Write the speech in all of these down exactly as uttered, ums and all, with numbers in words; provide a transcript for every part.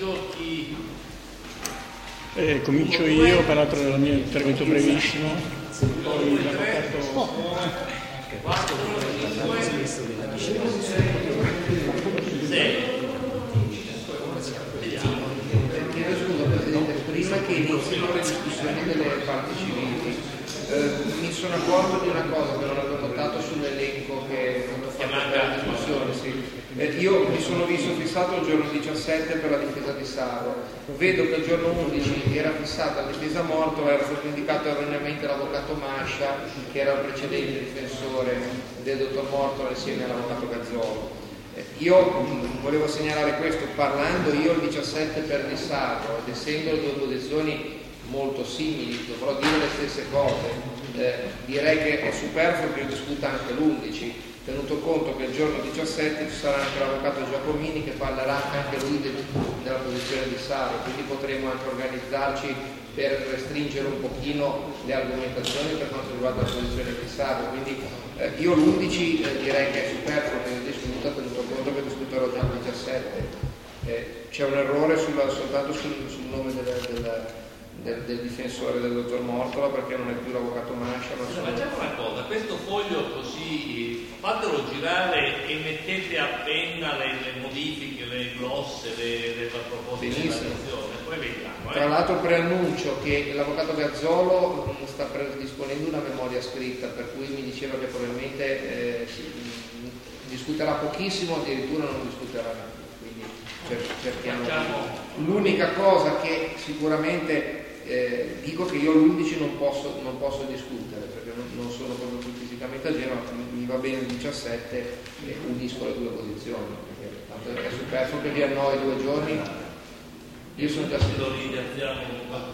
pomeriggio. Chi... Eh, comincio io, peraltro il mio intervento brevissimo. Poi l'avvocato... quattro, due, sei. Chiedo scusa Presidente, prima che inizino le discussioni delle parti civili, eh, mi sono accorto di una cosa che non avevo notato sull'elenco che è stato fatto per la discussione. Sì. Eh, io mi sono visto fissato il giorno diciassette per la difesa di Saro, vedo che il giorno undici era fissata la difesa morto, era stato indicato erroneamente l'avvocato Mascia, che era il precedente difensore del dottor Morto insieme all'avvocato Gazzolo. Io volevo segnalare questo, parlando io il diciassette per Nissaro ed essendo le due posizioni molto simili, dovrò dire le stesse cose. Eh, direi che è superfluo che io discuta anche l'undici, tenuto conto che il giorno diciassette ci sarà anche l'avvocato Giacomini che parlerà anche lui de- della posizione di Saro, quindi potremo anche organizzarci per restringere un pochino le argomentazioni per quanto riguarda la posizione di Saro. Quindi eh, io l'undici eh, direi che è superfluo che io discuta, tenuto conto che discuterò già il diciassette. Eh, c'è un errore sulla, soltanto sul, sul nome del, del, del, del difensore del dottor Mortola, perché non è più l'avvocato Mascia. Ma allora, facciamo una cosa, questo foglio così fatelo girare e mettete a penna le, le modifiche, le glosse, le, le proposte di variazione, poi vediamo. Eh. Tra l'altro preannuncio che l'avvocato Gazzolo sta predisponendo una memoria scritta, per cui mi diceva che probabilmente eh, si, discuterà pochissimo, addirittura non discuterà neanche, quindi cerchiamo. L'unica cosa che sicuramente eh, dico che io l'undici non posso, non posso discutere, perché non, non sono proprio fisicamente a Genova, mi va bene il diciassette e unisco le due posizioni, perché tanto è superfluo che vi annoi due giorni. Io sono già lo ringraziamo.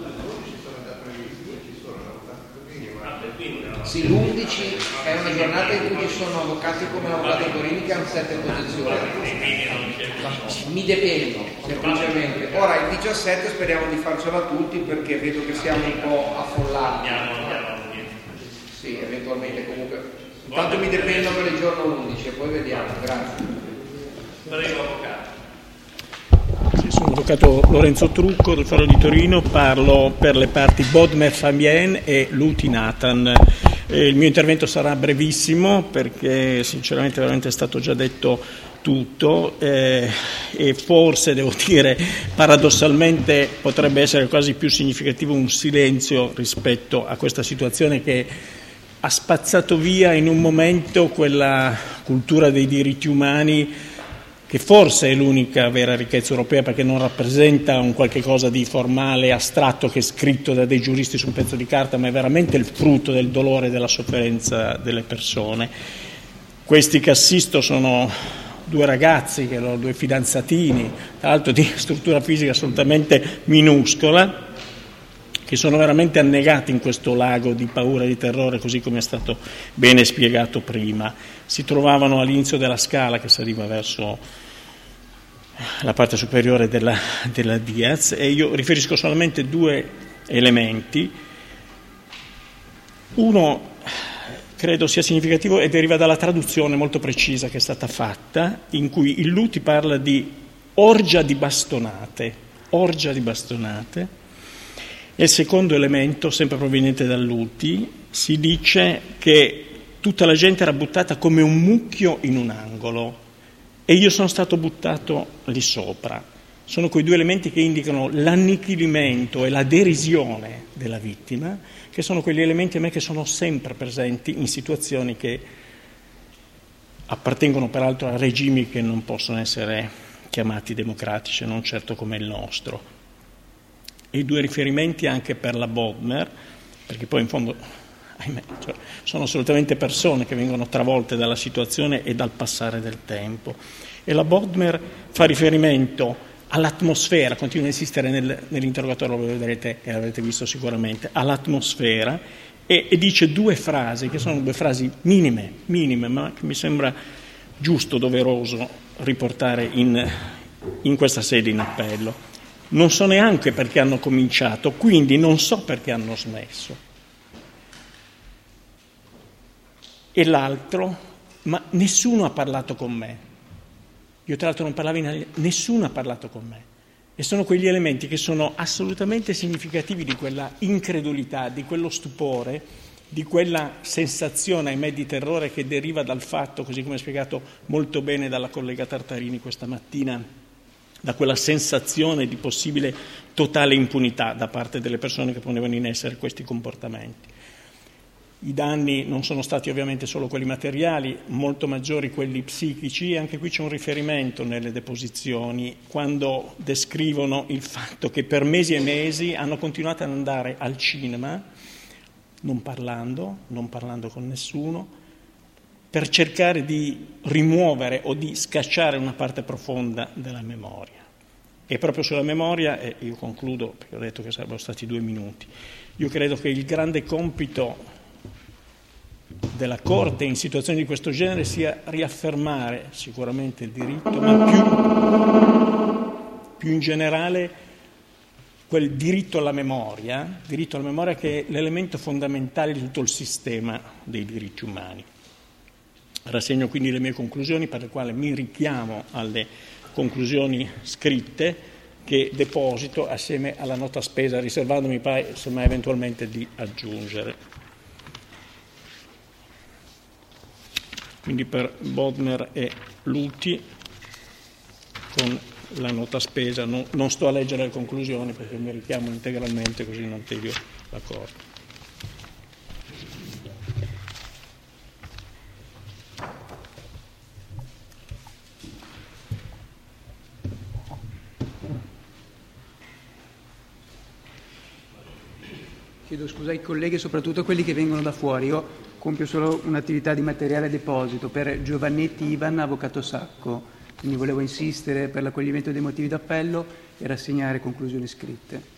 Sì, l'undici è una giornata in cui ci sono avvocati come l'avvocato Torini che hanno sette posizioni. Mi depenno, semplicemente. Ora il diciassette speriamo di farcela tutti perché vedo che siamo un po' affollati. Sì, eventualmente comunque. Intanto mi dependo per il giorno undici e poi vediamo. Grazie. Prego, avvocato. Sono l'avvocato Lorenzo Trucco del Foro di Torino, parlo per le parti Bodmer Fabien e Luti Nathan. Eh, il mio intervento sarà brevissimo perché sinceramente veramente è stato già detto tutto eh, e forse devo dire paradossalmente potrebbe essere quasi più significativo un silenzio rispetto a questa situazione che ha spazzato via in un momento quella cultura dei diritti umani che forse è l'unica vera ricchezza europea perché non rappresenta un qualche cosa di formale, astratto, che è scritto da dei giuristi su un pezzo di carta, ma è veramente il frutto del dolore e della sofferenza delle persone. Questi che assisto sono due ragazzi, che sono due fidanzatini, tra l'altro di struttura fisica assolutamente minuscola, che sono veramente annegati in questo lago di paura e di terrore, così come è stato bene spiegato prima. Si trovavano all'inizio della scala che saliva verso la parte superiore della, della Diaz e io riferisco solamente due elementi. Uno credo sia significativo e deriva dalla traduzione molto precisa che è stata fatta, in cui il Luti parla di orgia di bastonate, orgia di bastonate. E il secondo elemento, sempre proveniente dal Luti, si dice che tutta la gente era buttata come un mucchio in un angolo e io sono stato buttato lì sopra. Sono quei due elementi che indicano l'annichilimento e la derisione della vittima, che sono quegli elementi a me che sono sempre presenti in situazioni che appartengono peraltro a regimi che non possono essere chiamati democratici, non certo come il nostro. E due riferimenti anche per la Bodmer, perché poi in fondo ahimè, cioè, sono assolutamente persone che vengono travolte dalla situazione e dal passare del tempo. E la Bodmer fa riferimento all'atmosfera, continua a insistere nel, nell'interrogatorio, lo vedrete e l'avrete visto sicuramente, all'atmosfera e, e dice due frasi che sono due frasi minime, minime, ma che mi sembra giusto, doveroso riportare in, in questa sede in appello. Non so neanche perché hanno cominciato, quindi non so perché hanno smesso. E l'altro, ma nessuno ha parlato con me. Io tra l'altro non parlavo in italiano, nessuno ha parlato con me. E sono quegli elementi che sono assolutamente significativi di quella incredulità, di quello stupore, di quella sensazione, ahimè, di terrore che deriva dal fatto, così come spiegato molto bene dalla collega Tartarini questa mattina, da quella sensazione di possibile totale impunità da parte delle persone che ponevano in essere questi comportamenti. I danni non sono stati ovviamente solo quelli materiali, molto maggiori quelli psichici, e anche qui c'è un riferimento nelle deposizioni quando descrivono il fatto che per mesi e mesi hanno continuato ad andare al cinema, non parlando, non parlando con nessuno, per cercare di rimuovere o di scacciare una parte profonda della memoria. E proprio sulla memoria, e io concludo perché ho detto che sarebbero stati due minuti, io credo che il grande compito della Corte in situazioni di questo genere sia riaffermare sicuramente il diritto, ma più, più in generale quel diritto alla memoria, diritto alla memoria che è l'elemento fondamentale di tutto il sistema dei diritti umani. Rassegno quindi le mie conclusioni, per le quali mi richiamo alle conclusioni scritte che deposito assieme alla nota spesa, riservandomi poi insomma, eventualmente di aggiungere. Quindi per Bodmer e Luti, con la nota spesa, non, non sto a leggere le conclusioni perché mi richiamo integralmente, così non tedio l'accordo. Chiedo scusa ai colleghi, soprattutto quelli che vengono da fuori. Io compio solo un'attività di materiale deposito per Giovannetti Ivan, avvocato Sacco, quindi volevo insistere per l'accoglimento dei motivi d'appello e rassegnare conclusioni scritte.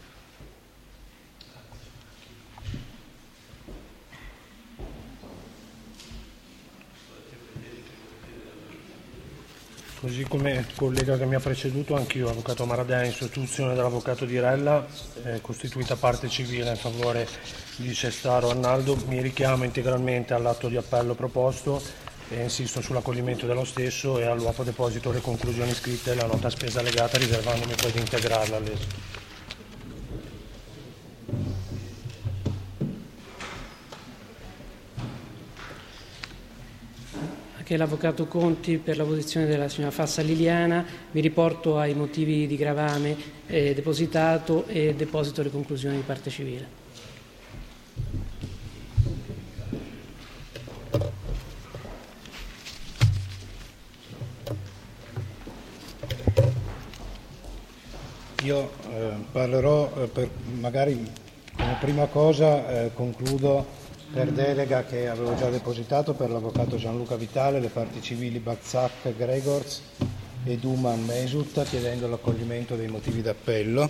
Così come il collega che mi ha preceduto, anch'io, avvocato Maradè, in sostituzione dell'avvocato Di Rella, eh, costituita parte civile in favore di Cestaro Arnaldo, mi richiamo integralmente all'atto di appello proposto e insisto sull'accoglimento dello stesso, e all'uopo deposito le conclusioni scritte e la nota spesa legata, riservandomi poi di integrarla all'esito. Che l'avvocato Conti per la posizione della signora Fassa Liliana, mi riporto ai motivi di gravame eh, depositato e deposito le conclusioni di parte civile. Io eh, parlerò eh, per, magari come prima cosa eh, concludo per delega che avevo già depositato per l'avvocato Gianluca Vitale, le parti civili Bazzak Gregors e Duman Mesut, chiedendo l'accoglimento dei motivi d'appello,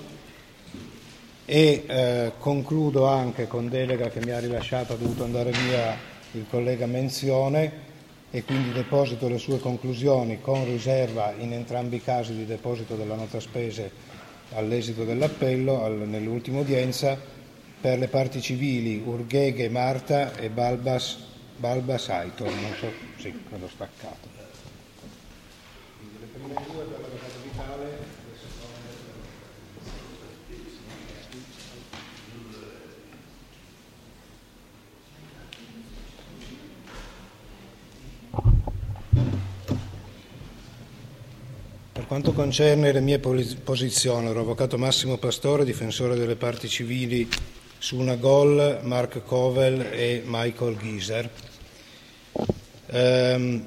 e eh, concludo anche con delega che mi ha rilasciato, ha dovuto andare via il collega Menzione, e quindi deposito le sue conclusioni con riserva in entrambi i casi di deposito della nota spese all'esito dell'appello, al, nell'ultima udienza, per le parti civili Urgheghe Marta e Balbas, Balbas Aitor, non so, sì, quello staccato. Le prime due per l'avvocato Vitale, le seconde. Per quanto concerne le mie posizioni, ero avvocato Massimo Pastore, difensore delle parti civili Suna Goll, Mark Kovel e Michael Gieser. Ehm,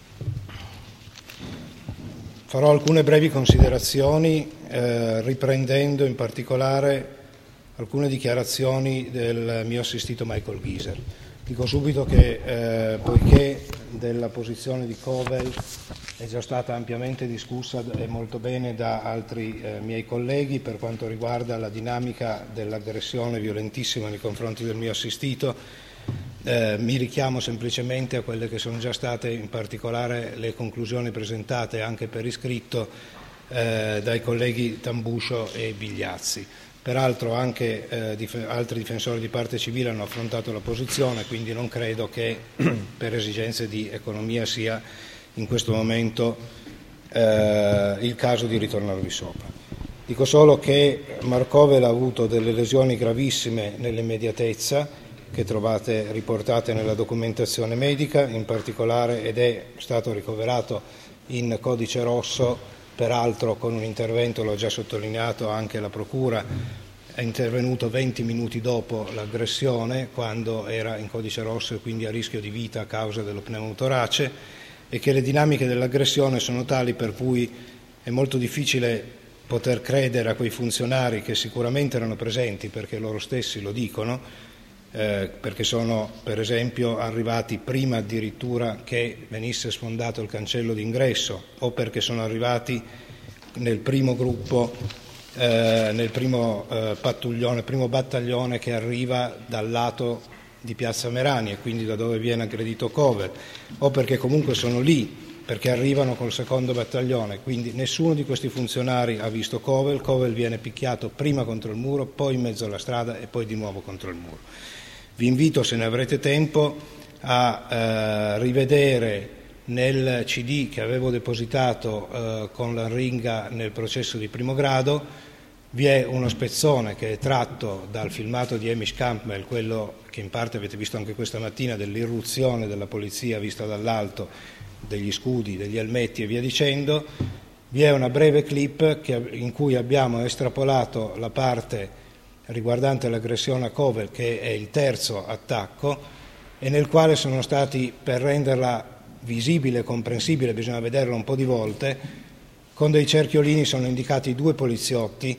farò alcune brevi considerazioni eh, riprendendo in particolare alcune dichiarazioni del mio assistito Michael Gieser. Dico subito che eh, poiché della posizione di Kovel è già stata ampiamente discussa e molto bene da altri eh, miei colleghi per quanto riguarda la dinamica dell'aggressione violentissima nei confronti del mio assistito, eh, mi richiamo semplicemente a quelle che sono già state in particolare le conclusioni presentate anche per iscritto eh, dai colleghi Tambuscio e Bigliazzi. Peraltro anche eh, dif- altri difensori di parte civile hanno affrontato la posizione, quindi non credo che per esigenze di economia sia in questo momento eh, il caso di ritornarvi sopra. Dico solo che Markovel ha avuto delle lesioni gravissime nell'immediatezza, che trovate riportate nella documentazione medica, in particolare, ed è stato ricoverato in codice rosso, peraltro con un intervento, l'ho già sottolineato anche la Procura, è intervenuto venti minuti dopo l'aggressione, quando era in codice rosso e quindi a rischio di vita a causa dello pneumotorace, e che le dinamiche dell'aggressione sono tali per cui è molto difficile poter credere a quei funzionari che sicuramente erano presenti, perché loro stessi lo dicono, eh, perché sono per esempio arrivati prima addirittura che venisse sfondato il cancello d'ingresso, o perché sono arrivati nel primo gruppo, eh, nel primo eh, pattuglione, primo battaglione che arriva dal lato di Piazza Merani e quindi da dove viene aggredito Kovel, o perché comunque sono lì perché arrivano col secondo battaglione. Quindi nessuno di questi funzionari ha visto Kovel. Kovel viene picchiato prima contro il muro, poi in mezzo alla strada e poi di nuovo contro il muro. Vi invito, se ne avrete tempo, a eh, rivedere nel C D che avevo depositato eh, con la ringa nel processo di primo grado. Vi è uno spezzone che è tratto dal filmato di Hamish Campbell, quello che in parte avete visto anche questa mattina, dell'irruzione della polizia vista dall'alto, degli scudi, degli elmetti e via dicendo. Vi è una breve clip che, in cui abbiamo estrapolato la parte riguardante l'aggressione a Kovel, che è il terzo attacco, e nel quale sono stati, per renderla visibile e comprensibile, bisogna vederla un po' di volte, con dei cerchiolini sono indicati due poliziotti,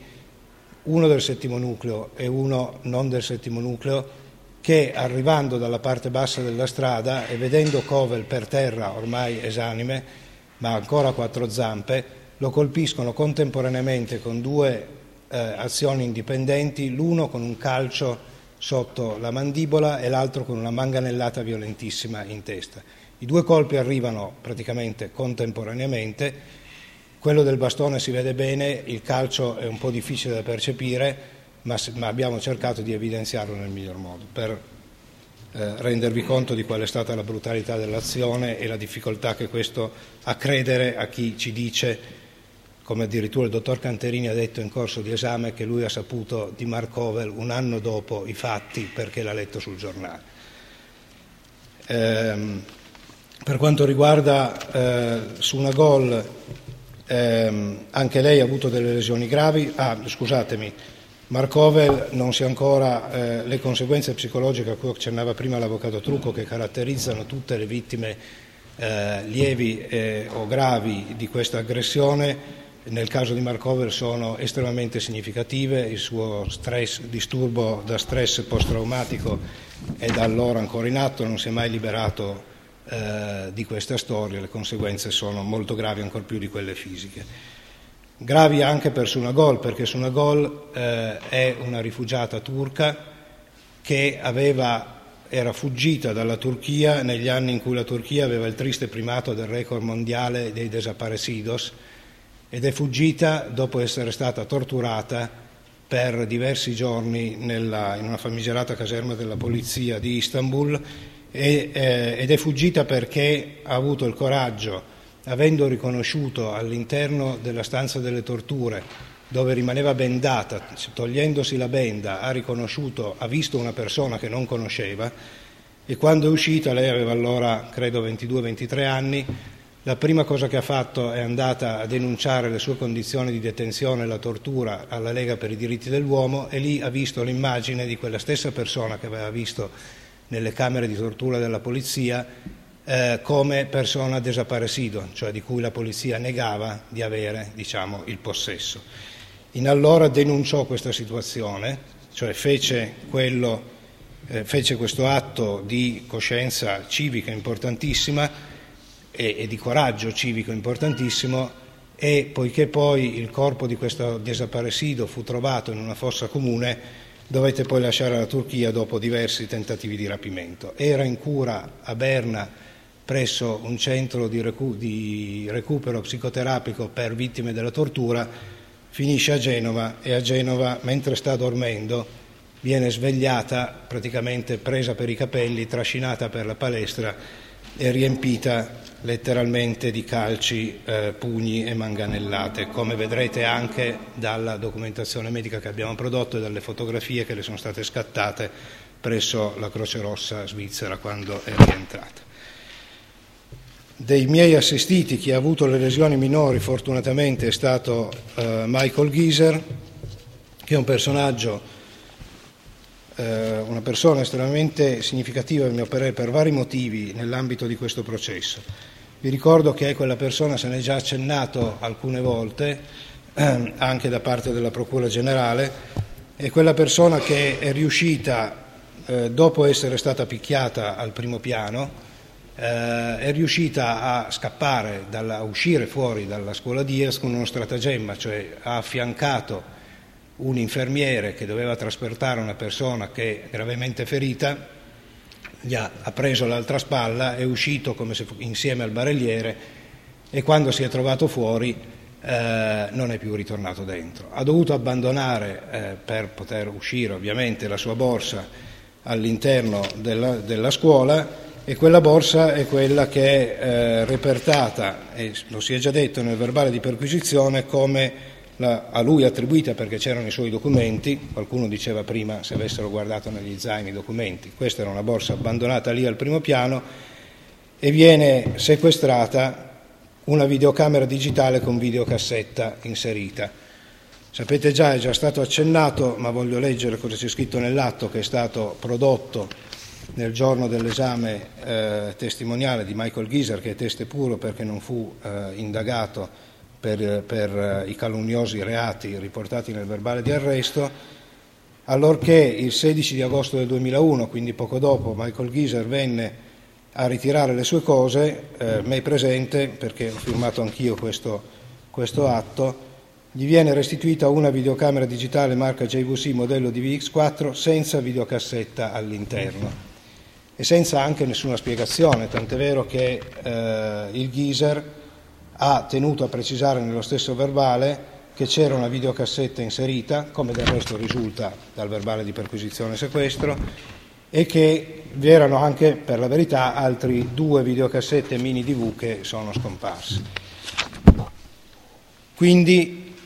uno del settimo nucleo e uno non del settimo nucleo, che arrivando dalla parte bassa della strada e vedendo Kovel per terra ormai esanime, ma ancora a quattro zampe, lo colpiscono contemporaneamente con due eh, azioni indipendenti, l'uno con un calcio sotto la mandibola e l'altro con una manganellata violentissima in testa. I due colpi arrivano praticamente contemporaneamente, quello del bastone si vede bene, il calcio è un po' difficile da percepire, Ma, ma abbiamo cercato di evidenziarlo nel miglior modo per eh, rendervi conto di qual è stata la brutalità dell'azione e la difficoltà che questo ha credere a chi ci dice, come addirittura il dottor Canterini ha detto in corso di esame, che lui ha saputo di Markovel un anno dopo i fatti perché l'ha letto sul giornale. Ehm, per quanto riguarda eh, Sunagol, ehm, anche lei ha avuto delle lesioni gravi. Ah, scusatemi. Markovel non si ha ancora eh, le conseguenze psicologiche a cui accennava prima l'avvocato Trucco, che caratterizzano tutte le vittime eh, lievi eh, o gravi di questa aggressione. Nel caso di Markovel sono estremamente significative, il suo stress, disturbo da stress post-traumatico è da allora ancora in atto, non si è mai liberato eh, di questa storia, le conseguenze sono molto gravi, ancor più di quelle fisiche. Gravi anche per Sunagol, perché Sunagol eh, è una rifugiata turca che aveva, era fuggita dalla Turchia negli anni in cui la Turchia aveva il triste primato del record mondiale dei desaparecidos, ed è fuggita dopo essere stata torturata per diversi giorni nella, in una famigerata caserma della polizia di Istanbul e, eh, ed è fuggita perché ha avuto il coraggio, avendo riconosciuto all'interno della stanza delle torture, dove rimaneva bendata, togliendosi la benda, ha riconosciuto, ha visto una persona che non conosceva, e quando è uscita, lei aveva allora credo ventidue ventitré anni, la prima cosa che ha fatto è andata a denunciare le sue condizioni di detenzione e la tortura alla Lega per i diritti dell'uomo, e lì ha visto l'immagine di quella stessa persona che aveva visto nelle camere di tortura della polizia Eh, come persona desaparecido, cioè di cui la polizia negava di avere, diciamo, il possesso. In allora denunciò questa situazione, cioè fece, quello, eh, fece questo atto di coscienza civica importantissima e, e di coraggio civico importantissimo, e poiché poi il corpo di questo desaparecido fu trovato in una fossa comune, dovette poi lasciare la Turchia dopo diversi tentativi di rapimento. Era in cura a Berna presso un centro di, recu- di recupero psicoterapico per vittime della tortura, finisce a Genova e a Genova, mentre sta dormendo, viene svegliata, praticamente presa per i capelli, trascinata per la palestra è riempita letteralmente di calci, eh, pugni e manganellate, come vedrete anche dalla documentazione medica che abbiamo prodotto e dalle fotografie che le sono state scattate presso la Croce Rossa svizzera quando è rientrata. Dei miei assistiti, chi ha avuto le lesioni minori fortunatamente è stato eh, Michael Gieser, che è un personaggio, eh, una persona estremamente significativa, a mio parere, per vari motivi nell'ambito di questo processo. Vi ricordo che è quella persona, se ne è già accennato alcune volte, eh, anche da parte della Procura Generale, è quella persona che è riuscita, eh, dopo essere stata picchiata al primo piano, eh, è riuscita a scappare, dalla, a uscire fuori dalla scuola Diaz con uno stratagemma, cioè ha affiancato un infermiere che doveva trasportare una persona che è gravemente ferita, gli ha, ha preso l'altra spalla, è uscito come se insieme al barelliere e quando si è trovato fuori eh, non è più ritornato dentro. Ha dovuto abbandonare eh, per poter uscire ovviamente la sua borsa all'interno della, della scuola, e quella borsa è quella che è eh, repertata, e lo si è già detto nel verbale di perquisizione, come La, a lui attribuita perché c'erano i suoi documenti. Qualcuno diceva prima se avessero guardato negli zaini i documenti. Questa era una borsa abbandonata lì al primo piano e viene sequestrata una videocamera digitale con videocassetta inserita. Sapete già, è già stato accennato, ma voglio leggere cosa c'è scritto nell'atto che è stato prodotto nel giorno dell'esame eh, testimoniale di Michael Gieser, che è teste puro perché non fu eh, indagato Per, per i calunniosi reati riportati nel verbale di arresto, allorché il sedici di agosto del duemilauno, quindi poco dopo, Michael Gieser venne a ritirare le sue cose, eh, me presente, perché ho firmato anch'io questo, questo atto, gli viene restituita una videocamera digitale marca J V C modello D V X quattro senza videocassetta all'interno e senza anche nessuna spiegazione, tant'è vero che eh, il Gieser ha tenuto a precisare nello stesso verbale che c'era una videocassetta inserita, come del resto risulta dal verbale di perquisizione e sequestro, e che vi erano anche, per la verità, altri due videocassette mini D V che sono scomparsi. Quindi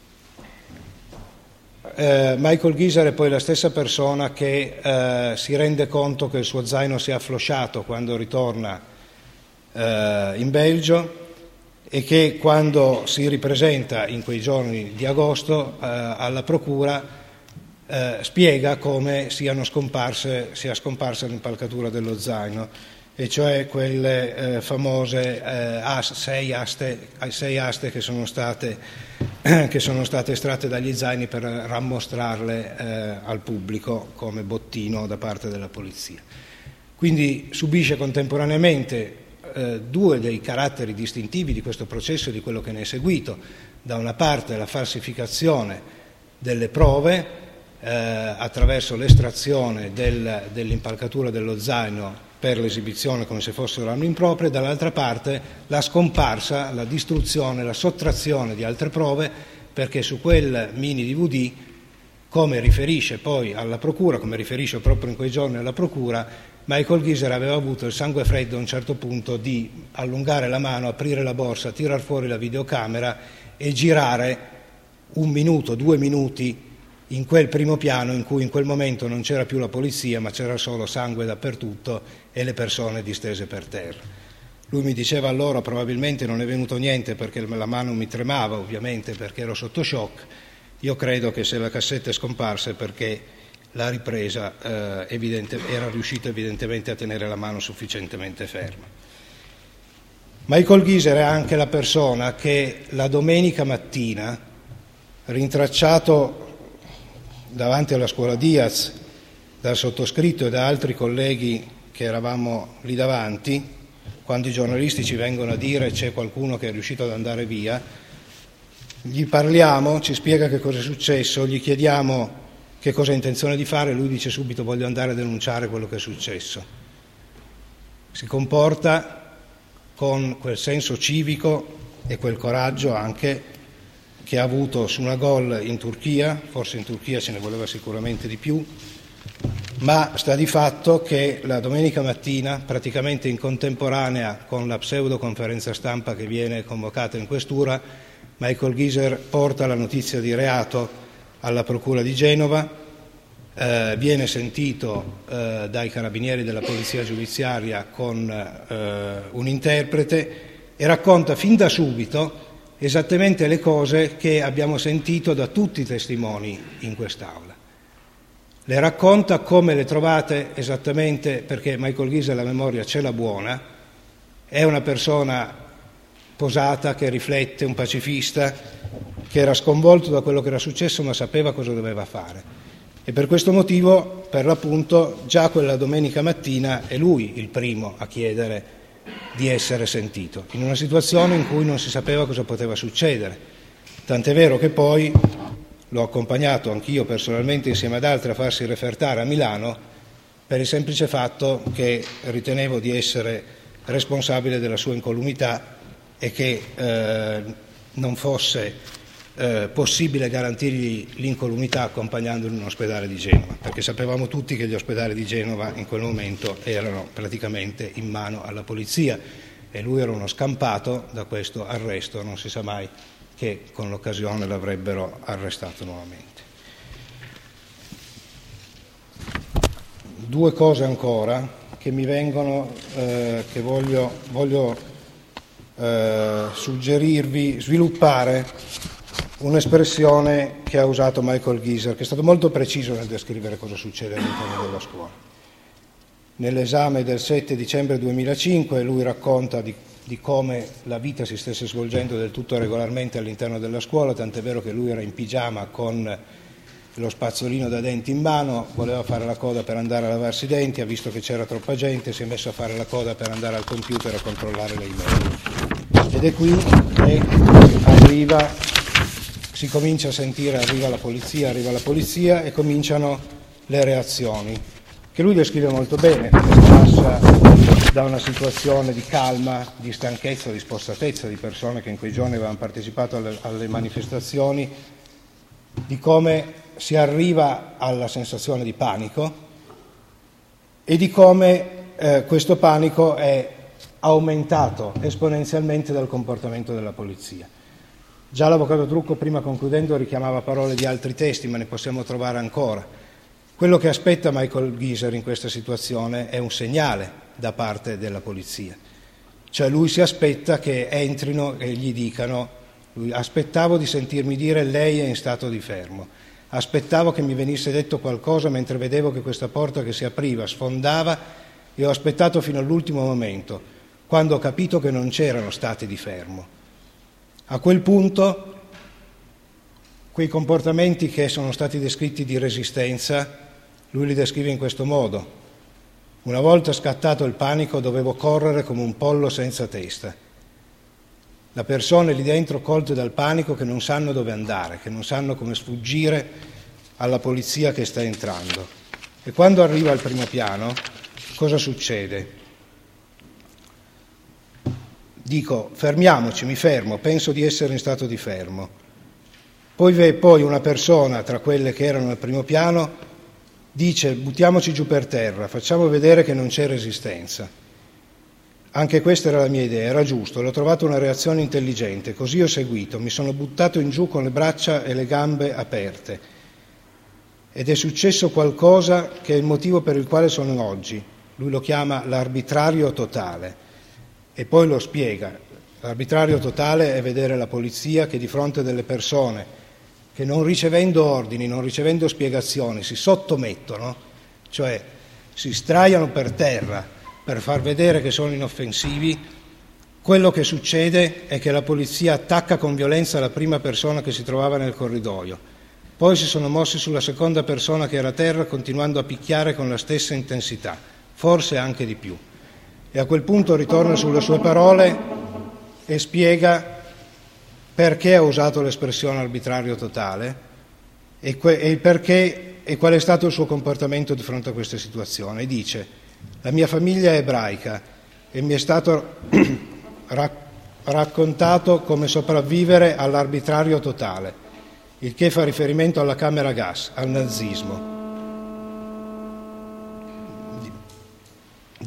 eh, Michael Gieser è poi la stessa persona che eh, si rende conto che il suo zaino si è afflosciato quando ritorna eh, in Belgio, e che quando si ripresenta in quei giorni di agosto eh, alla procura eh, spiega come siano scomparse, sia scomparsa l'impalcatura dello zaino, e cioè quelle eh, famose eh, as, sei, aste, sei aste che sono state, eh, che sono state estratte dagli zaini per rammostrarle eh, al pubblico come bottino da parte della polizia. Quindi subisce contemporaneamente Eh, due dei caratteri distintivi di questo processo e di quello che ne è seguito: da una parte la falsificazione delle prove eh, attraverso l'estrazione del, dell'impalcatura dello zaino per l'esibizione come se fossero armi improprie, dall'altra parte la scomparsa, la distruzione, la sottrazione di altre prove, perché su quel mini D V D, come riferisce poi alla procura, come riferisce proprio in quei giorni alla procura, Michael Gieser aveva avuto il sangue freddo a un certo punto di allungare la mano, aprire la borsa, tirar fuori la videocamera e girare un minuto, due minuti in quel primo piano in cui in quel momento non c'era più la polizia, ma c'era solo sangue dappertutto e le persone distese per terra. Lui mi diceva allora probabilmente non è venuto niente perché la mano mi tremava, ovviamente perché ero sotto shock. Io credo che se la cassetta è scomparsa è perché la ripresa eh, evidente, era riuscita evidentemente a tenere la mano sufficientemente ferma. Michael Gieser è anche la persona che la domenica mattina, rintracciato davanti alla scuola Diaz dal sottoscritto e da altri colleghi che eravamo lì davanti, quando i giornalisti ci vengono a dire c'è qualcuno che è riuscito ad andare via, gli parliamo, ci spiega che cosa è successo, gli chiediamo che cosa ha intenzione di fare, lui dice subito voglio andare a denunciare quello che è successo. Si comporta con quel senso civico e quel coraggio anche che ha avuto su una gol in Turchia, forse in Turchia ce ne voleva sicuramente di più, ma sta di fatto che la domenica mattina, praticamente in contemporanea con la pseudo conferenza stampa che viene convocata in questura, Michael Ghiser porta la notizia di reato alla Procura di Genova, eh, viene sentito eh, dai carabinieri della Polizia Giudiziaria con eh, un interprete e racconta fin da subito esattamente le cose che abbiamo sentito da tutti i testimoni in quest'Aula. Le racconta come le trovate esattamente, perché Michael Ghiser la memoria ce l'ha buona, è una persona posata, che riflette, un pacifista, che era sconvolto da quello che era successo ma sapeva cosa doveva fare. E per questo motivo, per l'appunto, già quella domenica mattina è lui il primo a chiedere di essere sentito, in una situazione in cui non si sapeva cosa poteva succedere. Tant'è vero che poi l'ho accompagnato anch'io personalmente insieme ad altri a farsi refertare a Milano per il semplice fatto che ritenevo di essere responsabile della sua incolumità e che eh, non fosse eh, possibile garantirgli l'incolumità accompagnandolo in un ospedale di Genova, perché sapevamo tutti che gli ospedali di Genova in quel momento erano praticamente in mano alla polizia e lui era uno scampato da questo arresto, non si sa mai che con l'occasione l'avrebbero arrestato nuovamente. Due cose ancora che mi vengono, eh, che voglio, voglio eh, suggerirvi, sviluppare un'espressione che ha usato Michael Ghiser, che è stato molto preciso nel descrivere cosa succede all'interno della scuola. Nell'esame del sette dicembre duemilacinque lui racconta di di come la vita si stesse svolgendo del tutto regolarmente all'interno della scuola, tant'è vero che lui era in pigiama con lo spazzolino da denti in mano, voleva fare la coda per andare a lavarsi i denti, ha visto che c'era troppa gente, si è messo a fare la coda per andare al computer a controllare le email. Ed è qui che arriva, si comincia a sentire, arriva la polizia, arriva la polizia e cominciano le reazioni, che lui descrive molto bene, perché passa da una situazione di calma, di stanchezza, di spossatezza di persone che in quei giorni avevano partecipato alle, alle manifestazioni, di come si arriva alla sensazione di panico e di come eh, questo panico è aumentato esponenzialmente dal comportamento della polizia. Già l'avvocato Trucco, prima concludendo, richiamava parole di altri testi, ma ne possiamo trovare ancora. Quello che aspetta Michael Ghiser in questa situazione è un segnale da parte della polizia, cioè lui si aspetta che entrino e gli dicano: lui, aspettavo di sentirmi dire lei è in stato di fermo, aspettavo che mi venisse detto qualcosa mentre vedevo che questa porta che si apriva sfondava e ho aspettato fino all'ultimo momento, quando ho capito che non c'erano stati di fermo. A quel punto quei comportamenti che sono stati descritti di resistenza lui li descrive in questo modo: una volta scattato il panico dovevo correre come un pollo senza testa. Le persone lì dentro colte dal panico che non sanno dove andare, che non sanno come sfuggire alla polizia che sta entrando. E quando arriva al primo piano, cosa succede? Dico, fermiamoci, mi fermo, penso di essere in stato di fermo. Poi v'è poi una persona tra quelle che erano al primo piano, dice buttiamoci giù per terra, facciamo vedere che non c'è resistenza. Anche questa era la mia idea, era giusto, l'ho trovato una reazione intelligente, così ho seguito, mi sono buttato in giù con le braccia e le gambe aperte. Ed è successo qualcosa che è il motivo per il quale sono oggi. Lui lo chiama l'arbitrario totale e poi lo spiega. L'arbitrario totale è vedere la polizia che di fronte a delle persone che non ricevendo ordini, non ricevendo spiegazioni, si sottomettono, cioè si sdraiano per terra per far vedere che sono inoffensivi. Quello che succede è che la polizia attacca con violenza la prima persona che si trovava nel corridoio, poi si sono mossi sulla seconda persona che era a terra, continuando a picchiare con la stessa intensità, forse anche di più. E a quel punto ritorna sulle sue parole e spiega perché ha usato l'espressione arbitrario totale e, que- e il perché e qual è stato il suo comportamento di fronte a questa situazione. E dice: la mia famiglia è ebraica e mi è stato rac- raccontato come sopravvivere all'arbitrario totale, il che fa riferimento alla camera gas, al nazismo.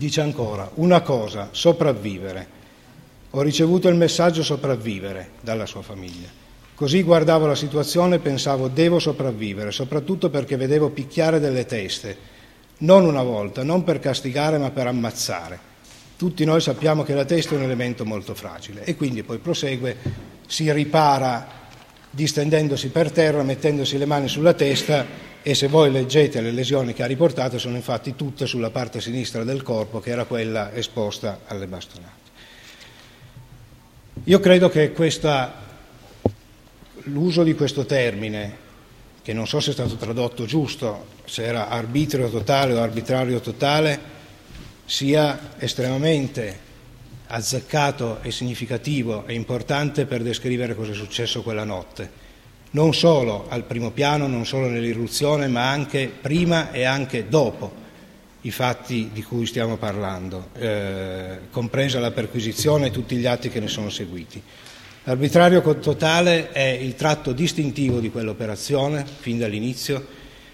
Dice ancora, una cosa, sopravvivere. Ho ricevuto il messaggio sopravvivere dalla sua famiglia. Così guardavo la situazione e pensavo devo sopravvivere, soprattutto perché vedevo picchiare delle teste, non una volta, non per castigare ma per ammazzare. Tutti noi sappiamo che la testa è un elemento molto fragile e quindi poi prosegue, si ripara distendendosi per terra, mettendosi le mani sulla testa, e se voi leggete le lesioni che ha riportato sono infatti tutte sulla parte sinistra del corpo, che era quella esposta alle bastonate. Io credo che questa, l'uso di questo termine, che non so se è stato tradotto giusto, se era arbitrio totale o arbitrario totale, sia estremamente azzeccato e significativo e importante per descrivere cosa è successo quella notte. Non solo al primo piano, non solo nell'irruzione, ma anche prima e anche dopo i fatti di cui stiamo parlando, eh, compresa la perquisizione e tutti gli atti che ne sono seguiti. L'arbitrario totale è il tratto distintivo di quell'operazione, fin dall'inizio,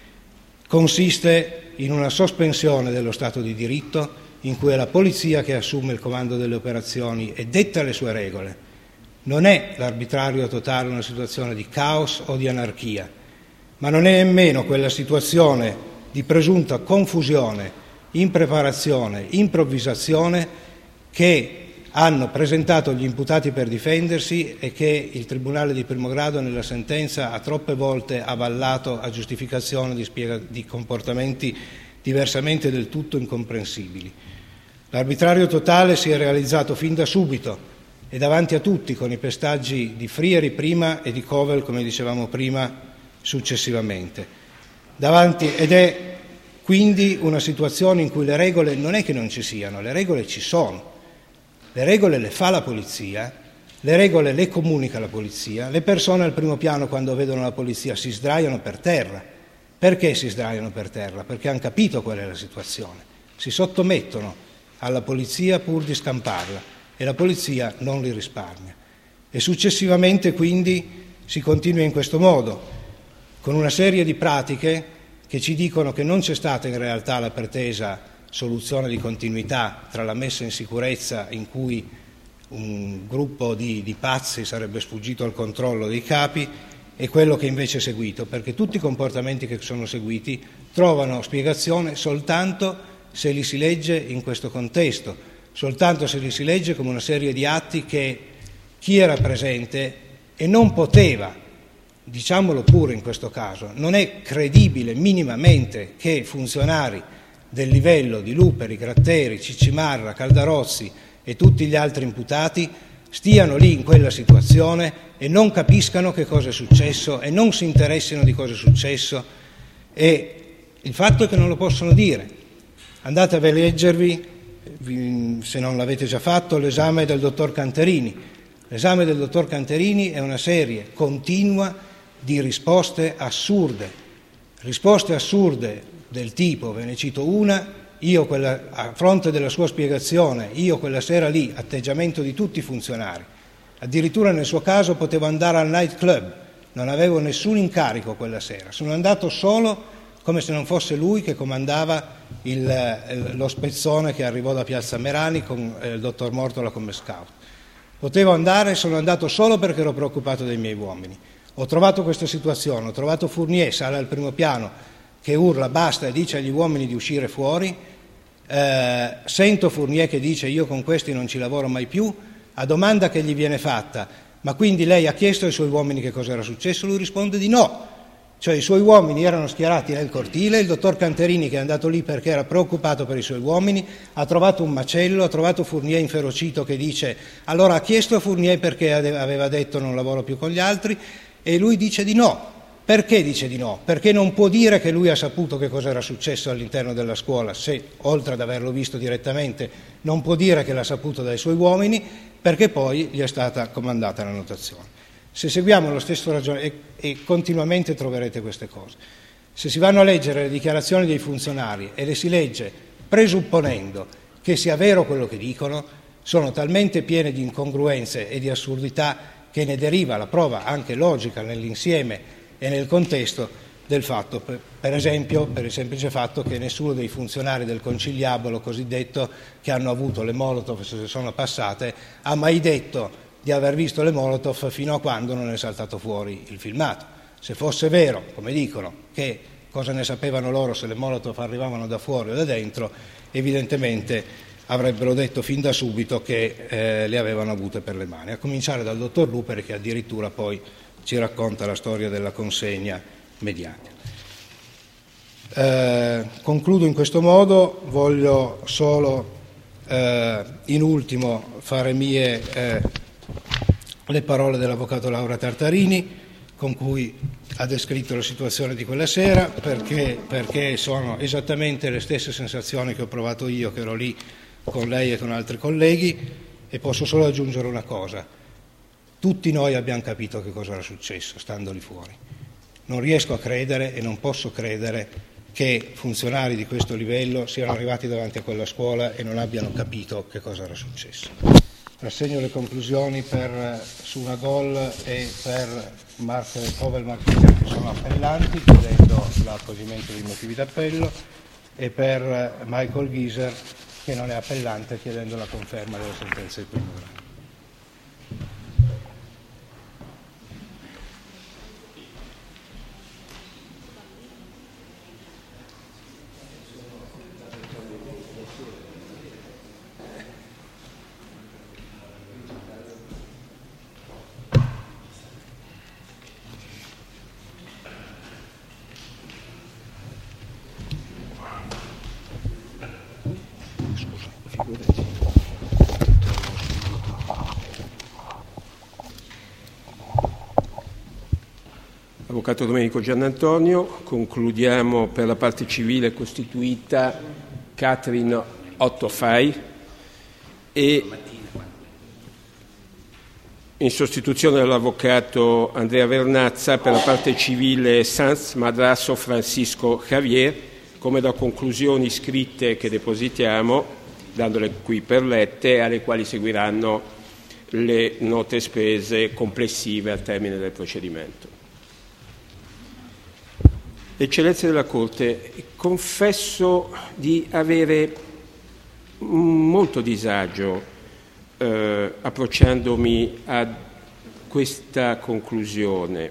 consiste in una sospensione dello Stato di diritto, in cui è la polizia che assume il comando delle operazioni e detta le sue regole. Non è l'arbitrario totale una situazione di caos o di anarchia, ma non è nemmeno quella situazione di presunta confusione, impreparazione, improvvisazione che hanno presentato gli imputati per difendersi e che il Tribunale di primo grado nella sentenza ha troppe volte avallato a giustificazione di, spiega- di comportamenti diversamente del tutto incomprensibili. L'arbitrario totale si è realizzato fin da subito e davanti a tutti, con i pestaggi di Frieri prima e di Kovel, come dicevamo prima, successivamente. Davanti, ed è quindi una situazione in cui le regole non è che non ci siano, le regole ci sono. Le regole le fa la polizia, le regole le comunica la polizia, le persone al primo piano quando vedono la polizia si sdraiano per terra. Perché si sdraiano per terra? Perché hanno capito qual è la situazione. Si sottomettono alla polizia pur di scamparla. E la polizia non li risparmia. E successivamente quindi si continua in questo modo, con una serie di pratiche che ci dicono che non c'è stata in realtà la pretesa soluzione di continuità tra la messa in sicurezza in cui un gruppo di, di pazzi sarebbe sfuggito al controllo dei capi e quello che invece è seguito, perché tutti i comportamenti che sono seguiti trovano spiegazione soltanto se li si legge in questo contesto, soltanto se li si legge come una serie di atti che chi era presente e non poteva, diciamolo pure in questo caso, non è credibile minimamente che funzionari del livello di Luperi, Gratteri, Ciccimarra, Caldarozzi e tutti gli altri imputati stiano lì in quella situazione e non capiscano che cosa è successo e non si interessino di cosa è successo, e il fatto è che non lo possono dire. Andate a leggervi, se non l'avete già fatto, l'esame del dottor Canterini. L'esame del dottor Canterini è una serie continua di risposte assurde, risposte assurde del tipo, ve ne cito una, io quella, a fronte della sua spiegazione, io quella sera lì, atteggiamento di tutti i funzionari, addirittura nel suo caso potevo andare al night club, non avevo nessun incarico quella sera, sono andato solo come se non fosse lui che comandava il, lo spezzone che arrivò da Piazza Merani con eh, il dottor Mortola come scout. Potevo andare, sono andato solo perché ero preoccupato dei miei uomini. Ho trovato questa situazione, ho trovato Fournier, sale al primo piano, che urla basta e dice agli uomini di uscire fuori, eh, sento Fournier che dice io con questi non ci lavoro mai più, a domanda che gli viene fatta, ma quindi lei ha chiesto ai suoi uomini che cosa era successo? Lui risponde di no. Cioè i suoi uomini erano schierati nel cortile, il dottor Canterini, che è andato lì perché era preoccupato per i suoi uomini, ha trovato un macello, ha trovato Fournier inferocito che dice, allora ha chiesto a Fournier perché aveva detto non lavoro più con gli altri, e lui dice di no. Perché dice di no? Perché non può dire che lui ha saputo che cosa era successo all'interno della scuola, se oltre ad averlo visto direttamente non può dire che l'ha saputo dai suoi uomini, perché poi gli è stata comandata la notazione. Se seguiamo lo stesso ragionamento, e, e continuamente troverete queste cose, se si vanno a leggere le dichiarazioni dei funzionari e le si legge presupponendo che sia vero quello che dicono, sono talmente piene di incongruenze e di assurdità che ne deriva la prova anche logica nell'insieme e nel contesto del fatto, per, per esempio per il semplice fatto che nessuno dei funzionari del conciliabolo cosiddetto che hanno avuto le Molotov, se sono passate, ha mai detto di aver visto le Molotov fino a quando non è saltato fuori il filmato. Se fosse vero, come dicono, che cosa ne sapevano loro se le Molotov arrivavano da fuori o da dentro, evidentemente avrebbero detto fin da subito che eh, le avevano avute per le mani, a cominciare dal dottor Luperi, che addirittura poi ci racconta la storia della consegna mediatica. Eh, concludo in questo modo, voglio solo eh, in ultimo fare mie eh, le parole dell'avvocato Laura Tartarini, con cui ha descritto la situazione di quella sera, perché, perché sono esattamente le stesse sensazioni che ho provato io, che ero lì con lei e con altri colleghi, e posso solo aggiungere una cosa: tutti noi abbiamo capito che cosa era successo stando lì fuori. Non riesco a credere e non posso credere che funzionari di questo livello siano arrivati davanti a quella scuola e non abbiano capito che cosa era successo. Rassegno le conclusioni per Sunagol e per Mark Pavel Marchese, che sono appellanti, chiedendo l'accoglimento dei motivi d'appello, e per Michael Gieser, che non è appellante, chiedendo la conferma della sentenza di primo grado. Avvocato Domenico Giannantonio, concludiamo per la parte civile costituita Catherine Ottofai e in sostituzione dell'avvocato Andrea Vernazza per la parte civile Sanz Madrasso Francisco Javier, come da conclusioni scritte che depositiamo, dandole qui per lette, alle quali seguiranno le note spese complessive al termine del procedimento. Eccellenze della Corte, confesso di avere molto disagio eh, approcciandomi a questa conclusione.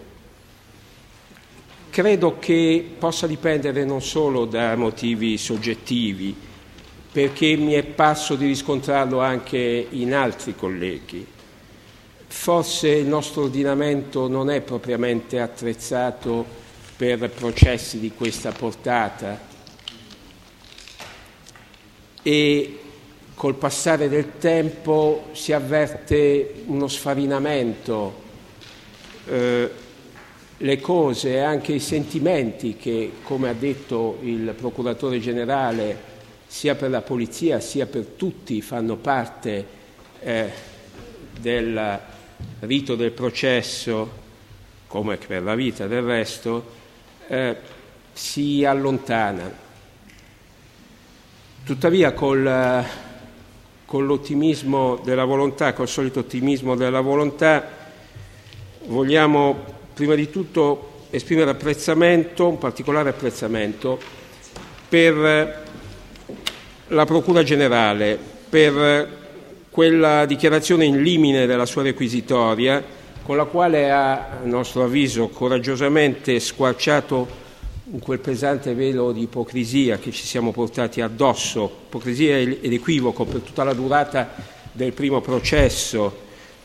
Credo che possa dipendere non solo da motivi soggettivi, perché mi è parso di riscontrarlo anche in altri colleghi. Forse il nostro ordinamento non è propriamente attrezzato per processi di questa portata e col passare del tempo si avverte uno sfarinamento, eh, le cose e anche i sentimenti che, come ha detto il procuratore generale, sia per la polizia sia per tutti fanno parte eh, del rito del processo, come per la vita del resto, Eh, si allontana. Tuttavia col, con l'ottimismo della volontà, col solito ottimismo della volontà, vogliamo prima di tutto esprimere apprezzamento, un particolare apprezzamento per la Procura Generale, per quella dichiarazione in limine della sua requisitoria, con la quale ha, a nostro avviso, coraggiosamente squarciato quel pesante velo di ipocrisia che ci siamo portati addosso, ipocrisia ed equivoco per tutta la durata del primo processo,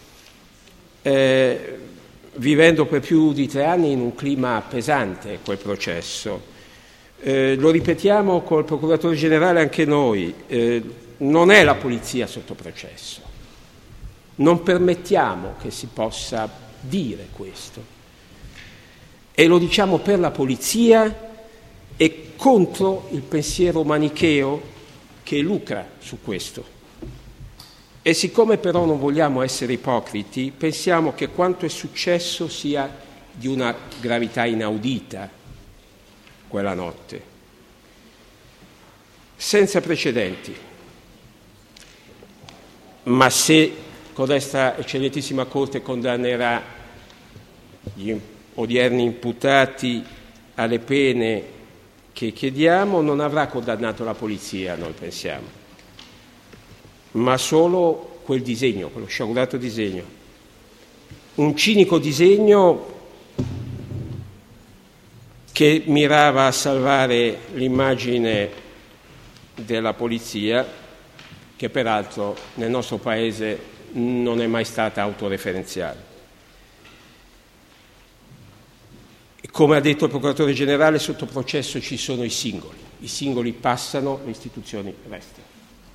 eh, vivendo per più di tre anni in un clima pesante quel processo. Eh, lo ripetiamo col Procuratore Generale anche noi, eh, non è la polizia sotto processo. Non permettiamo che si possa dire questo e lo diciamo per la polizia e contro il pensiero manicheo che lucra su questo. E siccome però non vogliamo essere ipocriti, pensiamo che quanto è successo sia di una gravità inaudita quella notte, senza precedenti. Ma se codesta eccellentissima Corte condannerà gli odierni imputati alle pene che chiediamo non avrà condannato la polizia, noi pensiamo, ma solo quel disegno, quello sciagurato disegno. Un cinico disegno che mirava a salvare l'immagine della polizia, che peraltro nel nostro Paese non è mai stata autoreferenziale. Come ha detto il procuratore generale, sotto processo ci sono i singoli. I singoli passano, le istituzioni restano.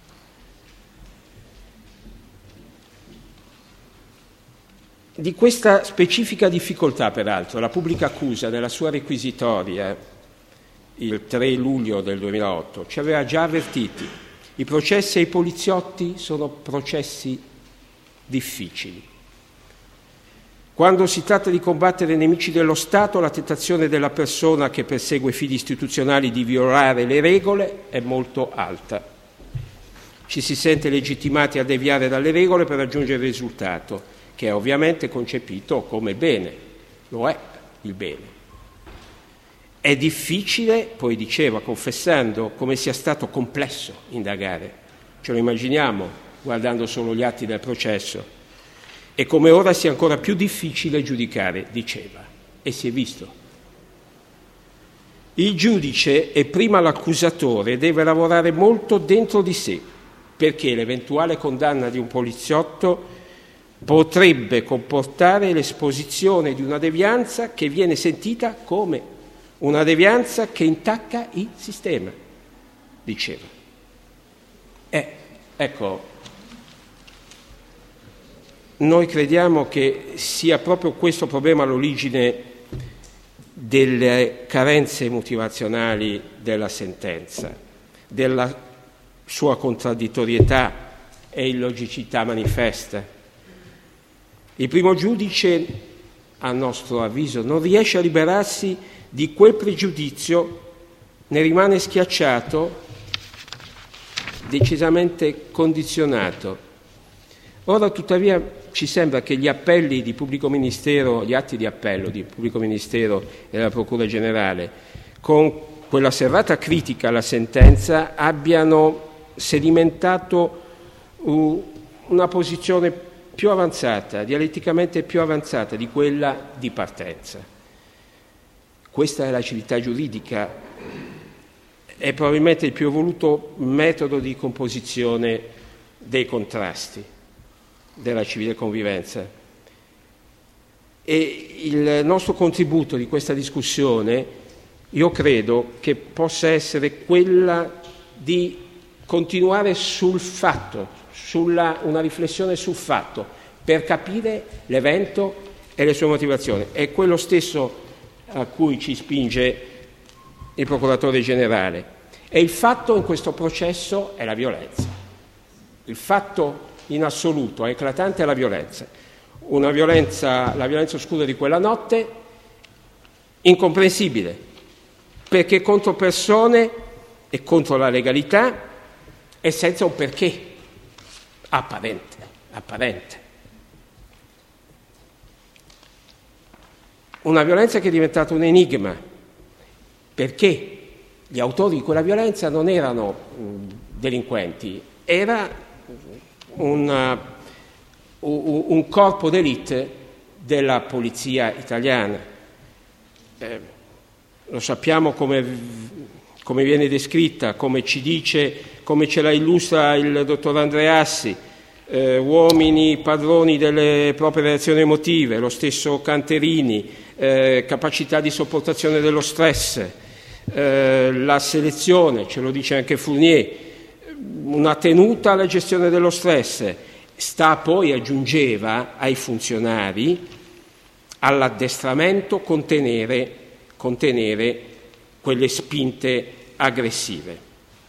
Di questa specifica difficoltà, peraltro, la pubblica accusa nella sua requisitoria il tre luglio del duemilaotto ci aveva già avvertiti. I processi ai poliziotti sono processi difficili. Quando si tratta di combattere i nemici dello Stato, la tentazione della persona che persegue fini istituzionali di violare le regole è molto alta. Ci si sente legittimati a deviare dalle regole per raggiungere il risultato, che è ovviamente concepito come bene, lo è il bene. È difficile, poi diceva, confessando, come sia stato complesso indagare. Ce lo immaginiamo guardando solo gli atti del processo. E come ora sia ancora più difficile giudicare, diceva, e si è visto. Il giudice e prima l'accusatore deve lavorare molto dentro di sé, perché l'eventuale condanna di un poliziotto potrebbe comportare l'esposizione di una devianza che viene sentita come una devianza che intacca il sistema, diceva. Eh, ecco, noi crediamo che sia proprio questo problema all'origine delle carenze motivazionali della sentenza, della sua contraddittorietà e illogicità manifesta. Il primo giudice, a nostro avviso, non riesce a liberarsi di quel pregiudizio, ne rimane schiacciato, decisamente condizionato. Ora, tuttavia, ci sembra che gli appelli di pubblico ministero, gli atti di appello di pubblico ministero e della Procura Generale, con quella serrata critica alla sentenza, abbiano sedimentato una posizione più avanzata, dialetticamente più avanzata di quella di partenza. Questa è la civiltà giuridica, è probabilmente il più evoluto metodo di composizione dei contrasti della civile convivenza. E il nostro contributo di questa discussione, io credo che possa essere quella di continuare sul fatto, sulla una riflessione sul fatto, per capire l'evento e le sue motivazioni. È quello stesso a cui ci spinge il procuratore generale. E il fatto in questo processo è la violenza. Il fatto in assoluto è eclatante la violenza. Una violenza, la violenza oscura di quella notte, incomprensibile, perché contro persone e contro la legalità e senza un perché apparente, apparente. Una violenza che è diventata un enigma, perché gli autori di quella violenza non erano mh, delinquenti, era un, un corpo d'élite della polizia italiana. Eh, lo sappiamo come, come viene descritta, come ci dice, come ce la illustra il dottor Andreassi, eh, uomini padroni delle proprie reazioni emotive, lo stesso Canterini, eh, capacità di sopportazione dello stress, eh, la selezione, ce lo dice anche Fournier, una tenuta alla gestione dello stress. Sta poi, aggiungeva, ai funzionari, all'addestramento, contenere, contenere quelle spinte aggressive.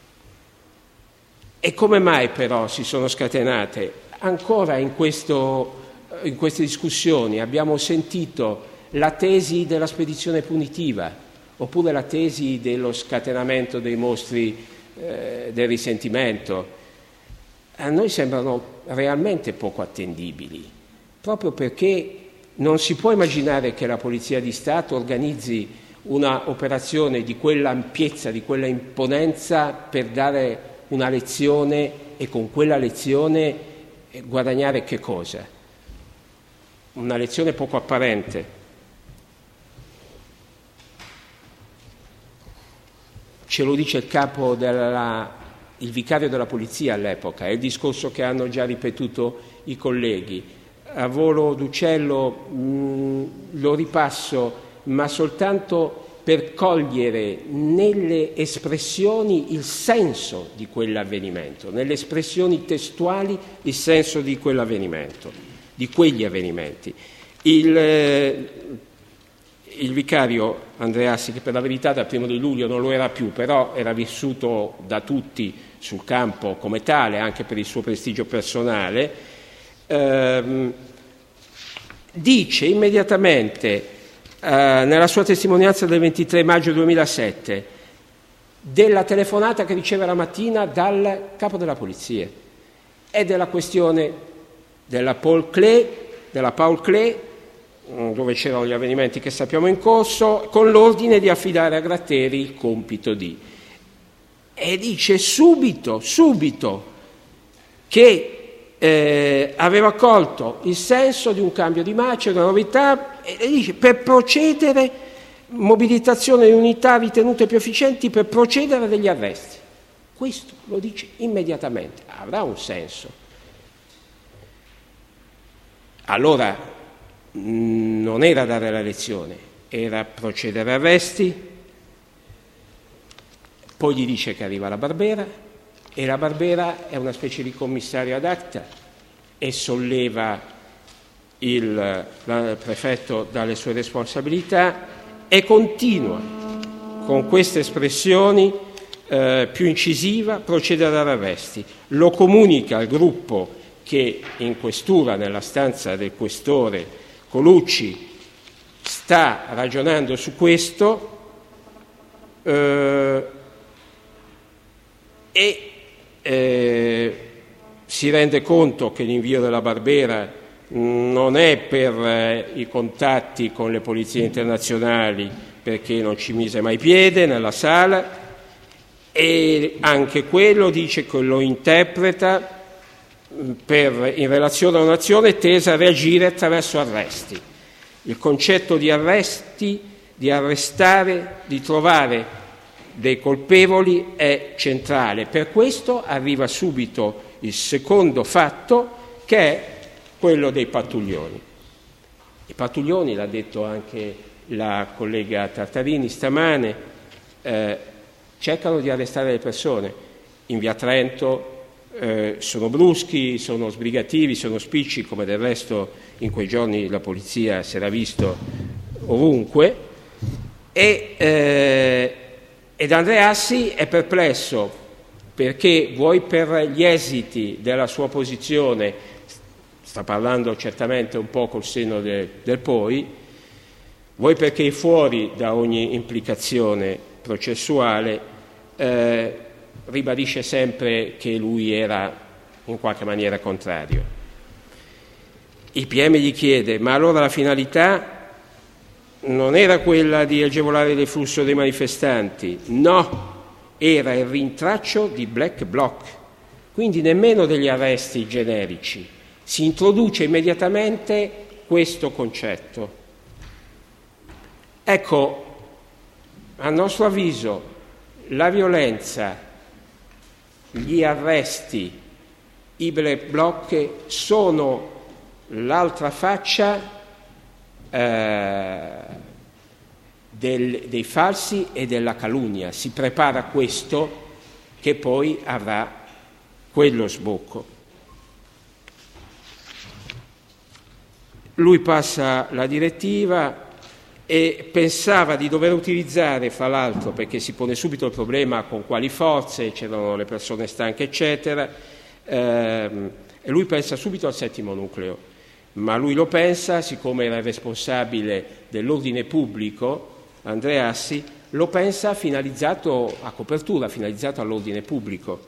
E come mai però si sono scatenate? Ancora in, questo, in queste discussioni abbiamo sentito la tesi della spedizione punitiva, oppure la tesi dello scatenamento dei mostri eh, del risentimento. A noi sembrano realmente poco attendibili, proprio perché non si può immaginare che la Polizia di Stato organizzi una operazione di quella ampiezza, di quella imponenza per dare una lezione e con quella lezione guadagnare che cosa? Una lezione poco apparente. Ce lo dice il capo della, il vicario della polizia all'epoca, è il discorso che hanno già ripetuto i colleghi. A volo d'uccello mh, lo ripasso, ma soltanto per cogliere nelle espressioni il senso di quell'avvenimento, nelle espressioni testuali il senso di quell'avvenimento, di quegli avvenimenti. Il, eh, il vicario Andreassi, che per la verità dal primo di luglio non lo era più, però era vissuto da tutti sul campo come tale, anche per il suo prestigio personale, ehm, dice immediatamente Uh, nella sua testimonianza del ventitré maggio duemilasette della telefonata che riceve la mattina dal capo della polizia e della questione della Paul Klee, della Paul Klee, dove c'erano gli avvenimenti che sappiamo in corso, con l'ordine di affidare a Gratteri il compito di. E dice subito, subito che Eh, aveva colto il senso di un cambio di marcia, di una novità, e, e dice per procedere, mobilitazione di unità ritenute più efficienti per procedere a degli arresti. Questo lo dice immediatamente, avrà un senso. Allora mh, non era dare la lezione, era procedere a arresti, poi gli dice che arriva la Barbera, e la Barbera è una specie di commissario ad acta e solleva il, la, il prefetto dalle sue responsabilità e continua con queste espressioni eh, più incisiva, procede ad arresti. Lo comunica al gruppo che in questura, nella stanza del questore Colucci, sta ragionando su questo eh, e Eh, si rende conto che l'invio della Barbera non è per eh, i contatti con le polizie internazionali, perché non ci mise mai piede nella sala, e anche quello dice che lo interpreta per, in relazione a un'azione tesa a reagire attraverso arresti. Il concetto di arresti, di arrestare, di trovare dei colpevoli è centrale. Per questo arriva subito il secondo fatto, che è quello dei pattuglioni. I pattuglioni, l'ha detto anche la collega Tartarini stamane, eh, cercano di arrestare le persone. In via Trento eh, sono bruschi, sono sbrigativi, sono spicci, come del resto in quei giorni la polizia si era visto ovunque, e eh, Ed Andreassi è perplesso perché, vuoi per gli esiti della sua posizione, sta parlando certamente un po' col senno de, del poi, vuoi perché è fuori da ogni implicazione processuale, eh, ribadisce sempre che lui era in qualche maniera contrario. Il P M gli chiede: ma allora la finalità non era quella di agevolare il flusso dei manifestanti? No, era il rintraccio di black bloc, quindi nemmeno degli arresti generici. Si introduce immediatamente questo concetto. Ecco, a nostro avviso, la violenza, gli arresti, i black bloc sono l'altra faccia Eh, del, dei falsi e della calunnia. Si prepara questo che poi avrà quello sbocco. Lui passa la direttiva e pensava di dover utilizzare, fra l'altro, perché si pone subito il problema con quali forze, c'erano le persone stanche eccetera, ehm, e lui pensa subito al settimo nucleo. Ma lui lo pensa, siccome era il responsabile dell'ordine pubblico, Andreassi, lo pensa finalizzato a copertura, finalizzato all'ordine pubblico.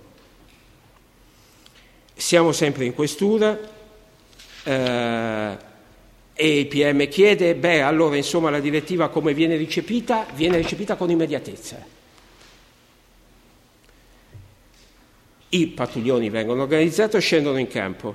Siamo sempre in questura eh, E il P M chiede, beh, allora insomma la direttiva come viene ricepita? Viene ricepita con immediatezza. I pattuglioni vengono organizzati, scendono in campo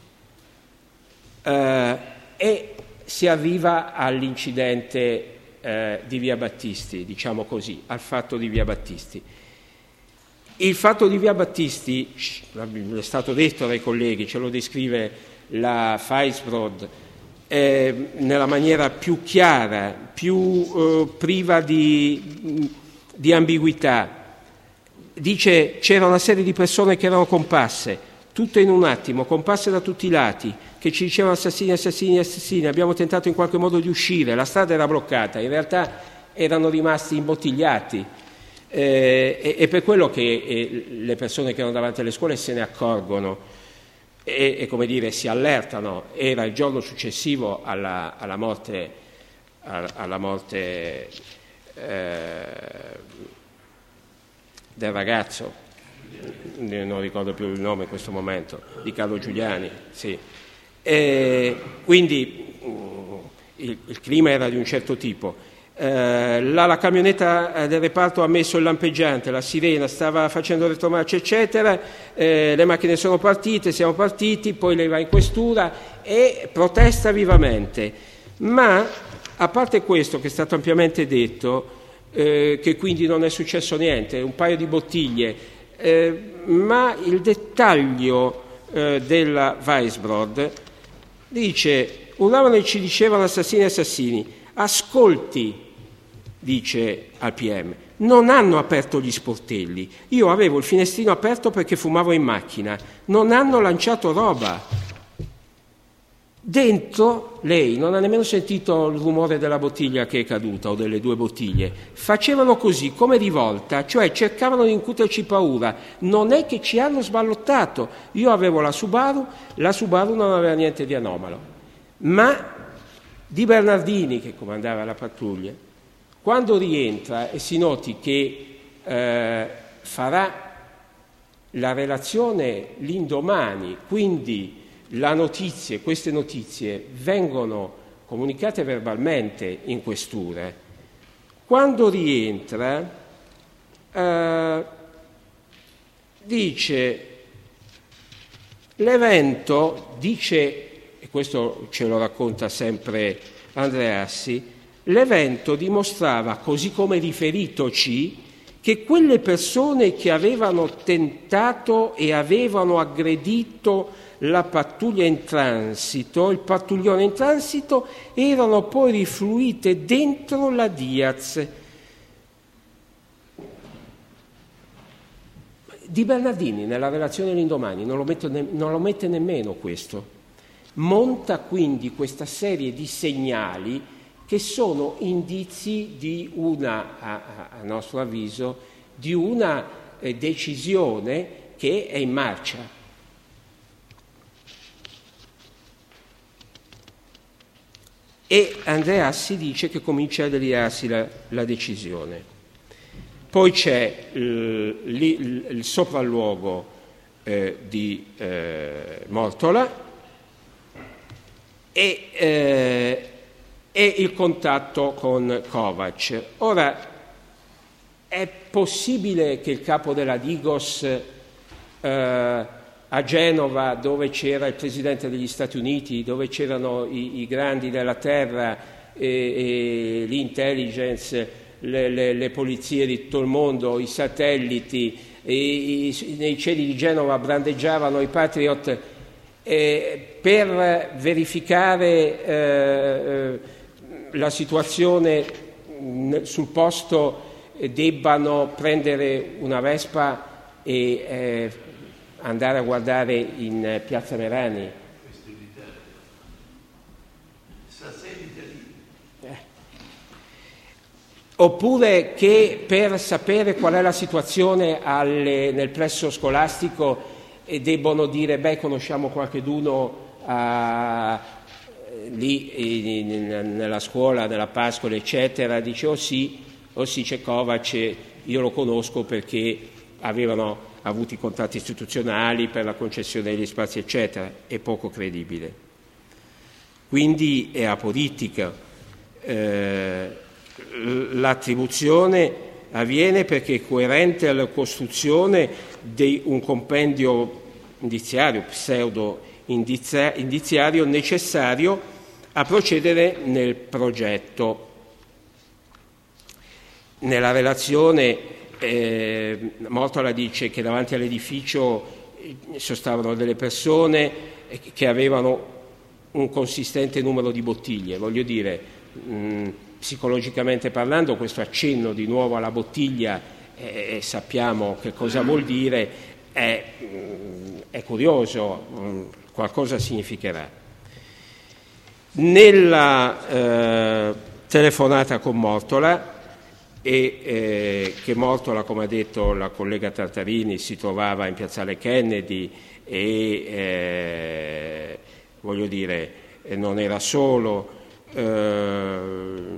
eh, e si arriva all'incidente eh, di Via Battisti, diciamo così, al fatto di Via Battisti. Il fatto di Via Battisti, è stato detto dai colleghi, ce lo descrive la Weisbrod eh, nella maniera più chiara, più eh, priva di, di ambiguità. Dice c'era una serie di persone che erano comparse, tutte in un attimo, comparse da tutti i lati, che ci dicevano assassini, assassini, assassini, abbiamo tentato in qualche modo di uscire, la strada era bloccata, in realtà erano rimasti imbottigliati eh, e, e per quello che eh, le persone che erano davanti alle scuole se ne accorgono e, e come dire si allertano. Era il giorno successivo alla, alla morte, alla, alla morte eh, del ragazzo, non ricordo più il nome in questo momento, di Carlo Giuliani, sì. E quindi il, il clima era di un certo tipo. Eh, la, la camionetta del reparto ha messo il lampeggiante, la sirena stava facendo retromarcia, eccetera. Eh, le macchine sono partite, siamo partiti, poi lei va in questura e protesta vivamente. Ma a parte questo, che è stato ampiamente detto, eh, che quindi non è successo niente, un paio di bottiglie, eh, ma il dettaglio eh, della Weisbrod dice: urlavano e ci dicevano assassini assassini. Ascolti, dice al P M, non hanno aperto gli sportelli, io avevo il finestrino aperto perché fumavo in macchina, non hanno lanciato roba. Dentro lei non ha nemmeno sentito il rumore della bottiglia che è caduta o delle due bottiglie. Facevano così, come di volta, cioè cercavano di incuterci paura. Non è che ci hanno sballottato. Io avevo la Subaru, la Subaru non aveva niente di anomalo. Ma Di Bernardini, che comandava la pattuglia, quando rientra e si noti che eh, farà la relazione l'indomani, quindi la notizia, queste notizie vengono comunicate verbalmente in questura, quando rientra eh, dice l'evento, dice, e questo ce lo racconta sempre Andreassi, l'evento dimostrava, così come riferitoci, che quelle persone che avevano tentato e avevano aggredito la pattuglia in transito, il pattuglione in transito, erano poi rifluite dentro la Diaz. Di Bernardini nella relazione all'indomani non lo, mette ne- non lo mette nemmeno questo. Monta quindi questa serie di segnali che sono indizi di una, a, a nostro avviso, di una eh, decisione che è in marcia. E Andreassi dice che comincia a delinearsi la, la decisione. Poi c'è il, il, il sopralluogo eh, di eh, Mortola e, eh, e il contatto con Kovac. Ora, è possibile che il capo della Digos eh, a Genova, dove c'era il Presidente degli Stati Uniti, dove c'erano i, i grandi della terra, e, e l'intelligence, le, le, le polizie di tutto il mondo, i satelliti, e, i, nei cieli di Genova brandeggiavano i Patriot eh, per verificare eh, la situazione sul posto, eh, debbano prendere una Vespa e eh, andare a guardare in Piazza Merani. Eh. Oppure che per sapere qual è la situazione alle, nel plesso scolastico eh, debbono dire beh conosciamo qualcheduno a, lì in, in, nella scuola, nella Pascoli eccetera, dice oh sì, oh sì c'è Kovac, io lo conosco perché avevano avuti contatti istituzionali per la concessione degli spazi eccetera. È poco credibile. quindi è apolitica. Eh, l'attribuzione avviene perché è coerente alla costruzione di un compendio indiziario, pseudo indiziario necessario a procedere nel progetto. Nella relazione eh, Mortola dice che davanti all'edificio sostavano delle persone che avevano un consistente numero di bottiglie. Voglio dire, mh, psicologicamente parlando, questo accenno di nuovo alla bottiglia, e eh, sappiamo che cosa vuol dire, è, mh, è curioso, mh, qualcosa significherà. Nella eh, telefonata con Mortola, e eh, che Mortola, come ha detto la collega Tartarini, si trovava in piazzale Kennedy e eh, voglio dire non era solo, eh,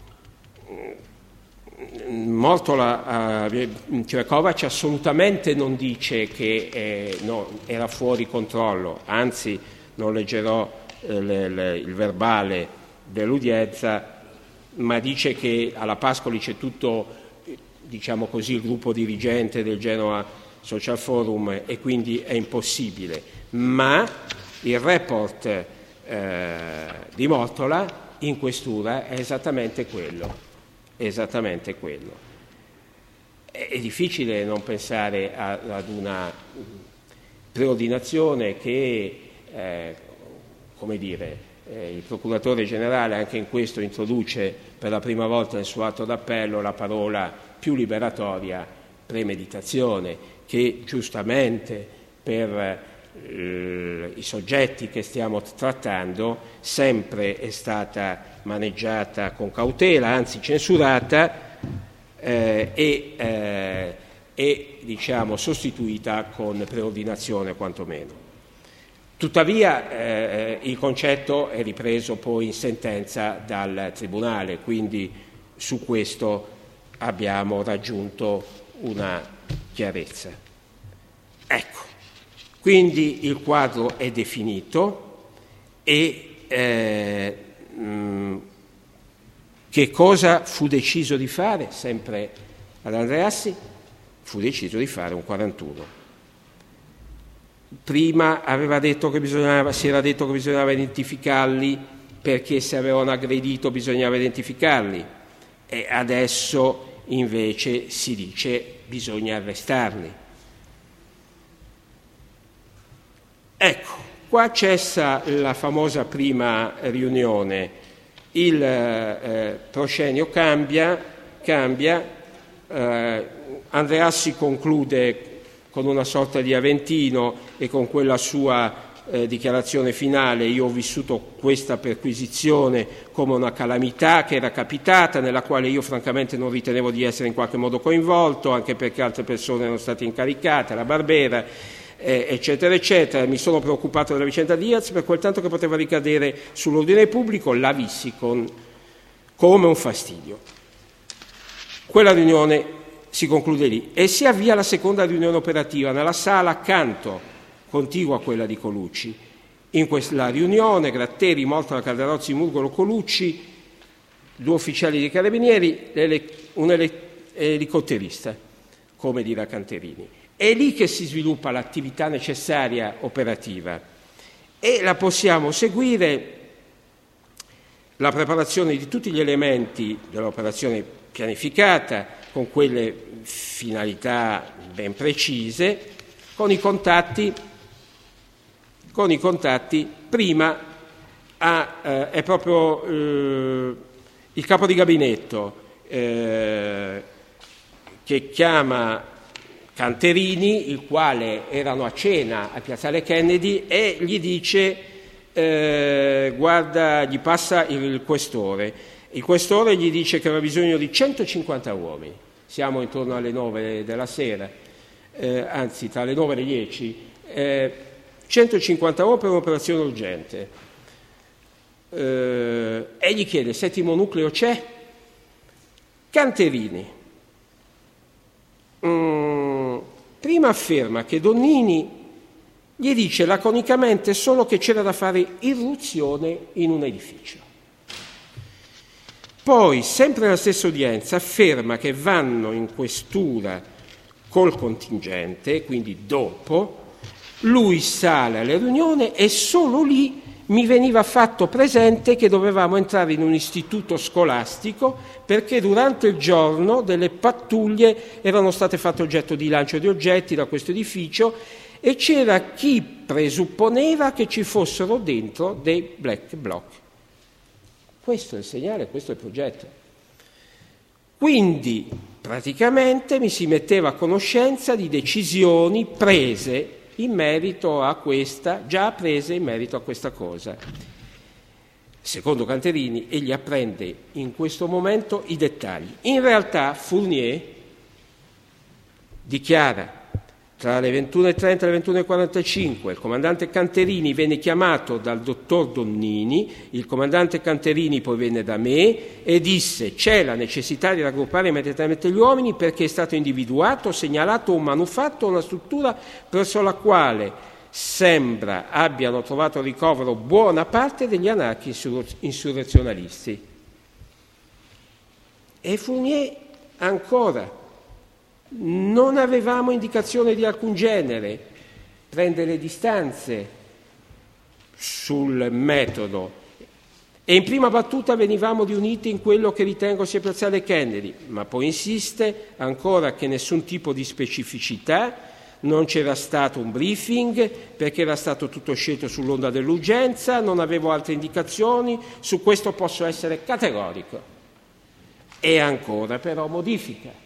Mortola eh, cioè Kovac assolutamente non dice che eh, no, era fuori controllo, anzi non leggerò eh, le, le, il verbale dell'udienza, ma dice che alla Pascoli c'è tutto, diciamo così, il gruppo dirigente del Genoa Social Forum e quindi è impossibile. Ma il report eh, di Mortola in questura è esattamente quello, è esattamente quello. È, è difficile non pensare a, ad una preordinazione che, eh, come dire, Eh, il procuratore generale anche in questo introduce per la prima volta nel suo atto d'appello la parola più liberatoria, premeditazione, che giustamente per eh, i soggetti che stiamo trattando sempre è stata maneggiata con cautela, anzi censurata eh, e, eh, e diciamo sostituita con preordinazione quantomeno. Tuttavia eh, il concetto è ripreso poi in sentenza dal Tribunale, quindi su questo abbiamo raggiunto una chiarezza. Ecco, quindi il quadro è definito e eh, mh, che cosa fu deciso di fare? Sempre ad Andreassi fu deciso di fare un quarantuno. Prima aveva detto che bisognava, si era detto che bisognava identificarli perché se avevano aggredito bisognava identificarli e adesso invece si dice bisogna arrestarli. Ecco, qua cessa la famosa prima riunione, il eh, proscenio cambia, cambia eh, Andreassi conclude con una sorta di Aventino e con quella sua eh, dichiarazione finale: io ho vissuto questa perquisizione come una calamità che era capitata, nella quale io francamente non ritenevo di essere in qualche modo coinvolto, anche perché altre persone erano state incaricate, la Barbera, eh, eccetera, eccetera. Mi sono preoccupato della vicenda Diaz per quel tanto che poteva ricadere sull'ordine pubblico, la vissi con, come un fastidio. Quella riunione si conclude lì e si avvia la seconda riunione operativa nella sala accanto, contigua a quella di Colucci. In questa riunione Gratteri, Mortola, Calderozzi, Murgolo, Colucci, due ufficiali dei carabinieri, un elicotterista, come dirà Canterini. È lì che si sviluppa l'attività necessaria operativa e la possiamo seguire, la preparazione di tutti gli elementi dell'operazione pianificata, con quelle finalità ben precise, con i contatti, con i contatti prima a, eh, è proprio eh, il capo di gabinetto eh, che chiama Canterini, il quale erano a cena a piazzale Kennedy, e gli dice eh, guarda, gli passa il questore. Il questore gli dice che aveva bisogno di centocinquanta uomini. Siamo intorno alle nove della sera, eh, anzi tra le nove e le dieci, eh, centocinquanta uomini per un'operazione urgente. Eh, e gli chiede: settimo nucleo c'è? Canterini mm, prima afferma che Donnini gli dice laconicamente solo che c'era da fare irruzione in un edificio. Poi, sempre nella stessa udienza, afferma che vanno in questura col contingente, quindi dopo, lui sale alla riunione e solo lì mi veniva fatto presente che dovevamo entrare in un istituto scolastico perché durante il giorno delle pattuglie erano state fatte oggetto di lancio di oggetti da questo edificio e c'era chi presupponeva che ci fossero dentro dei black bloc. Questo è il segnale, questo è il progetto. Quindi praticamente mi si metteva a conoscenza di decisioni prese in merito a questa, già prese in merito a questa cosa. Secondo Canterini, egli apprende in questo momento i dettagli. In realtà Fournier dichiara tra le ventuno e trenta e le ventuno e quarantacinque il comandante Canterini venne chiamato dal dottor Donnini, il comandante Canterini poi venne da me e disse c'è la necessità di raggruppare immediatamente gli uomini perché è stato individuato, segnalato un manufatto, una struttura presso la quale sembra abbiano trovato ricovero buona parte degli anarchi-insurrezionalisti. E Fournier ancora: non avevamo indicazione di alcun genere, prende le distanze sul metodo e in prima battuta venivamo riuniti in quello che ritengo sia Piazzale Kennedy, ma poi insiste ancora che nessun tipo di specificità, non c'era stato un briefing perché era stato tutto scelto sull'onda dell'urgenza, non avevo altre indicazioni, su questo posso essere categorico. E ancora però modifica.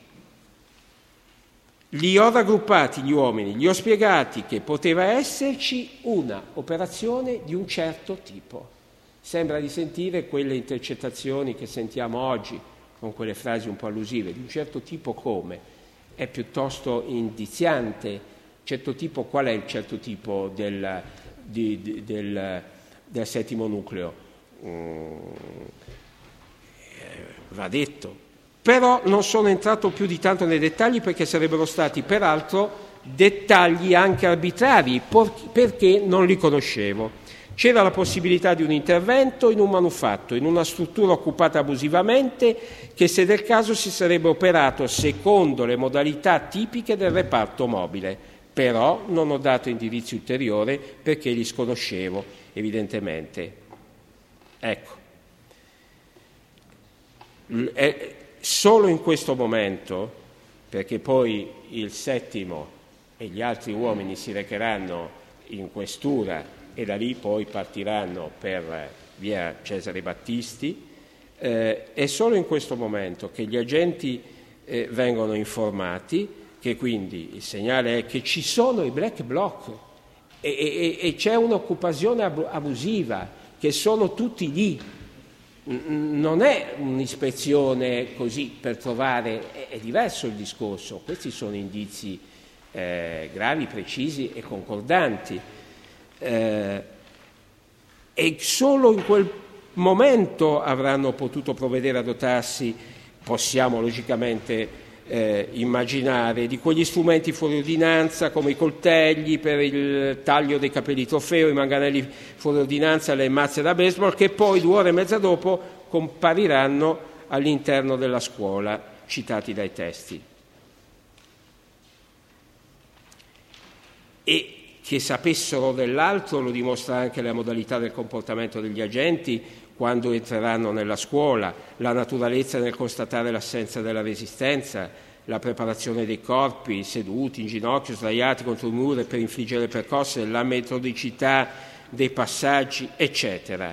Li ho raggruppati gli uomini, gli ho spiegati che poteva esserci una operazione di un certo tipo. Sembra di sentire quelle intercettazioni che sentiamo oggi, con quelle frasi un po' allusive, di un certo tipo come? È piuttosto indiziante. Certo tipo, qual è il certo tipo del, di, di, del, del settimo nucleo? Mm, va detto. Però non sono entrato più di tanto nei dettagli perché sarebbero stati peraltro dettagli anche arbitrari, perché non li conoscevo. C'era la possibilità di un intervento in un manufatto, in una struttura occupata abusivamente, che se del caso si sarebbe operato secondo le modalità tipiche del reparto mobile, però non ho dato indirizzi ulteriori perché li sconoscevo, evidentemente. Ecco. È solo in questo momento, perché poi il settimo e gli altri uomini si recheranno in questura e da lì poi partiranno per via Cesare Battisti, eh, è solo in questo momento che gli agenti eh, vengono informati che quindi il segnale è che ci sono i black bloc e, e, e c'è un'occupazione abusiva, che sono tutti lì. Non è un'ispezione così per trovare, è, è diverso il discorso, questi sono indizi eh, gravi, precisi e concordanti. Eh, e solo in quel momento avranno potuto provvedere a dotarsi, possiamo logicamente eh, immaginare, di quegli strumenti fuori ordinanza come i coltelli per il taglio dei capelli trofeo, i manganelli fuori ordinanza, le mazze da baseball, che poi due ore e mezza dopo compariranno all'interno della scuola, citati dai testi. E che sapessero dell'altro lo dimostra anche la modalità del comportamento degli agenti quando entreranno nella scuola, la naturalezza nel constatare l'assenza della resistenza, la preparazione dei corpi seduti, in ginocchio, sdraiati contro il muro per infliggere le percosse, la metodicità dei passaggi, eccetera.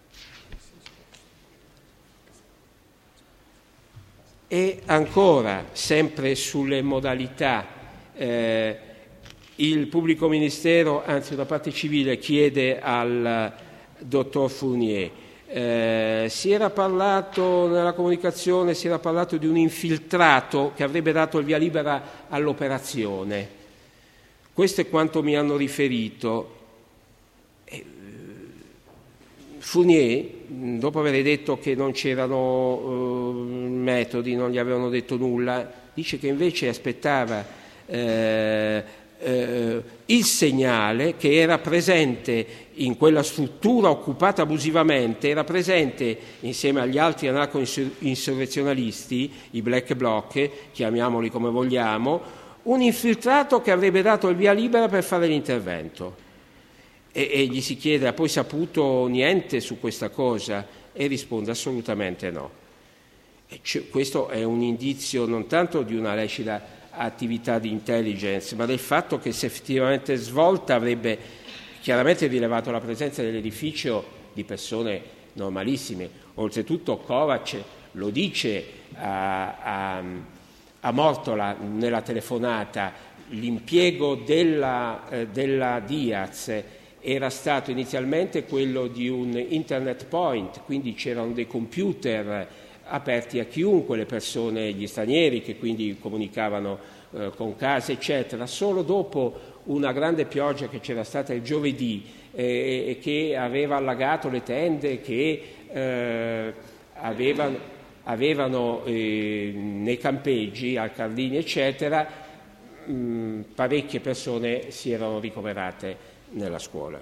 E ancora, sempre sulle modalità, eh, il pubblico ministero, anzi una parte civile, chiede al dottor Fournier, eh, si era parlato nella comunicazione, si era parlato di un infiltrato che avrebbe dato il via libera all'operazione. Questo è quanto mi hanno riferito. Eh, Fournier, dopo aver detto che non c'erano eh, metodi, non gli avevano detto nulla, dice che invece aspettava eh, eh, il segnale che era presente in quella struttura occupata abusivamente, era presente insieme agli altri anarco-insurrezionalisti, i black bloc, chiamiamoli come vogliamo, un infiltrato che avrebbe dato il via libera per fare l'intervento. E, e gli si chiede: ha poi saputo niente su questa cosa? E risponde: assolutamente no. E c- questo è un indizio non tanto di una lecita attività di intelligence, ma del fatto che, se effettivamente svolta, avrebbe chiaramente rilevato la presenza dell'edificio di persone normalissime. Oltretutto Kovac lo dice a, a, a Mortola nella telefonata: l'impiego della, eh, della Diaz era stato inizialmente quello di un internet point, quindi c'erano dei computer aperti a chiunque, le persone, gli stranieri, che quindi comunicavano eh, con case, eccetera. Solo dopo una grande pioggia che c'era stata il giovedì e eh, che aveva allagato le tende, che eh, avevano, avevano eh, nei campeggi, al Cardini, eccetera, mh, parecchie persone si erano ricoverate nella scuola.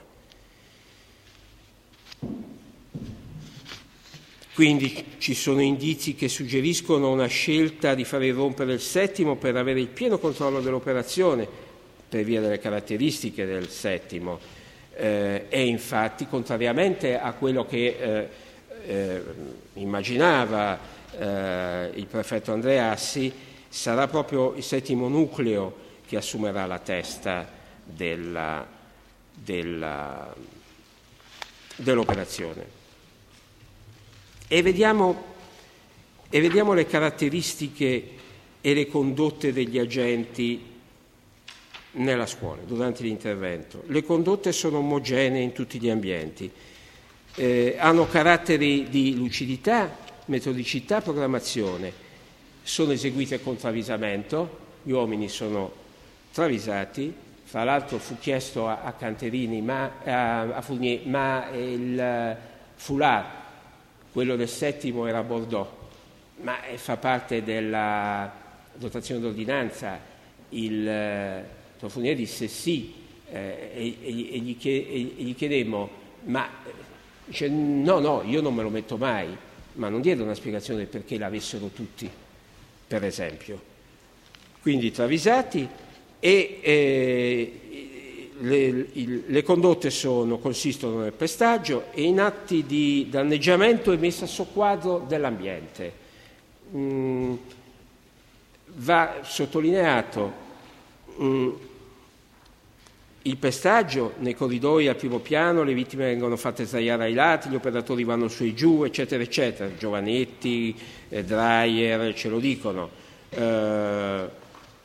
Quindi ci sono indizi che suggeriscono una scelta di fare irrompere il settimo per avere il pieno controllo dell'operazione, per via delle caratteristiche del settimo. Eh, e infatti, contrariamente a quello che eh, eh, immaginava eh, il prefetto Andreassi, sarà proprio il settimo nucleo che assumerà la testa della, della, dell'operazione. E vediamo, e vediamo le caratteristiche e le condotte degli agenti nella scuola durante l'intervento. Le condotte sono omogenee in tutti gli ambienti, eh, hanno caratteri di lucidità, metodicità, programmazione, sono eseguite con travisamento, gli uomini sono travisati. Fra l'altro fu chiesto a, a Canterini, ma, a, a Fournier, ma il foulard, quello del settimo, era Bordeaux, ma fa parte della dotazione d'ordinanza. Il eh, Fournier disse sì, eh, e, e, e, gli chied, e gli chiedemmo, ma dice, no, no, io non me lo metto mai, ma non diede una spiegazione del perché l'avessero tutti, per esempio. Quindi travisati. E eh, le, il, le condotte sono, consistono nel pestaggio e in atti di danneggiamento e messa a soqquadro dell'ambiente. Mm, va sottolineato mm, il pestaggio nei corridoi al primo piano, le vittime vengono fatte sdraiare ai lati, gli operatori vanno su e giù, eccetera, eccetera. Giovanetti, eh, Dreyer ce lo dicono. Eh,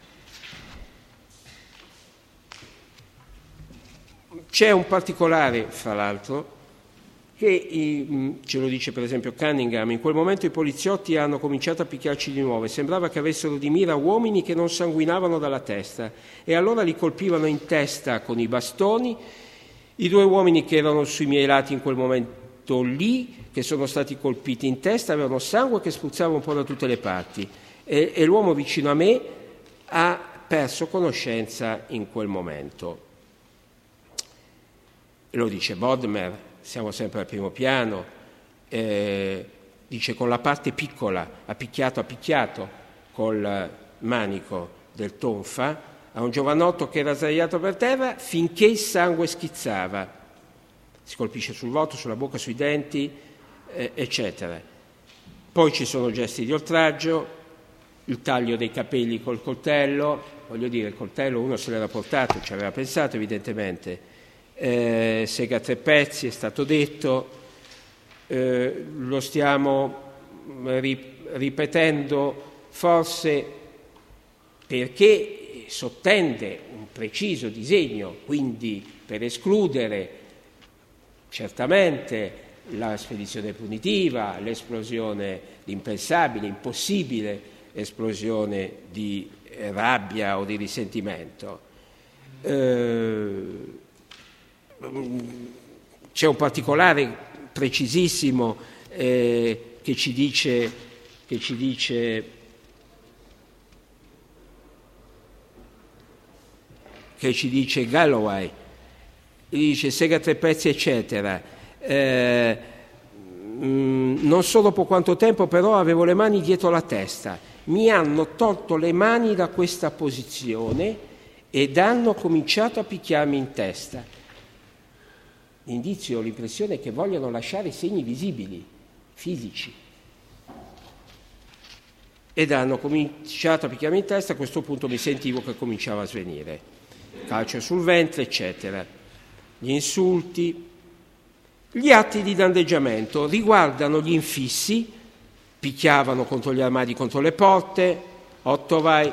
C'è un particolare, fra l'altro, che ce lo dice per esempio Cunningham: in quel momento i poliziotti hanno cominciato a picchiarci di nuovo e sembrava che avessero di mira uomini che non sanguinavano dalla testa, e allora li colpivano in testa con i bastoni. I due uomini che erano sui miei lati in quel momento lì, che sono stati colpiti in testa, avevano sangue che spruzzava un po' da tutte le parti, e, e l'uomo vicino a me ha perso conoscenza in quel momento. Lo dice Bodmer, siamo sempre al primo piano, eh, dice con la parte piccola, ha picchiato, ha picchiato col manico del tonfa a un giovanotto che era sdraiato per terra finché il sangue schizzava. Si colpisce sul volto, sulla bocca, sui denti, eh, eccetera. Poi ci sono gesti di oltraggio, il taglio dei capelli col coltello, voglio dire, il coltello uno se l'era portato, ci aveva pensato evidentemente. Eh, sega a tre pezzi, è stato detto, eh, lo stiamo rip- ripetendo forse perché sottende un preciso disegno, quindi per escludere certamente la spedizione punitiva, l'esplosione, l'impensabile, impossibile esplosione di rabbia o di risentimento. Eh, C'è un particolare precisissimo eh, che ci dice, che ci dice che ci dice Galloway, dice sega tre pezzi eccetera, eh, mh, non so dopo quanto tempo però avevo le mani dietro la testa, mi hanno tolto le mani da questa posizione ed hanno cominciato a picchiarmi in testa. L'indizio, l'impressione è che vogliono lasciare segni visibili, fisici. Ed hanno cominciato a picchiarmi in testa, a questo punto mi sentivo che cominciava a svenire. Calcio sul ventre, eccetera. Gli insulti. Gli atti di danneggiamento riguardano gli infissi, picchiavano contro gli armadi, contro le porte, otto vai,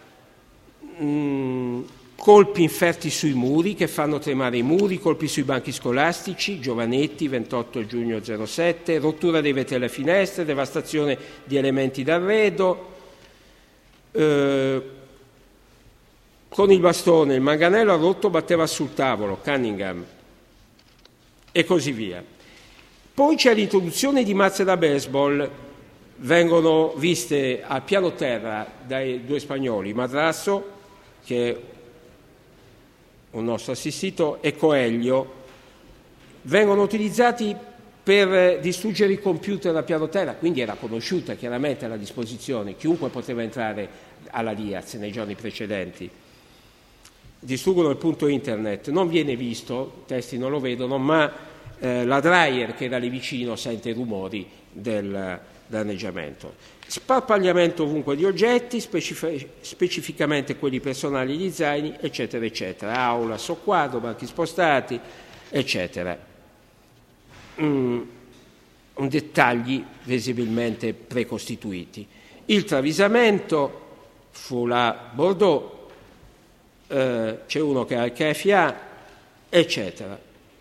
mh, colpi inferti sui muri che fanno tremare i muri, colpi sui banchi scolastici, Giovanetti, ventotto giugno zero sette, rottura dei vetri alle finestre, devastazione di elementi d'arredo, eh, con il bastone, il manganello ha rotto, batteva sul tavolo, Cunningham, e così via. Poi c'è l'introduzione di mazze da baseball, vengono viste al piano terra dai due spagnoli, Madrasso, che è un nostro assistito, e Coelho, vengono utilizzati per distruggere i computer a piano terra, quindi era conosciuta chiaramente la disposizione, chiunque poteva entrare alla Diaz nei giorni precedenti. Distruggono il punto internet, non viene visto, i testi non lo vedono, ma eh, la Dreyer che era lì vicino sente i rumori del danneggiamento. Sparpagliamento ovunque di oggetti, specif- specificamente quelli personali, gli zaini, eccetera, eccetera. Aula, socquadro, banchi spostati, eccetera. Mm, dettagli visibilmente precostituiti. Il travisamento, foulard Bordeaux, eh, c'è uno che ha il K F A, eccetera.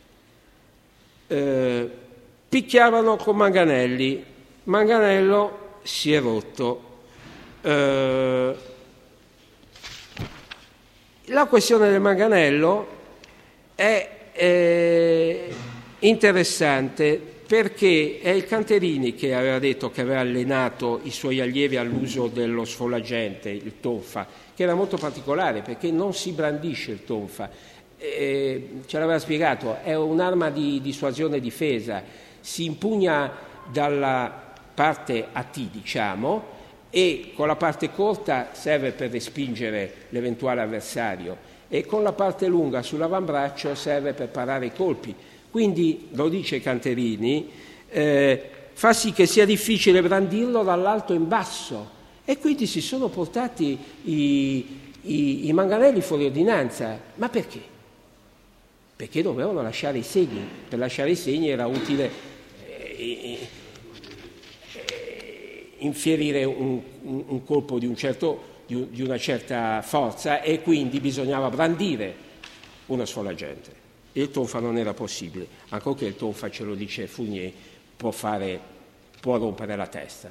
Eh, picchiavano con manganelli. Manganello si è rotto. Eh, la questione del manganello è eh, interessante perché è il Canterini che aveva detto che aveva allenato i suoi allievi all'uso dello sfollagente, il tonfa, che era molto particolare perché non si brandisce il tonfa. Eh, ce l'aveva spiegato, è un'arma di dissuasione e difesa, si impugna dalla parte a T, diciamo, e con la parte corta serve per respingere l'eventuale avversario e con la parte lunga sull'avambraccio serve per parare i colpi. Quindi, lo dice Canterini, eh, fa sì che sia difficile brandirlo dall'alto in basso e quindi si sono portati i, i, i manganelli fuori ordinanza. Ma perché? Perché dovevano lasciare i segni. Per lasciare i segni era utile eh, infierire un, un, un colpo di, un certo, di, di una certa forza e quindi bisognava brandire uno sfollagente. Il tonfa non era possibile, ancorché il tonfa, ce lo dice Fournier, può, fare, può rompere la testa.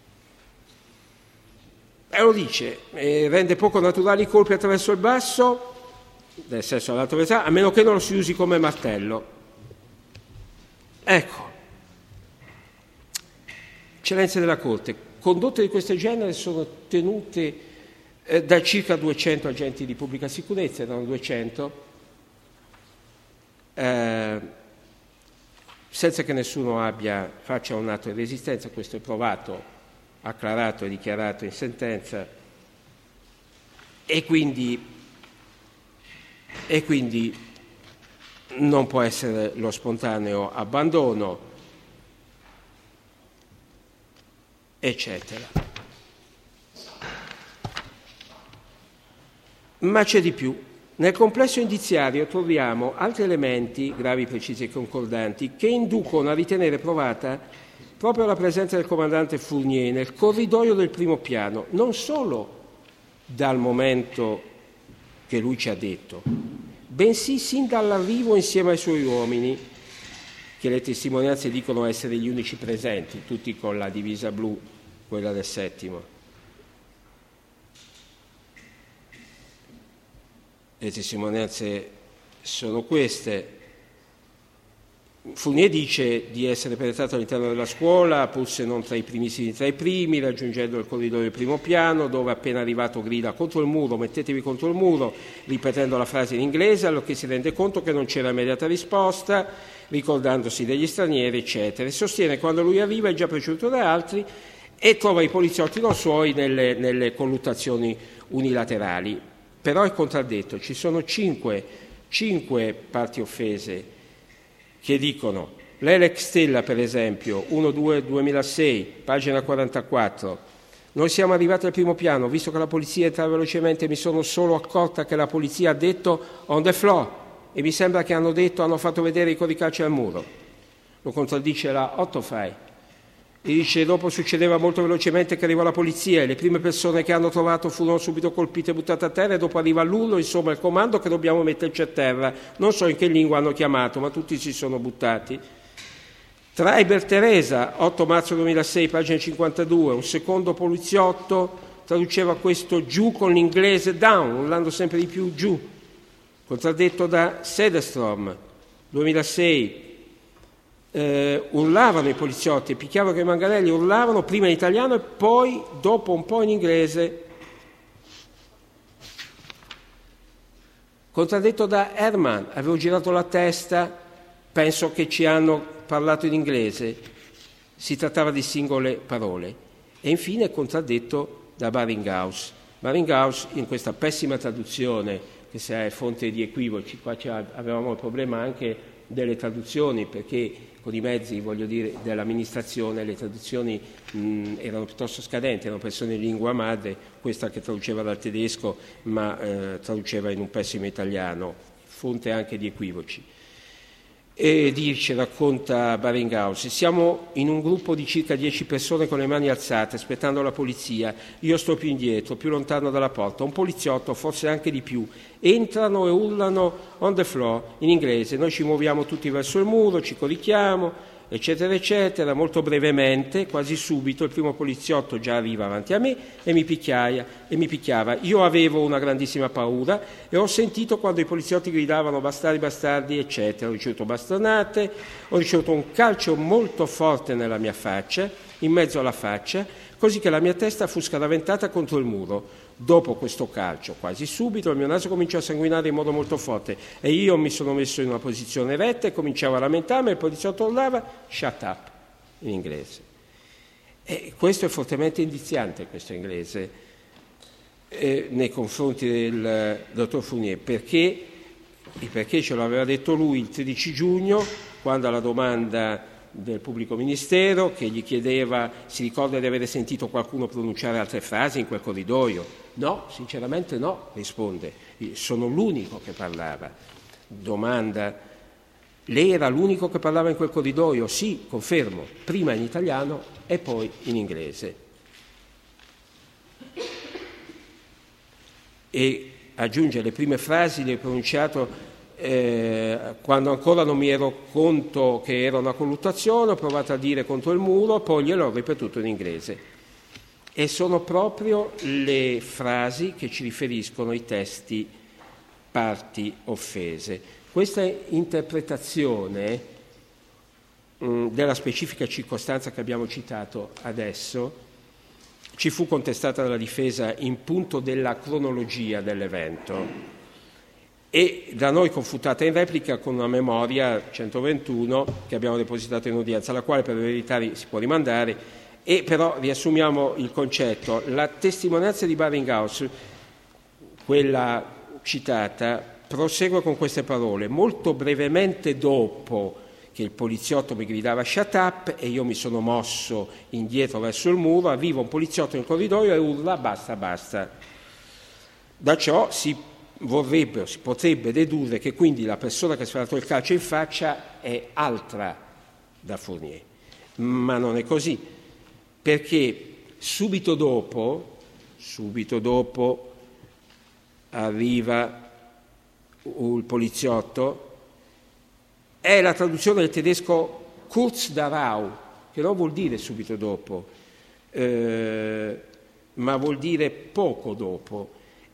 E lo dice, eh, rende poco naturali i colpi attraverso il basso, del sesso all'altra verità, a meno che non lo si usi come martello. Ecco. Eccellenze della Corte, condotte di questo genere sono tenute eh, da circa duecento agenti di pubblica sicurezza, erano duecento, eh, senza che nessuno abbia, faccia un atto di resistenza. Questo è provato, acclarato e dichiarato in sentenza, e quindi, e quindi non può essere lo spontaneo abbandono, eccetera. Ma c'è di più. Nel complesso indiziario troviamo altri elementi, gravi, precisi e concordanti, che inducono a ritenere provata proprio la presenza del comandante Fournier nel corridoio del primo piano, non solo dal momento che lui ci ha detto, bensì sin dall'arrivo insieme ai suoi uomini, che le testimonianze dicono essere gli unici presenti, tutti con la divisa blu, quella del settimo. Le testimonianze sono queste. Fournier dice di essere penetrato all'interno della scuola, pur se non tra i primissimi tra i primi, raggiungendo il corridoio del primo piano, dove appena arrivato grida contro il muro, mettetevi contro il muro, ripetendo la frase in inglese, allorché si rende conto che non c'era immediata risposta, ricordandosi degli stranieri, eccetera. E sostiene che quando lui arriva è già preceduto da altri e trova i poliziotti non suoi nelle, nelle colluttazioni unilaterali. Però è contraddetto, ci sono cinque, cinque parti offese che dicono, l'Elex Stella per esempio, uno due duemilasei, pagina quarantaquattro, noi siamo arrivati al primo piano, visto che la polizia entrava velocemente mi sono solo accorta che la polizia ha detto on the floor e mi sembra che hanno detto, hanno fatto vedere i codicacci al muro. Lo contraddice la Ottofai. E dice, dopo succedeva molto velocemente che arriva la polizia e le prime persone che hanno trovato furono subito colpite e buttate a terra e dopo arriva l'uno, insomma il comando che dobbiamo metterci a terra. Non so in che lingua hanno chiamato, ma tutti si sono buttati. Treiber Teresa, otto marzo duemilasei, pagina cinquantadue, un secondo poliziotto traduceva questo giù con l'inglese down, urlando sempre di più giù. Contraddetto da Sederstrom, duemilasei, Eh, urlavano i poliziotti, picchiavano i manganelli, urlavano prima in italiano e poi dopo un po' in inglese. Contraddetto da Herman, avevo girato la testa, penso che ci hanno parlato in inglese, si trattava di singole parole. E infine contraddetto da Baringhaus. Baringhaus in questa pessima traduzione, che se è fonte di equivoci, qua avevamo il problema anche delle traduzioni, perché con i mezzi, voglio dire, dell'amministrazione le traduzioni mh, erano piuttosto scadenti, erano persone in lingua madre, questa che traduceva dal tedesco ma eh, traduceva in un pessimo italiano, fonte anche di equivoci. E dice, racconta Baringhaus, siamo in un gruppo di circa dieci persone con le mani alzate aspettando la polizia, io sto più indietro, più lontano dalla porta, un poliziotto, forse anche di più, entrano e urlano on the floor in inglese, noi ci muoviamo tutti verso il muro, ci corichiamo, eccetera eccetera. Molto brevemente, quasi subito, il primo poliziotto già arriva avanti a me e mi picchiaia e mi picchiava. Io avevo una grandissima paura e ho sentito quando i poliziotti gridavano bastardi, bastardi, eccetera. Ho ricevuto bastonate, ho ricevuto un calcio molto forte nella mia faccia, in mezzo alla faccia, così che la mia testa fu scaraventata contro il muro. Dopo questo calcio, quasi subito, il mio naso cominciò a sanguinare in modo molto forte e io mi sono messo in una posizione retta e cominciavo a lamentarmi e il poliziotto urlava shut up in inglese. E questo è fortemente indiziante, questo inglese, eh, nei confronti del dottor Fournier, perché, perché ce l'aveva detto lui il tredici giugno, quando alla domanda del pubblico ministero che gli chiedeva, si ricorda di avere sentito qualcuno pronunciare altre frasi in quel corridoio? No, sinceramente no, risponde, sono l'unico che parlava. Domanda, lei era l'unico che parlava in quel corridoio? Sì, confermo, prima in italiano e poi in inglese. E aggiunge, le prime frasi le ho pronunciato Eh, quando ancora non mi ero conto che era una colluttazione, ho provato a dire contro il muro, poi gliel'ho ripetuto in inglese. E sono proprio le frasi che ci riferiscono i testi parti offese. Questa interpretazione mh, della specifica circostanza che abbiamo citato adesso ci fu contestata dalla difesa in punto della cronologia dell'evento e da noi confutata in replica con una memoria centoventuno che abbiamo depositato in udienza, alla quale per verità si può rimandare, e però riassumiamo il concetto. La testimonianza di Baringhaus, quella citata, prosegue con queste parole: molto brevemente dopo che il poliziotto mi gridava shut up e io mi sono mosso indietro verso il muro, arriva un poliziotto nel corridoio e urla basta, basta. Da ciò si vorrebbe o si potrebbe dedurre che quindi la persona che si è fatto il calcio in faccia è altra da Fournier, ma non è così, perché subito dopo, subito dopo arriva il poliziotto, è la traduzione del tedesco kurz darauf, che non vuol dire subito dopo, eh, ma vuol dire poco dopo.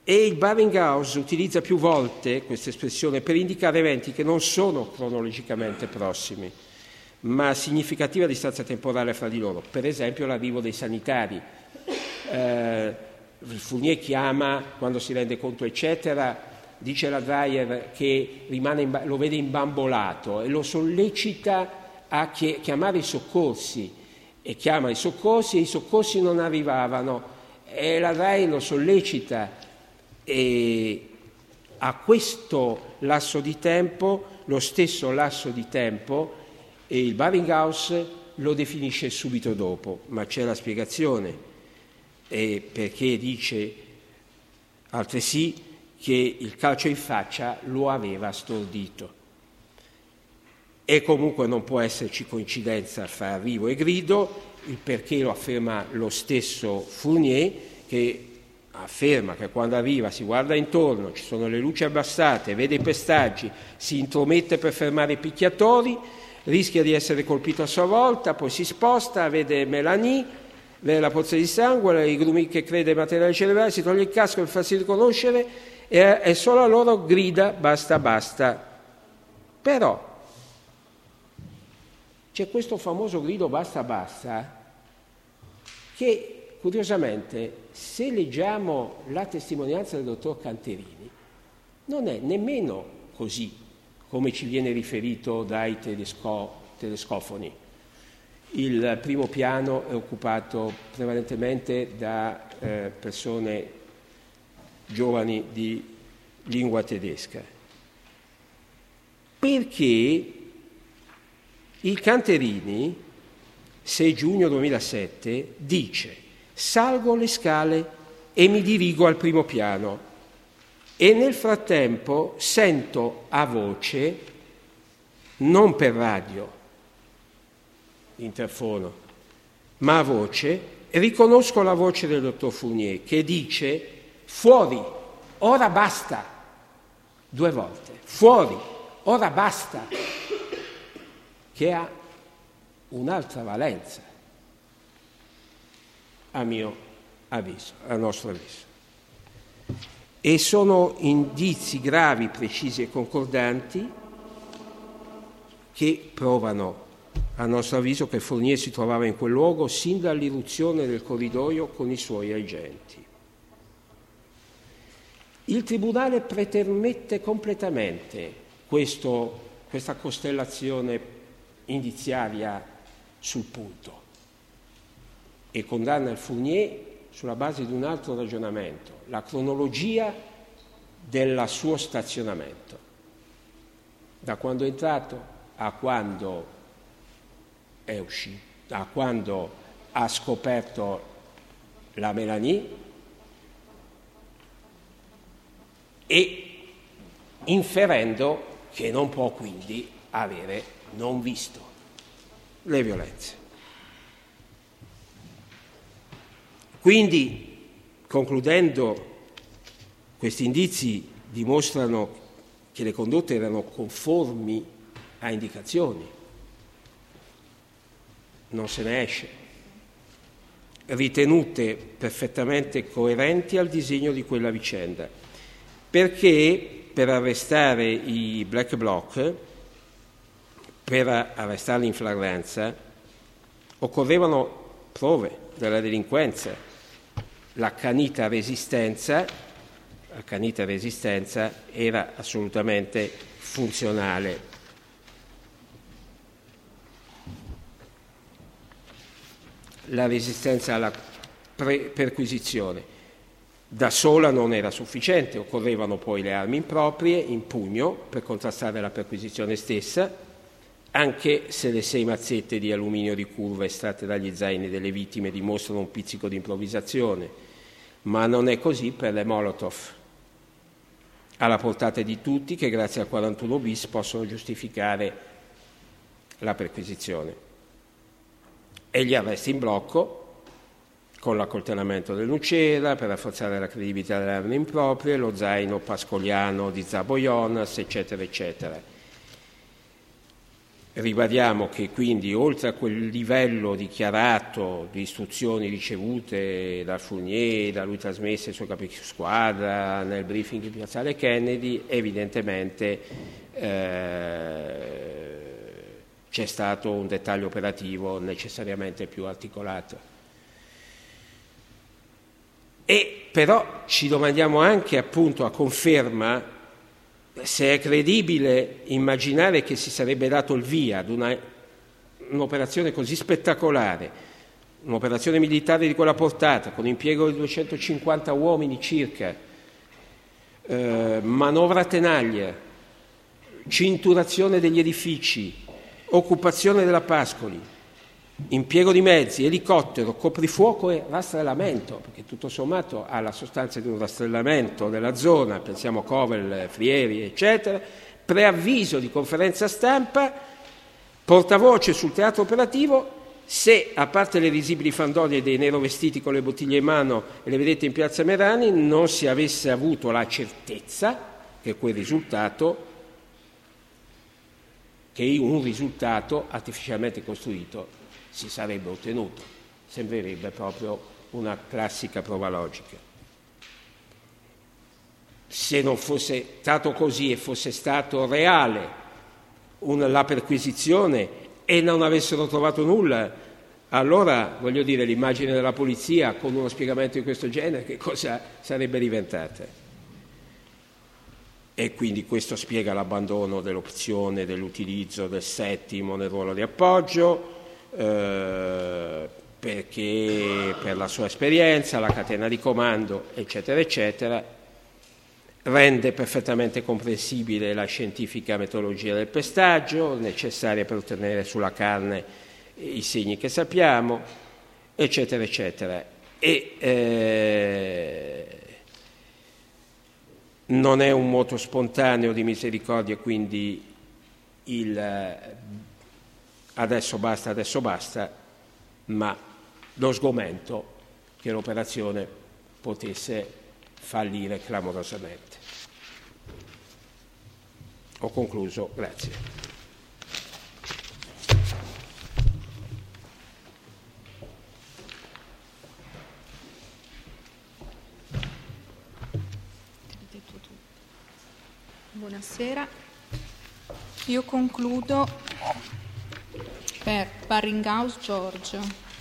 E il Baringhaus utilizza più volte questa espressione per indicare eventi che non sono cronologicamente prossimi, ma significativa distanza temporale fra di loro. Per esempio l'arrivo dei sanitari. Eh, Fournier chiama, quando si rende conto, eccetera, dice la Dreyer che rimane in, lo vede imbambolato e lo sollecita a chiamare i soccorsi, e chiama i soccorsi e i soccorsi non arrivavano, e la Dreyer lo sollecita, e a questo lasso di tempo, lo stesso lasso di tempo, e il Baringhaus lo definisce subito dopo, ma c'è la spiegazione, e perché dice altresì che il calcio in faccia lo aveva stordito. E comunque non può esserci coincidenza fra arrivo e grido, il perché lo afferma lo stesso Fournier, che afferma che quando arriva si guarda intorno, ci sono le luci abbassate, vede i pestaggi, si intromette per fermare i picchiatori, rischia di essere colpito a sua volta, poi si sposta, vede Mélanie, vede la pozza di sangue, i grumi che crede materiale cerebrale, si toglie il casco per farsi riconoscere e, e solo a loro grida basta basta. Però c'è questo famoso grido basta basta che, curiosamente, se leggiamo la testimonianza del dottor Canterini, non è nemmeno così come ci viene riferito dai telesco- telescofoni. Il primo piano è occupato prevalentemente da eh, persone giovani di lingua tedesca, perché il Canterini, sei giugno duemilasette, dice: salgo le scale e mi dirigo al primo piano e nel frattempo sento a voce, non per radio, interfono, ma a voce, e riconosco la voce del dottor Fournier che dice: fuori, ora basta, due volte, fuori, ora basta, che ha un'altra valenza, a mio avviso, a nostro avviso. E sono indizi gravi, precisi e concordanti che provano, a nostro avviso, che Fournier si trovava in quel luogo sin dall'irruzione del corridoio con i suoi agenti. Il Tribunale pretermette completamente questo, questa costellazione indiziaria sul punto e condanna il Fournier sulla base di un altro ragionamento, la cronologia del suo stazionamento, da quando è entrato a quando è uscito, a quando ha scoperto la Mélanie, e inferendo che non può quindi avere non visto le violenze. Quindi, concludendo, questi indizi dimostrano che le condotte erano conformi a indicazioni, non se ne esce, ritenute perfettamente coerenti al disegno di quella vicenda, perché per arrestare i Black Bloc, per arrestarli in flagranza, occorrevano prove della delinquenza, l'accanita resistenza, l'accanita resistenza era assolutamente funzionale. La resistenza alla pre- perquisizione da sola non era sufficiente, occorrevano poi le armi improprie in pugno per contrastare la perquisizione stessa, anche se le sei mazzette di alluminio di curva estratte dagli zaini delle vittime dimostrano un pizzico di improvvisazione, ma non è così per le Molotov, alla portata di tutti, che grazie al quarantuno bis possono giustificare la perquisizione. E gli arresti in blocco, con l'accoltellamento del Nucera per rafforzare la credibilità delle armi improprie, lo zaino pascoliano di Zaboyonas, eccetera, eccetera. Ribadiamo che quindi, oltre a quel livello dichiarato di istruzioni ricevute dal Fournier, da lui trasmesse ai suoi capi squadra nel briefing in piazzale Kennedy, evidentemente eh, c'è stato un dettaglio operativo necessariamente più articolato. E però ci domandiamo anche, appunto, a conferma, se è credibile immaginare che si sarebbe dato il via ad una, un'operazione così spettacolare, un'operazione militare di quella portata, con impiego di duecentocinquanta uomini circa, eh, manovra a tenaglia, cinturazione degli edifici, occupazione della Pascoli, impiego di mezzi, elicottero, coprifuoco e rastrellamento, perché tutto sommato ha la sostanza di un rastrellamento della zona, pensiamo a Covel, Frieri, eccetera, preavviso di conferenza stampa, portavoce sul teatro operativo. Se, a parte le risibili fandonie dei nero vestiti con le bottiglie in mano e le vedete in piazza Merani, non si avesse avuto la certezza che quel risultato, che un risultato artificialmente costruito si sarebbe ottenuto. Sembrerebbe proprio una classica prova logica. Se non fosse stato così e fosse stato reale una, la perquisizione e non avessero trovato nulla, allora, voglio dire, l'immagine della polizia con uno spiegamento di questo genere che cosa sarebbe diventata? E quindi questo spiega l'abbandono dell'opzione dell'utilizzo del settimo nel ruolo di appoggio, Eh, perché per la sua esperienza, la catena di comando, eccetera, eccetera, rende perfettamente comprensibile la scientifica metodologia del pestaggio, necessaria per ottenere sulla carne i segni che sappiamo, eccetera, eccetera. E eh, non è un moto spontaneo di misericordia, quindi il adesso basta, adesso basta, ma lo sgomento che l'operazione potesse fallire clamorosamente. Ho concluso, grazie. Buonasera, io concludo per Barringhouse George,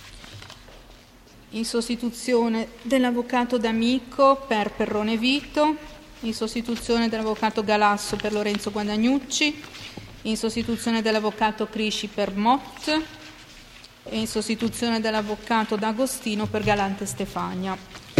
in sostituzione dell'avvocato D'Amico per Perrone Vito, in sostituzione dell'avvocato Galasso per Lorenzo Guadagnucci, in sostituzione dell'avvocato Crisci per Mott e in sostituzione dell'avvocato D'Agostino per Galante Stefania.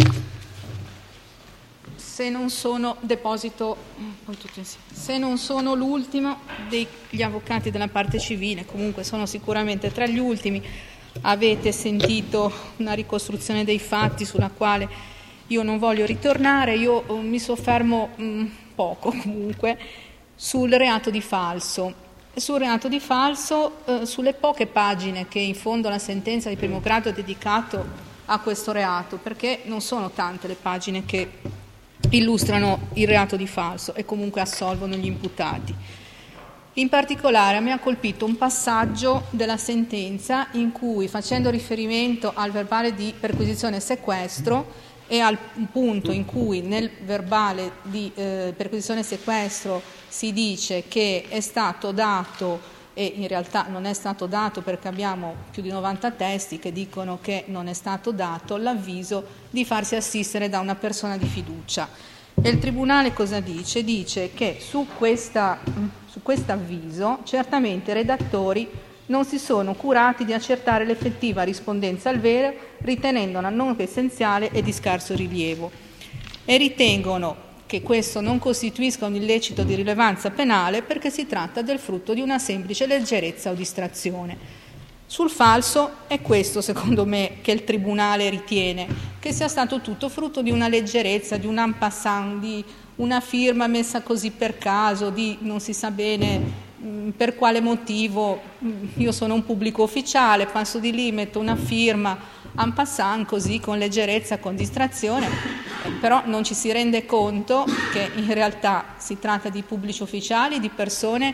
Se non sono deposito, se non sono l'ultimo degli avvocati della parte civile, comunque sono sicuramente tra gli ultimi, avete sentito una ricostruzione dei fatti sulla quale io non voglio ritornare. Io mi soffermo mh, poco comunque sul reato di falso. Sul reato di falso, eh, sulle poche pagine che in fondo la sentenza di primo grado ha dedicato a questo reato, perché non sono tante le pagine che illustrano il reato di falso e comunque assolvono gli imputati. In particolare a me ha colpito un passaggio della sentenza in cui, facendo riferimento al verbale di perquisizione e sequestro e al punto in cui nel verbale di eh, perquisizione e sequestro si dice che è stato dato, e in realtà non è stato dato perché abbiamo più di novanta testi che dicono che non è stato dato, l'avviso di farsi assistere da una persona di fiducia. E il Tribunale cosa dice? Dice che su questa, su questo avviso certamente i redattori non si sono curati di accertare l'effettiva rispondenza al vero, ritenendola non essenziale e di scarso rilievo, e ritengono che questo non costituisca un illecito di rilevanza penale perché si tratta del frutto di una semplice leggerezza o distrazione. Sul falso è questo, secondo me, che il Tribunale ritiene, che sia stato tutto frutto di una leggerezza, di un en passant, di una firma messa così per caso, di non si sa bene mh, per quale motivo. Io sono un pubblico ufficiale, passo di lì, metto una firma en passant, così con leggerezza, con distrazione, eh, però non ci si rende conto che in realtà si tratta di pubblici ufficiali, di persone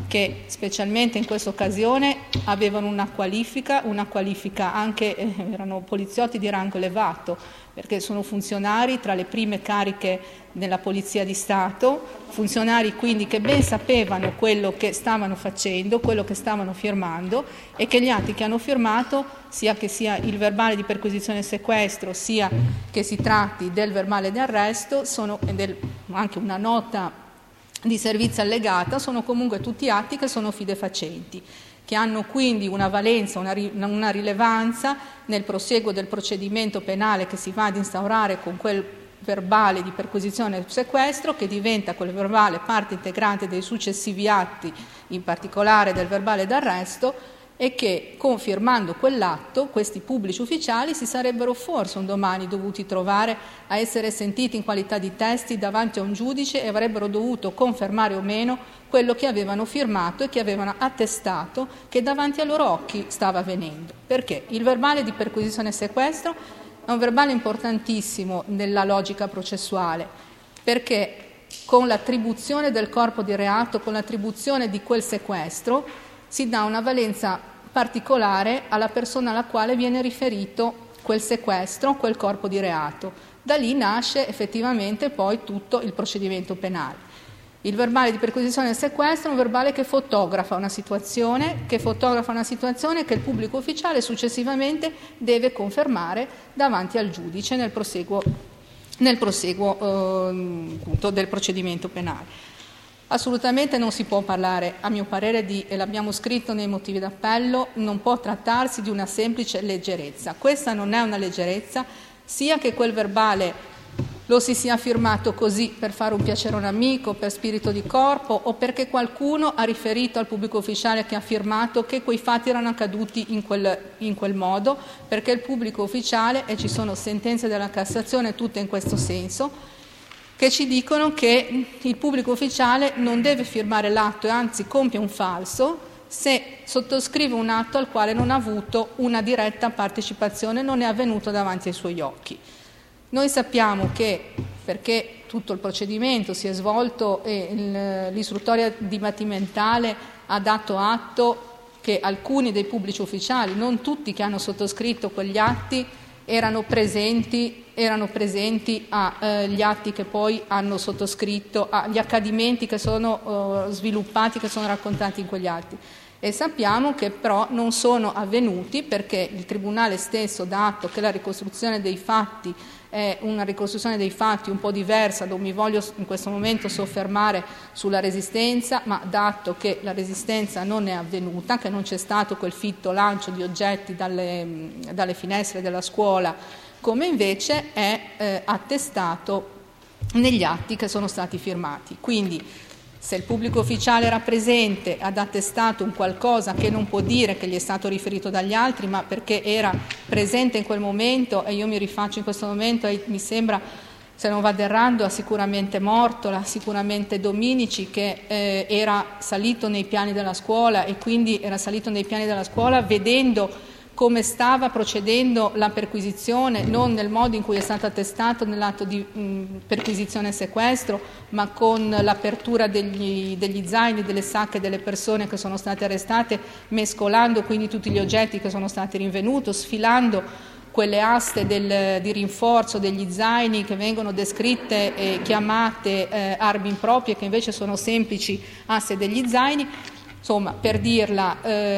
che specialmente in questa occasione avevano una qualifica, una qualifica anche, eh, erano poliziotti di rango elevato, perché sono funzionari tra le prime cariche della Polizia di Stato, funzionari quindi che ben sapevano quello che stavano facendo, quello che stavano firmando, e che gli atti che hanno firmato, sia che sia il verbale di perquisizione e sequestro, sia che si tratti del verbale di arresto, sono del, anche una nota di servizio allegata, sono comunque tutti atti che sono fidefacenti, che hanno quindi una valenza, una, una rilevanza nel prosieguo del procedimento penale che si va ad instaurare con quel verbale di perquisizione e sequestro, che diventa quel verbale parte integrante dei successivi atti, in particolare del verbale d'arresto, e che, confermando quell'atto, questi pubblici ufficiali si sarebbero forse un domani dovuti trovare a essere sentiti in qualità di testi davanti a un giudice e avrebbero dovuto confermare o meno quello che avevano firmato e che avevano attestato che davanti ai loro occhi stava avvenendo. Perché il verbale di perquisizione e sequestro è un verbale importantissimo nella logica processuale, perché con l'attribuzione del corpo di reato, con l'attribuzione di quel sequestro, si dà una valenza particolare alla persona alla quale viene riferito quel sequestro, quel corpo di reato. Da lì nasce effettivamente poi tutto il procedimento penale. Il verbale di perquisizione e sequestro è un verbale che fotografa una situazione, che fotografa una situazione che il pubblico ufficiale successivamente deve confermare davanti al giudice nel proseguo, nel proseguo eh, appunto, del procedimento penale. Assolutamente non si può parlare, a mio parere, di, e l'abbiamo scritto nei motivi d'appello, non può trattarsi di una semplice leggerezza. Questa non è una leggerezza, sia che quel verbale lo si sia firmato così per fare un piacere a un amico, per spirito di corpo, o perché qualcuno ha riferito al pubblico ufficiale che ha firmato che quei fatti erano accaduti in quel, in quel modo, perché il pubblico ufficiale, e ci sono sentenze della Cassazione tutte in questo senso, che ci dicono che il pubblico ufficiale non deve firmare l'atto e anzi compie un falso se sottoscrive un atto al quale non ha avuto una diretta partecipazione, non è avvenuto davanti ai suoi occhi. Noi sappiamo che, perché tutto il procedimento si è svolto e l'istruttoria dibattimentale ha dato atto che alcuni dei pubblici ufficiali, non tutti che hanno sottoscritto quegli atti, erano presenti, erano presenti agli eh, atti che poi hanno sottoscritto, agli accadimenti che sono eh, sviluppati, che sono raccontati in quegli atti. E sappiamo che però non sono avvenuti perché il Tribunale stesso dà atto che la ricostruzione dei fatti è una ricostruzione dei fatti un po' diversa, non mi voglio in questo momento soffermare sulla resistenza, ma dato che la resistenza non è avvenuta, che non c'è stato quel fitto lancio di oggetti dalle, dalle finestre della scuola, come invece è eh, attestato negli atti che sono stati firmati. Quindi se il pubblico ufficiale era presente, ha attestato un qualcosa che non può dire che gli è stato riferito dagli altri, ma perché era presente in quel momento, e io mi rifaccio in questo momento e mi sembra, se non vado errando, a sicuramente Mortola, sicuramente Dominici, che eh, era salito nei piani della scuola e quindi era salito nei piani della scuola vedendo come stava procedendo la perquisizione, non nel modo in cui è stato attestato nell'atto di mh, perquisizione e sequestro, ma con l'apertura degli, degli zaini, delle sacche delle persone che sono state arrestate, mescolando quindi tutti gli oggetti che sono stati rinvenuti, sfilando quelle aste del, di rinforzo degli zaini che vengono descritte e chiamate eh, armi improprie, che invece sono semplici aste degli zaini. Insomma, per dirla,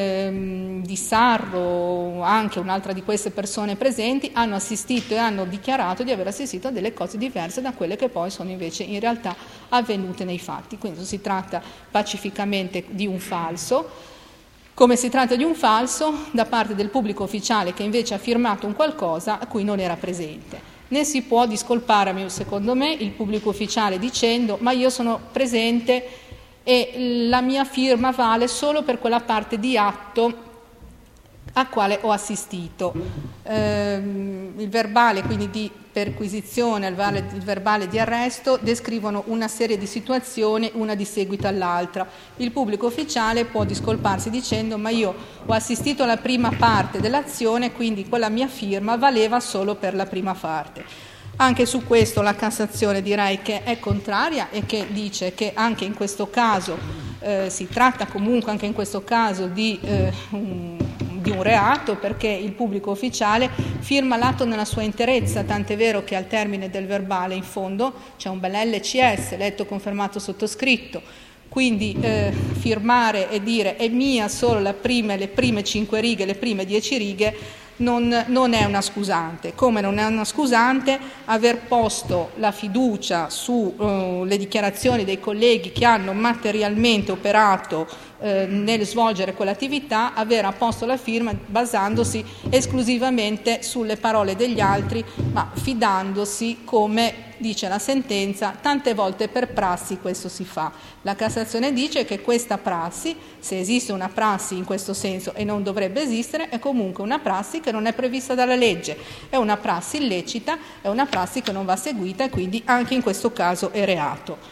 ehm, Di Sarro, anche un'altra di queste persone presenti, hanno assistito e hanno dichiarato di aver assistito a delle cose diverse da quelle che poi sono invece in realtà avvenute nei fatti. Quindi si tratta pacificamente di un falso, come si tratta di un falso da parte del pubblico ufficiale che invece ha firmato un qualcosa a cui non era presente. Ne si può discolpare, secondo me, il pubblico ufficiale dicendo ma io sono presente e la mia firma vale solo per quella parte di atto a quale ho assistito. Eh, il verbale quindi di perquisizione, il verbale, il verbale di arresto descrivono una serie di situazioni, una di seguito all'altra. Il pubblico ufficiale può discolparsi dicendo ma io ho assistito alla prima parte dell'azione, quindi quella mia firma valeva solo per la prima parte. Anche su questo la Cassazione direi che è contraria e che dice che anche in questo caso eh, si tratta comunque anche in questo caso di eh, un di un reato, perché il pubblico ufficiale firma l'atto nella sua interezza, tant'è vero che al termine del verbale in fondo c'è un bel L C S, letto, confermato, sottoscritto. Quindi eh, firmare e dire è mia solo la prime, le prime cinque righe, le prime dieci righe, non, non è una scusante. Come non è una scusante aver posto la fiducia sulle uh, dichiarazioni dei colleghi che hanno materialmente operato eh, nel svolgere quell'attività, aver apposto la firma basandosi esclusivamente sulle parole degli altri, ma fidandosi, come dice la sentenza, tante volte per prassi questo si fa. La Cassazione dice che questa prassi, se esiste una prassi in questo senso e non dovrebbe esistere, è comunque una prassi che non è prevista dalla legge, è una prassi illecita, è una prassi che non va seguita e quindi anche in questo caso è reato.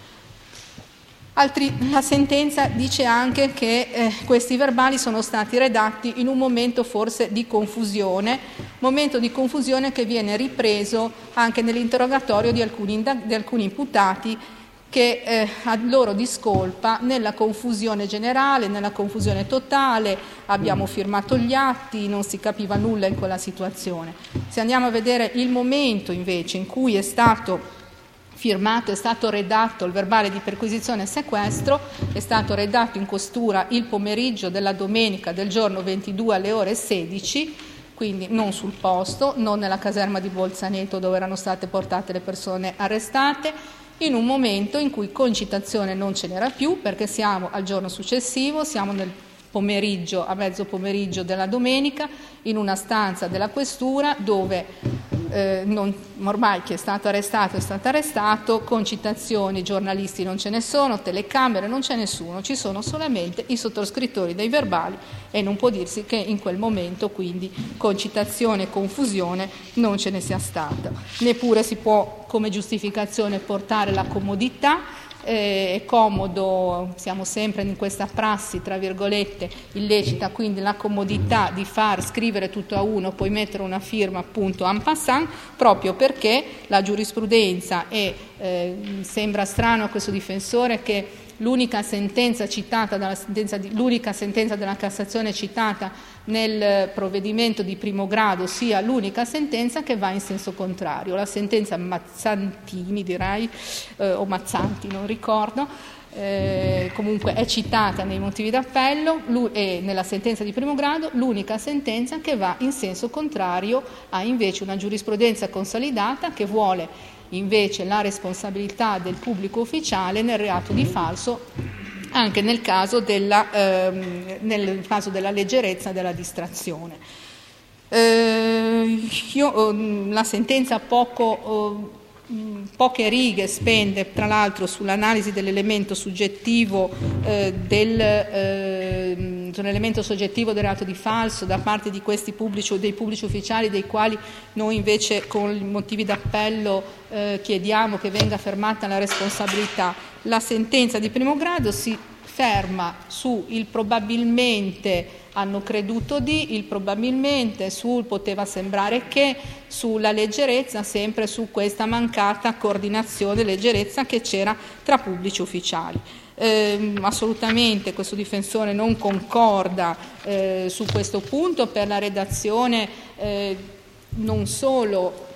Altri, la sentenza dice anche che eh, questi verbali sono stati redatti in un momento forse di confusione, momento di confusione che viene ripreso anche nell'interrogatorio di alcuni, di alcuni imputati che eh, a loro discolpa nella confusione generale, nella confusione totale, abbiamo firmato gli atti, non si capiva nulla in quella situazione. Se andiamo a vedere il momento invece in cui è stato firmato, è stato redatto il verbale di perquisizione e sequestro, è stato redatto in questura il pomeriggio della domenica del giorno ventidue alle ore sedici, quindi non sul posto, non nella caserma di Bolzaneto dove erano state portate le persone arrestate, in un momento in cui concitazione non ce n'era più, perché siamo al giorno successivo, siamo nel pomeriggio, a mezzo pomeriggio della domenica, in una stanza della questura dove eh, non, ormai chi è stato arrestato è stato arrestato, concitazioni, giornalisti non ce ne sono, telecamere non c'è nessuno, ci sono solamente i sottoscrittori dei verbali e non può dirsi che in quel momento quindi concitazione e confusione non ce ne sia stata. Neppure si può come giustificazione portare la comodità. Eh, è comodo, siamo sempre in questa prassi tra virgolette illecita, quindi la comodità di far scrivere tutto a uno, poi mettere una firma appunto en passant, proprio perché la giurisprudenza e eh, sembra strano a questo difensore che l'unica sentenza citata dalla sentenza di, l'unica sentenza della Cassazione citata nel provvedimento di primo grado sia l'unica sentenza che va in senso contrario. La sentenza Mazzantini, direi, eh, o Mazzanti, non ricordo, eh, comunque è citata nei motivi d'appello e nella sentenza di primo grado, l'unica sentenza che va in senso contrario ha invece una giurisprudenza consolidata che vuole invece la responsabilità del pubblico ufficiale nel reato di falso anche nel caso della, ehm, nel caso della leggerezza della distrazione. Eh, io, la sentenza poco, eh, poche righe spende tra l'altro sull'analisi dell'elemento soggettivo eh, del eh, sull'elemento soggettivo del reato di falso da parte di questi pubblici, dei pubblici ufficiali, dei quali noi invece con i motivi d'appello eh, chiediamo che venga fermata la responsabilità. La sentenza di primo grado si ferma su il probabilmente hanno creduto di, il probabilmente, sul poteva sembrare che, sulla leggerezza, sempre su questa mancata coordinazione, leggerezza che c'era tra pubblici ufficiali. Eh, assolutamente questo difensore non concorda eh, su questo punto per la redazione eh, non solo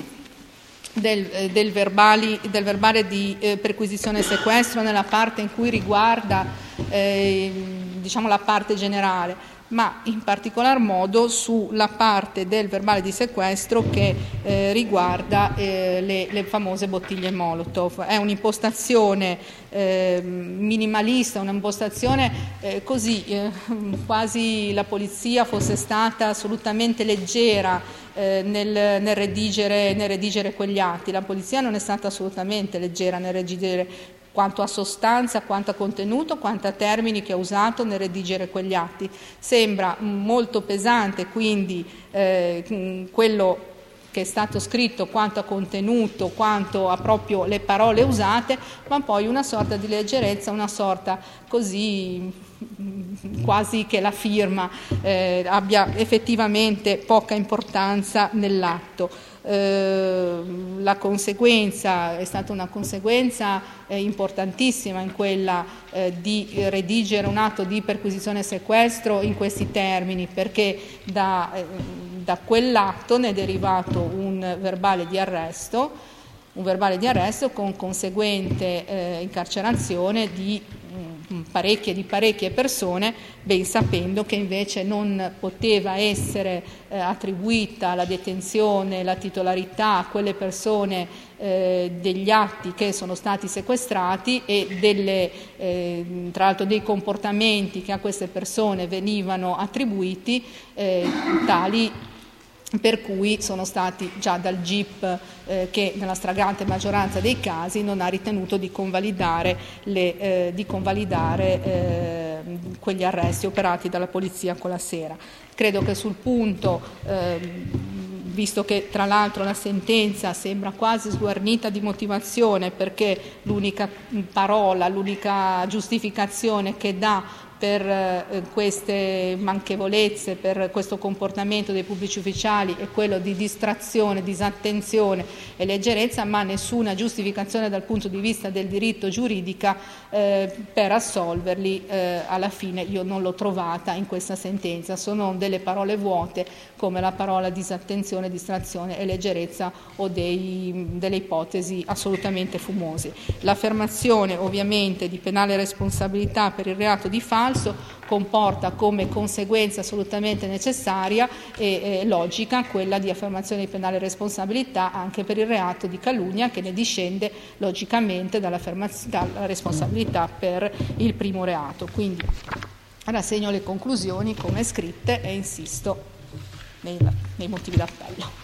del, eh, del, verbali, del verbale di eh, perquisizione e sequestro nella parte in cui riguarda eh, diciamo la parte generale, ma in particolar modo sulla parte del verbale di sequestro che eh, riguarda eh, le, le famose bottiglie Molotov. È un'impostazione eh, minimalista, un'impostazione eh, così, eh, quasi la polizia fosse stata assolutamente leggera eh, nel, nel, redigere, nel redigere quegli atti. La polizia non è stata assolutamente leggera nel redigere quanto a sostanza, quanto a contenuto, quanto a termini che ha usato nel redigere quegli atti. Sembra molto pesante quindi eh, quello che è stato scritto, quanto a contenuto, quanto a proprio le parole usate, ma poi una sorta di leggerezza, una sorta così quasi che la firma eh, abbia effettivamente poca importanza nell'atto. Eh, la conseguenza è stata una conseguenza eh, importantissima in quella eh, di redigere un atto di perquisizione e sequestro in questi termini, perché da, eh, da quell'atto ne è derivato un verbale di arresto, un verbale di arresto con conseguente eh, incarcerazione di parecchie di parecchie persone, ben sapendo che invece non poteva essere eh, attribuita la detenzione, la titolarità a quelle persone eh, degli atti che sono stati sequestrati e delle, eh, tra l'altro dei comportamenti che a queste persone venivano attribuiti eh, tali per cui sono stati già dal G I P eh, che nella stragrande maggioranza dei casi non ha ritenuto di convalidare, le, eh, di convalidare eh, quegli arresti operati dalla polizia quella sera. Credo che sul punto, eh, visto che tra l'altro la sentenza sembra quasi sguarnita di motivazione, perché l'unica parola, l'unica giustificazione che dà per eh, queste manchevolezze, per questo comportamento dei pubblici ufficiali è quello di distrazione, disattenzione e leggerezza, ma nessuna giustificazione dal punto di vista del diritto giuridica eh, per assolverli. Eh, alla fine io non l'ho trovata in questa sentenza, sono delle parole vuote come la parola disattenzione, distrazione e leggerezza o dei, delle ipotesi assolutamente fumose. L'affermazione ovviamente di penale responsabilità per il reato di falso comporta come conseguenza assolutamente necessaria e eh, logica quella di affermazione di penale responsabilità anche per il reato di calunnia, che ne discende logicamente dalla responsabilità per il primo reato. Quindi rassegno le conclusioni come scritte e insisto nei, nei motivi d'appello.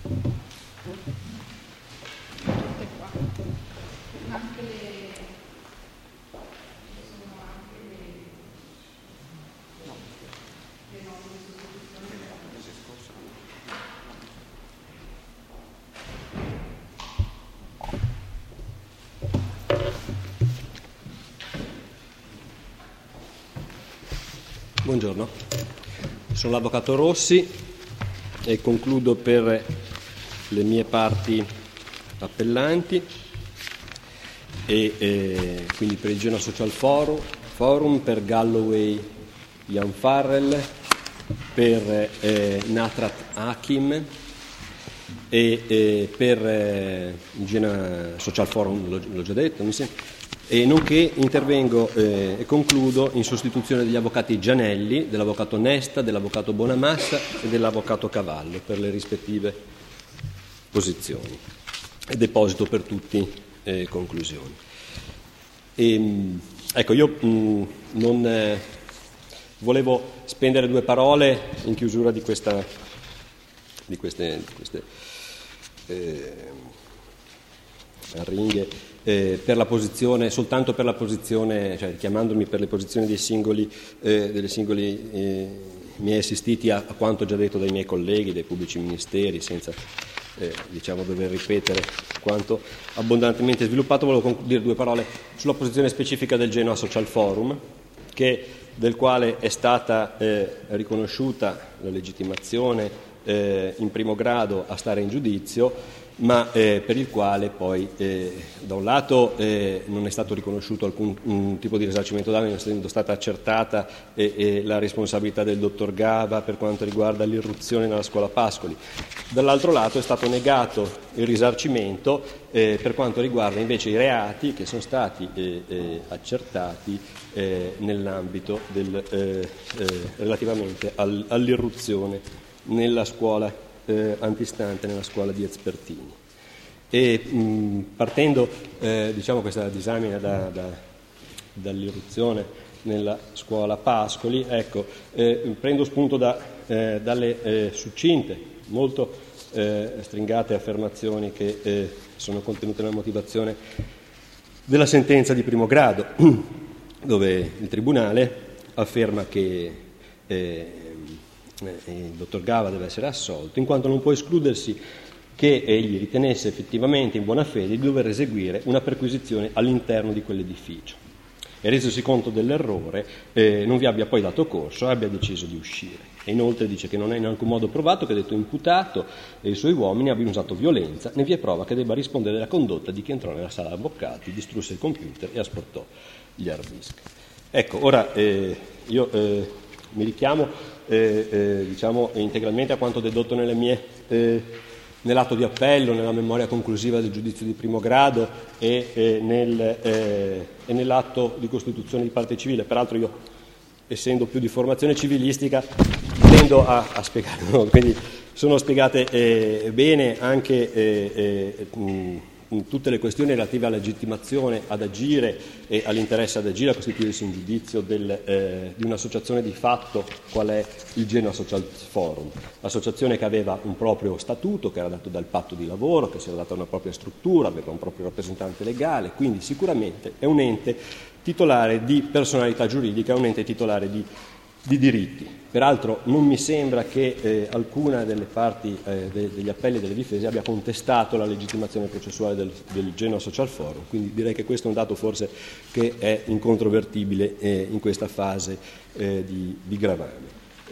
Buongiorno, sono l'avvocato Rossi e concludo per le mie parti appellanti e eh, quindi per il Genoa Social Forum, Forum per Galloway Ian Farrell, per eh, Natrat Hakim e eh, per eh, il Genoa Social Forum, l'ho, l'ho già detto, mi sembra. E nonché intervengo eh, e concludo in sostituzione degli avvocati Gianelli, dell'avvocato Nesta, dell'avvocato Bonamassa e dell'avvocato Cavallo per le rispettive posizioni e deposito per tutti eh, conclusioni. E, ecco, io mh, non eh, volevo spendere due parole in chiusura di questa di queste, di queste eh, arringhe. Eh, per la posizione, soltanto per la posizione, cioè chiamandomi per le posizioni dei singoli, eh, delle singoli eh, miei assistiti a, a quanto già detto dai miei colleghi, dai pubblici ministeri, senza eh, diciamo dover ripetere quanto abbondantemente sviluppato, volevo dire due parole sulla posizione specifica del Genoa Social Forum, che, del quale è stata eh, riconosciuta la legittimazione eh, in primo grado a stare in giudizio, ma eh, per il quale poi eh, da un lato eh, non è stato riconosciuto alcun un tipo di risarcimento danni, non essendo stata accertata eh, eh, la responsabilità del dottor Gava per quanto riguarda l'irruzione nella scuola Pascoli, dall'altro lato è stato negato il risarcimento eh, per quanto riguarda invece i reati che sono stati eh, eh, accertati eh, nell'ambito del, eh, eh, relativamente al, all'irruzione nella scuola Eh, antistante nella scuola di Ezpertini. E mh, partendo eh, diciamo questa disamina da, da, dall'irruzione nella scuola Pascoli, ecco, eh, prendo spunto da, eh, dalle eh, succinte, molto eh, stringate affermazioni che eh, sono contenute nella motivazione della sentenza di primo grado, dove il Tribunale afferma che eh, il dottor Gava deve essere assolto, in quanto non può escludersi che egli ritenesse effettivamente in buona fede di dover eseguire una perquisizione all'interno di quell'edificio. E resosi conto dell'errore, eh, non vi abbia poi dato corso e abbia deciso di uscire. E inoltre dice che non è in alcun modo provato che detto imputato e i suoi uomini abbiano usato violenza, né vi è prova che debba rispondere della condotta di chi entrò nella sala avvocati, distrusse il computer e asportò gli hard disk. Ecco, ora eh, io eh, mi richiamo eh, eh, diciamo integralmente a quanto dedotto nelle mie... Eh, nell'atto di appello, nella memoria conclusiva del giudizio di primo grado e, e, nel, eh, e nell'atto di costituzione di parte civile. Peraltro io, essendo più di formazione civilistica, tendo a, a spiegare, no? Quindi sono spiegate eh, bene anche eh, eh, mh, tutte le questioni relative alla legittimazione ad agire e all'interesse ad agire, a costituirsi in giudizio del, eh, di un'associazione di fatto qual è il Genoa Social Forum, associazione che aveva un proprio statuto che era dato dal patto di lavoro, che si era data una propria struttura, aveva un proprio rappresentante legale, quindi sicuramente è un ente titolare di personalità giuridica, è un ente titolare di di diritti. Peraltro non mi sembra che eh, alcuna delle parti eh, de- degli appelli delle difese abbia contestato la legittimazione processuale del, del Genoa Social Forum, quindi direi che questo è un dato forse che è incontrovertibile eh, in questa fase eh, di, di gravame.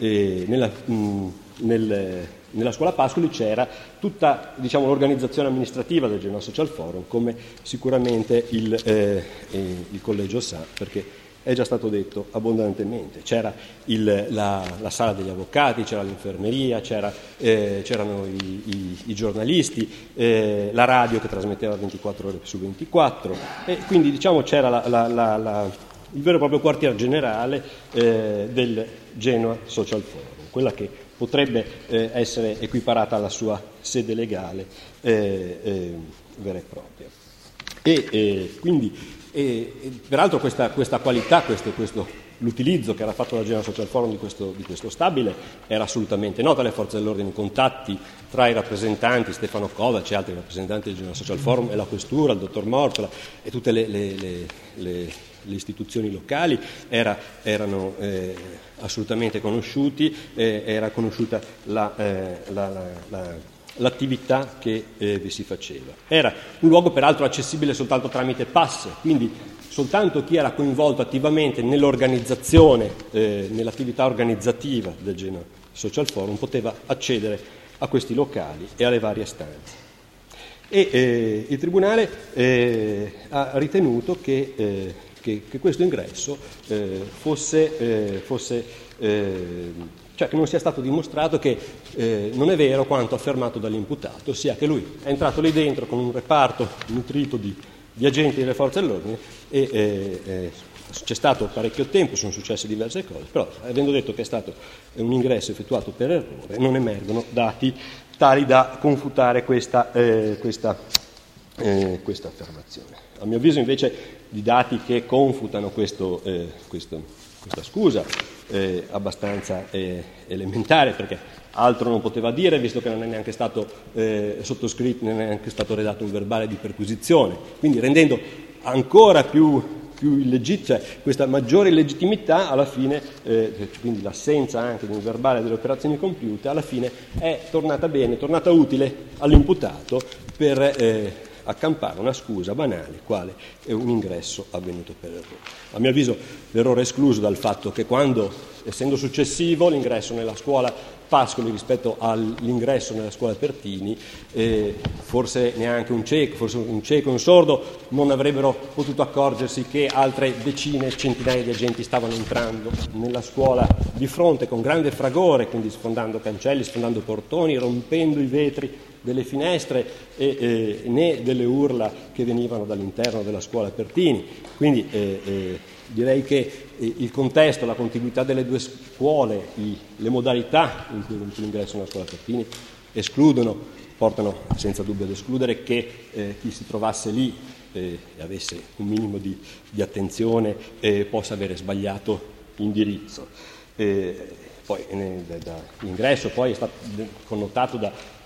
E nella, mh, nel, nella scuola Pascoli c'era tutta, diciamo, l'organizzazione amministrativa del Genoa Social Forum, come sicuramente il, eh, eh, il collegio sa, perché è già stato detto abbondantemente. C'era il, la, la sala degli avvocati, c'era l'infermeria, c'era, eh, c'erano i, i, i giornalisti, eh, la radio che trasmetteva ventiquattro ore su ventiquattro, e quindi diciamo c'era la, la, la, la, il vero e proprio quartier generale eh, del Genoa Social Forum, quella che potrebbe eh, essere equiparata alla sua sede legale eh, eh, vera e propria. E eh, quindi E, e peraltro questa, questa qualità, questo, questo, l'utilizzo che era fatto dal Genoa Social Forum di questo, di questo stabile era assolutamente nota alle forze dell'ordine. I contatti tra i rappresentanti, Stefano Kovac e altri rappresentanti del Genoa Social Forum e la questura, il dottor Mortola e tutte le, le, le, le, le istituzioni locali era, erano eh, assolutamente conosciuti, eh, era conosciuta la, eh, la, la, la l'attività che eh, vi si faceva. Era un luogo peraltro accessibile soltanto tramite pass, quindi soltanto chi era coinvolto attivamente nell'organizzazione, eh, nell'attività organizzativa del Genoa Social Forum poteva accedere a questi locali e alle varie stanze. E eh, il Tribunale eh, ha ritenuto che, eh, che, che questo ingresso eh, fosse, eh, fosse eh, cioè che non sia stato dimostrato che eh, non è vero quanto affermato dall'imputato, ossia che lui è entrato lì dentro con un reparto nutrito di, di agenti delle forze dell'ordine e eh, eh, c'è stato parecchio tempo, sono successe diverse cose, però avendo detto che è stato un ingresso effettuato per errore non emergono dati tali da confutare questa, eh, questa, eh, questa affermazione. A mio avviso invece di dati che confutano questo, eh, questo, questa scusa Eh, abbastanza eh, elementare, perché altro non poteva dire, visto che non è neanche stato eh, sottoscritto, non è neanche stato redatto un verbale di perquisizione, quindi rendendo ancora più, più illegit- cioè questa maggiore illegittimità alla fine, eh, quindi l'assenza anche di un verbale delle operazioni compiute, alla fine è tornata bene, è tornata utile all'imputato per eh, accampare una scusa banale, quale è un ingresso avvenuto per errore. A mio avviso l'errore è escluso dal fatto che quando, essendo successivo l'ingresso nella scuola Pascoli rispetto all'ingresso nella scuola Pertini, eh, forse neanche un cieco, forse un cieco e un sordo non avrebbero potuto accorgersi che altre decine, centinaia di agenti stavano entrando nella scuola di fronte con grande fragore, quindi sfondando cancelli, sfondando portoni, rompendo i vetri delle finestre e eh, né delle urla che venivano dall'interno della scuola Pertini. Quindi eh, eh, direi che eh, il contesto, la contiguità delle due scuole, i, le modalità in cui è venuto l'ingresso nella scuola Pertini escludono, portano senza dubbio ad escludere che eh, chi si trovasse lì eh, e avesse un minimo di, di attenzione eh, possa avere sbagliato indirizzo. Eh, poi eh, da, da, l'ingresso poi è stato connotato da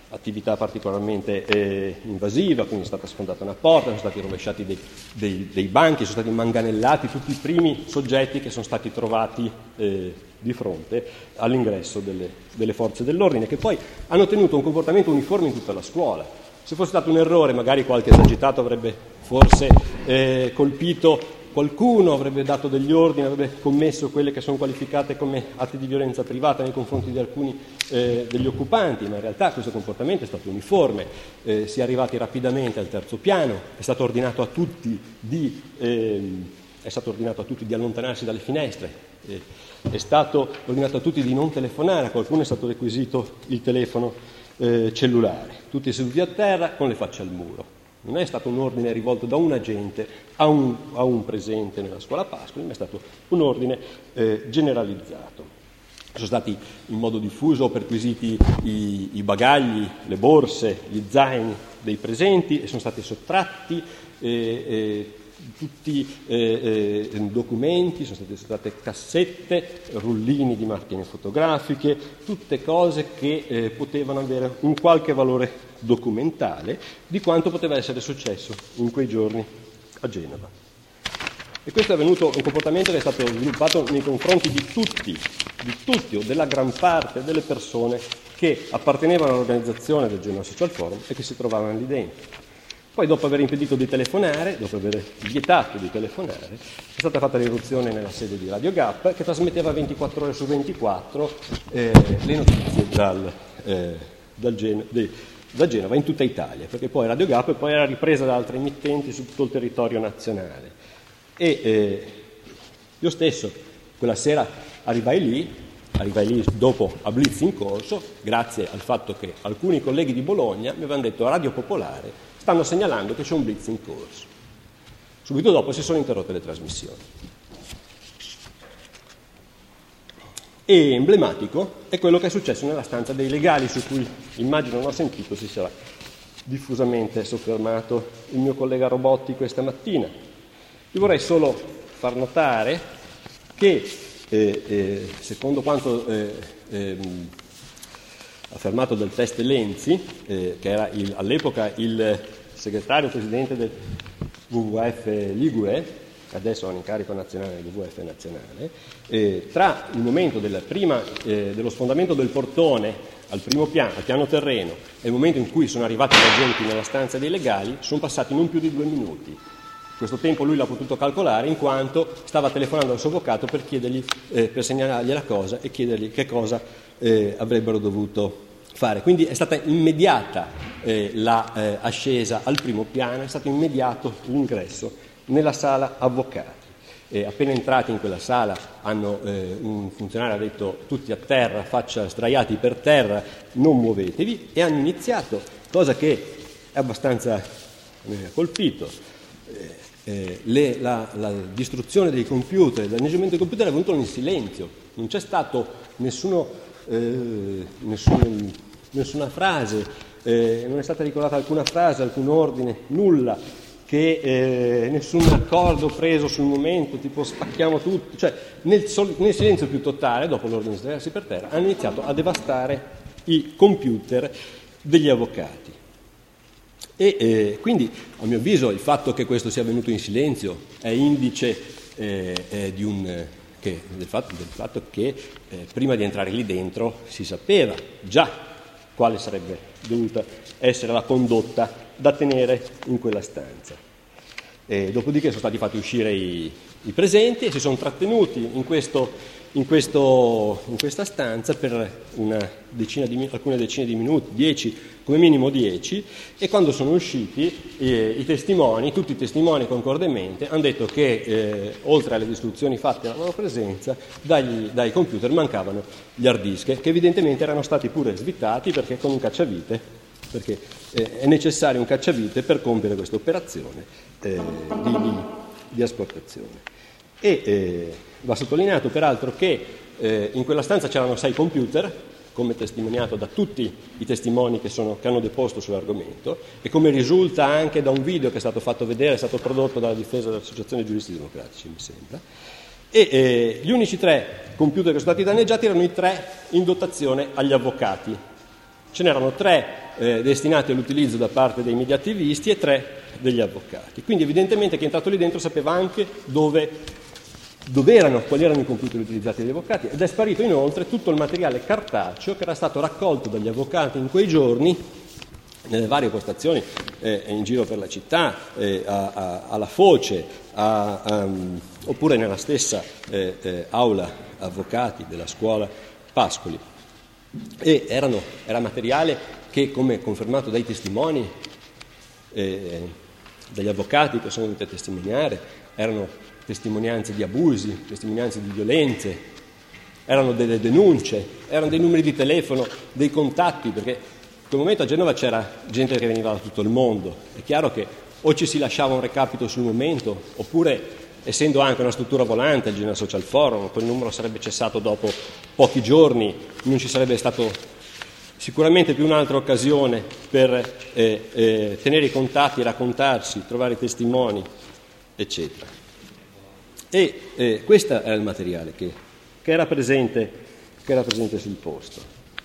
attività particolarmente eh, invasiva, quindi è stata sfondata una porta, sono stati rovesciati dei, dei, dei banchi, sono stati manganellati tutti i primi soggetti che sono stati trovati eh, di fronte all'ingresso delle, delle forze dell'ordine, che poi hanno tenuto un comportamento uniforme in tutta la scuola. Se fosse stato un errore, magari qualche esagitato avrebbe forse eh, colpito qualcuno, avrebbe dato degli ordini, avrebbe commesso quelle che sono qualificate come atti di violenza privata nei confronti di alcuni eh, degli occupanti, ma in realtà questo comportamento è stato uniforme. Eh, si è arrivati rapidamente al terzo piano, è stato ordinato a tutti di, eh, è stato ordinato a tutti di allontanarsi dalle finestre, eh, è stato ordinato a tutti di non telefonare, a qualcuno è stato requisito il telefono eh, cellulare, tutti seduti a terra con le facce al muro. Non è stato un ordine rivolto da un agente a un, a un presente nella scuola Pascoli, ma è stato un ordine eh, generalizzato. Sono stati in modo diffuso perquisiti i, i bagagli, le borse, gli zaini dei presenti e sono stati sottratti eh, eh, tutti eh, eh, documenti, sono state sottratte cassette, rullini di macchine fotografiche, tutte cose che eh, potevano avere un qualche valore documentale di quanto poteva essere successo in quei giorni a Genova. E questo è avvenuto un comportamento che è stato sviluppato nei confronti di tutti, di tutti o della gran parte delle persone che appartenevano all'organizzazione del Genova Social Forum e che si trovavano lì dentro. Poi, dopo aver impedito di telefonare, dopo aver vietato di telefonare, è stata fatta l'irruzione nella sede di Radio Gap, che trasmetteva ventiquattro ore su ventiquattro eh, le notizie dal, eh, dal Gen- de- da Genova in tutta Italia, perché poi Radio Gap poi era ripresa da altre emittenti su tutto il territorio nazionale. E eh, io stesso quella sera arrivai lì, arrivai lì dopo a blitz in corso, grazie al fatto che alcuni colleghi di Bologna mi avevano detto: a Radio Popolare stanno segnalando che c'è un blitz in corso. Subito dopo si sono interrotte le trasmissioni. E emblematico è quello che è successo nella stanza dei legali, su cui immagino non ho sentito si sarà diffusamente soffermato il mio collega Robotti questa mattina. Io vorrei solo far notare che, eh, eh, secondo quanto eh, eh, affermato dal teste Lenzi, eh, che era il, all'epoca il segretario presidente del W W F Ligure, adesso ha un incarico nazionale del W W F nazionale, eh, tra il momento del prima, eh, dello sfondamento del portone al primo piano, al piano terreno, e il momento in cui sono arrivati gli agenti nella stanza dei legali, sono passati non più di due minuti. Questo tempo lui l'ha potuto calcolare in quanto stava telefonando al suo avvocato per chiedergli, eh, per segnalargli la cosa e chiedergli che cosa eh, avrebbero dovuto fare. Quindi è stata immediata eh, la eh, ascesa al primo piano, è stato immediato l'ingresso nella sala avvocati. E appena entrati in quella sala hanno, eh, un funzionario ha detto: tutti a terra, faccia sdraiati per terra, non muovetevi, e hanno iniziato, cosa che è abbastanza mi ha colpito, eh, eh, le, la, la distruzione dei computer, il danneggiamento dei computer è avvenuto in silenzio, non c'è stato nessuno, eh, nessun, nessuna frase, eh, non è stata ricordata alcuna frase, alcun ordine, nulla. Che eh, nessun accordo preso sul momento, tipo spacchiamo tutto, cioè nel, sol- nel silenzio più totale, dopo l'ordine di sdraiarsi per terra, hanno iniziato a devastare i computer degli avvocati. E eh, quindi, a mio avviso, il fatto che questo sia avvenuto in silenzio è indice eh, eh, di un, eh, che, del, fatto, del fatto che eh, prima di entrare lì dentro si sapeva già quale sarebbe dovuta essere la condotta da tenere in quella stanza. E dopodiché sono stati fatti uscire i, i presenti e si sono trattenuti in, questo, in, questo, in questa stanza per una decina di, alcune decine di minuti, dieci, come minimo dieci, e quando sono usciti eh, i testimoni, tutti i testimoni concordemente, hanno detto che eh, oltre alle distruzioni fatte alla loro presenza, dagli, dai computer mancavano gli hard disk, che evidentemente erano stati pure svitati perché con un cacciavite, perché eh, è necessario un cacciavite per compiere questa operazione eh, di, di, di asportazione. E eh, va sottolineato peraltro che eh, in quella stanza c'erano sei computer, come testimoniato da tutti i testimoni che, sono, che hanno deposto sull'argomento, e come risulta anche da un video che è stato fatto vedere, è stato prodotto dalla difesa dell'Associazione Giuristi Democratici, mi sembra. E eh, gli unici tre computer che sono stati danneggiati erano i tre in dotazione agli avvocati. Ce n'erano tre eh, destinati all'utilizzo da parte dei media attivisti e tre degli avvocati. Quindi evidentemente chi è entrato lì dentro sapeva anche dove, dove erano, quali erano i computer utilizzati dagli avvocati, ed è sparito inoltre tutto il materiale cartaceo che era stato raccolto dagli avvocati in quei giorni nelle varie postazioni eh, in giro per la città, eh, a, a, alla Foce, a, a, oppure nella stessa eh, eh, aula avvocati della scuola Pascoli. E erano, era materiale che, come confermato dai testimoni, eh, dagli avvocati che sono venuti a testimoniare, erano testimonianze di abusi, testimonianze di violenze, erano delle denunce, erano dei numeri di telefono, dei contatti, perché in quel momento a Genova c'era gente che veniva da tutto il mondo. È chiaro che o ci si lasciava un recapito sul momento, oppure, essendo anche una struttura volante, il Genova Social Forum, quel numero sarebbe cessato dopo pochi giorni, non ci sarebbe stato sicuramente più un'altra occasione per eh, eh, tenere i contatti, raccontarsi, trovare testimoni, eccetera. E eh, questo era il materiale che, che, era presente, che era presente sul posto.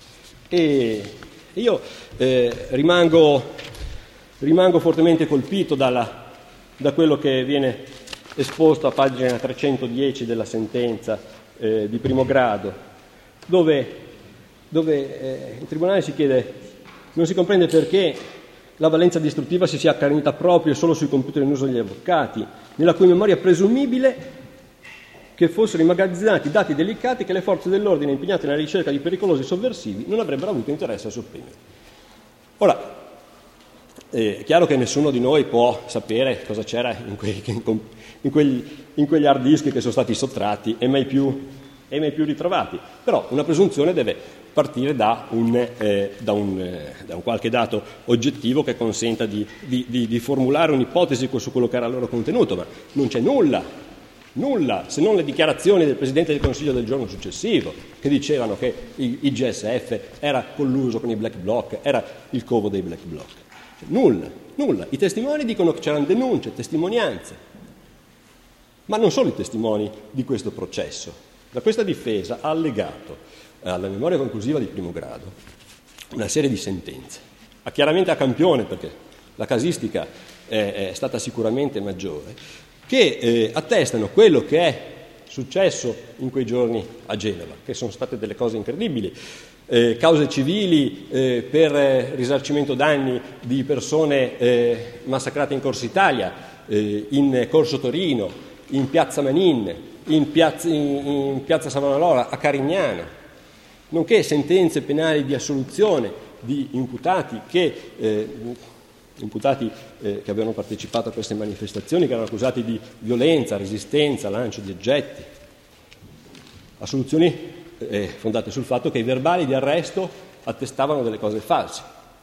E io eh, rimango, rimango fortemente colpito dalla, da quello che viene esposto a pagina trecentodieci della sentenza eh, di primo grado, dove, dove eh, il Tribunale si chiede, non si comprende perché la valenza distruttiva si sia accanita proprio e solo sui computer in uso degli avvocati, nella cui memoria presumibile che fossero immagazzinati dati delicati che le forze dell'ordine impegnate nella ricerca di pericolosi sovversivi non avrebbero avuto interesse a sopprimere. Ora, eh, è chiaro che nessuno di noi può sapere cosa c'era in, quei, in, quegli, in quegli hard disk che sono stati sottratti e mai più, e mai più ritrovati, però una presunzione deve partire da un, eh, da un, eh, da un qualche dato oggettivo che consenta di, di, di, di formulare un'ipotesi su quello che era il loro contenuto, ma non c'è nulla Nulla, se non le dichiarazioni del Presidente del Consiglio del giorno successivo, che dicevano che il I G S F era colluso con i black bloc, era il covo dei black bloc. Cioè, nulla, nulla. I testimoni dicono che c'erano denunce, testimonianze, ma non solo i testimoni di questo processo. Da questa difesa ha allegato alla memoria conclusiva di primo grado una serie di sentenze, ma chiaramente a campione, perché la casistica è, è stata sicuramente maggiore, che eh, attestano quello che è successo in quei giorni a Genova, che sono state delle cose incredibili, eh, cause civili eh, per eh, risarcimento danni di persone eh, massacrate in Corso Italia, eh, in Corso Torino, in Piazza Manin, in Piazza, in, in Piazza Savonarola, a Carignano, nonché sentenze penali di assoluzione di imputati che... Eh, imputati eh, che avevano partecipato a queste manifestazioni, che erano accusati di violenza, resistenza, lancio di oggetti. Assoluzioni eh, fondate sul fatto che i verbali di arresto attestavano delle cose false.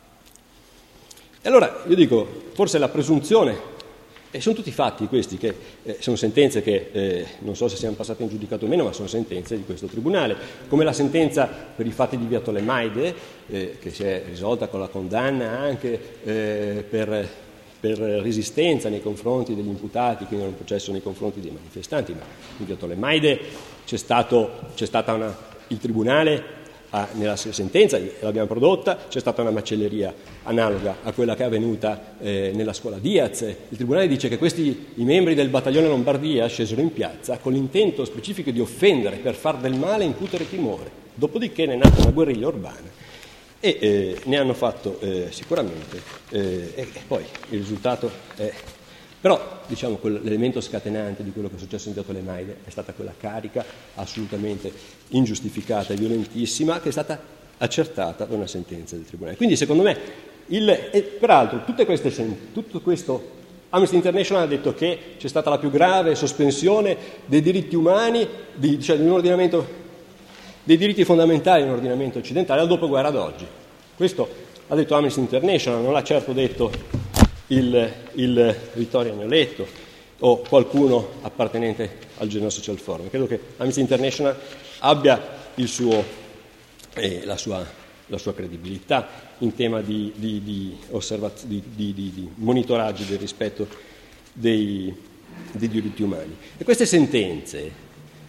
E allora io dico, forse la presunzione, e sono tutti fatti questi, che eh, sono sentenze che eh, non so se siano passate in giudicato o meno, ma sono sentenze di questo Tribunale, come la sentenza per i fatti di via Tolemaide, eh, che si è risolta con la condanna anche eh, per, per resistenza nei confronti degli imputati, quindi un processo nei confronti dei manifestanti, ma in via Tolemaide c'è, stato, c'è stata una, il Tribunale Ah, nella sentenza, l'abbiamo prodotta, c'è stata una macelleria analoga a quella che è avvenuta eh, nella scuola Diaz. Il Tribunale dice che questi, i membri del battaglione Lombardia, scesero in piazza con l'intento specifico di offendere, per far del male e incutere timore. Dopodiché ne è nata una guerriglia urbana e eh, ne hanno fatto eh, sicuramente eh, e, e poi il risultato è... Però, diciamo, l'elemento scatenante di quello che è successo in via Tolemaide è stata quella carica assolutamente ingiustificata e violentissima che è stata accertata da una sentenza del Tribunale. Quindi, secondo me, il, e peraltro, tutte queste, tutto questo, Amnesty International ha detto che c'è stata la più grave sospensione dei diritti umani, di, cioè di un ordinamento, dei diritti fondamentali in un ordinamento occidentale dal dopoguerra ad oggi. Questo ha detto Amnesty International, non l'ha certo detto il, il Vittorio Agnoletto o qualcuno appartenente al Genova Social Forum. Credo che Amnesty International abbia il suo, eh, la, sua, la sua credibilità in tema di, di, di, osservaz- di, di, di, di monitoraggio del rispetto dei, dei diritti umani. E queste sentenze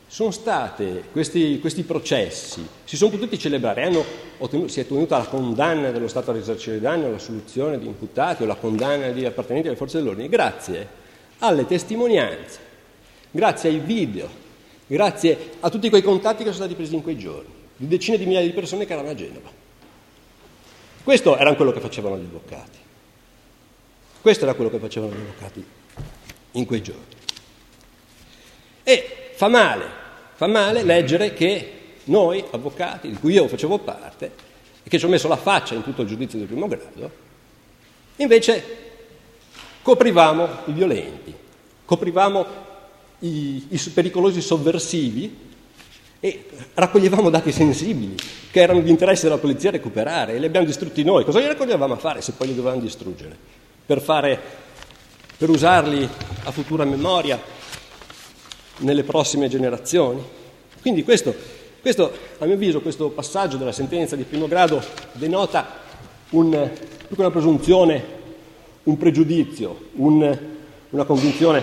sono state, questi, questi processi si sono potuti celebrare, hanno ottenuto, si è ottenuta la condanna dello Stato a risarcire i danni, o la soluzione di imputati, o la condanna di appartenenti alle forze dell'ordine, grazie alle testimonianze, grazie ai video, grazie a tutti quei contatti che sono stati presi in quei giorni, di decine di migliaia di persone che erano a Genova. Questo era quello che facevano gli avvocati. Questo era quello che facevano gli avvocati in quei giorni. E fa male, fa male leggere che noi, avvocati, di cui io facevo parte, e che ci ho messo la faccia in tutto il giudizio del primo grado, invece coprivamo i violenti, coprivamo i, i pericolosi sovversivi e raccoglievamo dati sensibili che erano di interesse della polizia a recuperare, e li abbiamo distrutti noi. Cosa gli raccoglievamo a fare se poi li dovevamo distruggere? Per fare, per usarli a futura memoria nelle prossime generazioni? Quindi questo, questo, a mio avviso, questo passaggio della sentenza di primo grado denota un, più che una presunzione, un pregiudizio, un, una convinzione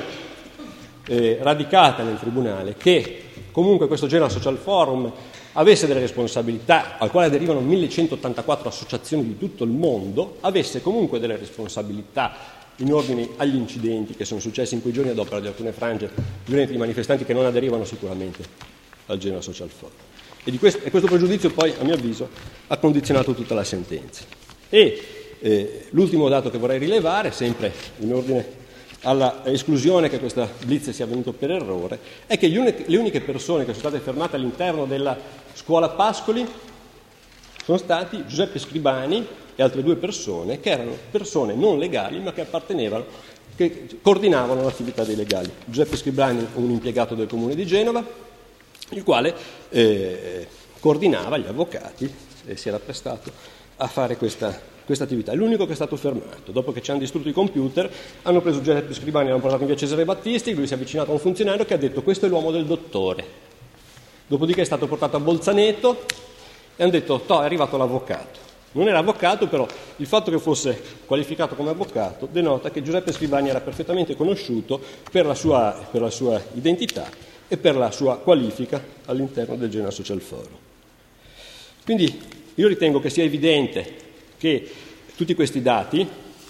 eh, radicata nel Tribunale che comunque questo Genoa Social Forum avesse delle responsabilità, al quale derivano millecentottantaquattro associazioni di tutto il mondo, avesse comunque delle responsabilità in ordine agli incidenti che sono successi in quei giorni ad opera di alcune frange violente di manifestanti che non aderivano sicuramente al Genoa Social Forum. E, di questo, e questo pregiudizio poi, a mio avviso, ha condizionato tutta la sentenza. E eh, l'ultimo dato che vorrei rilevare, sempre in ordine alla esclusione che questa blitz sia avvenuto per errore, è che gli uniche, le uniche persone che sono state fermate all'interno della scuola Pascoli sono stati Giuseppe Scribani e altre due persone che erano persone non legali ma che appartenevano, che coordinavano l'attività dei legali. Giuseppe Scribani, un impiegato del Comune di Genova, il quale eh, coordinava gli avvocati e si era prestato a fare questa questa attività. È l'unico che è stato fermato. Dopo che ci hanno distrutto i computer, hanno preso Giuseppe Scribani e l'hanno portato in via Cesare Battisti, lui si è avvicinato a un funzionario che ha detto: questo è l'uomo del dottore. Dopodiché è stato portato a Bolzaneto e hanno detto: toh, è arrivato l'avvocato. Non era avvocato, però il fatto che fosse qualificato come avvocato denota che Giuseppe Scribani era perfettamente conosciuto per la sua, per la sua identità e per la sua qualifica all'interno del Genoa Social Forum. Quindi io ritengo che sia evidente che tutti questi dati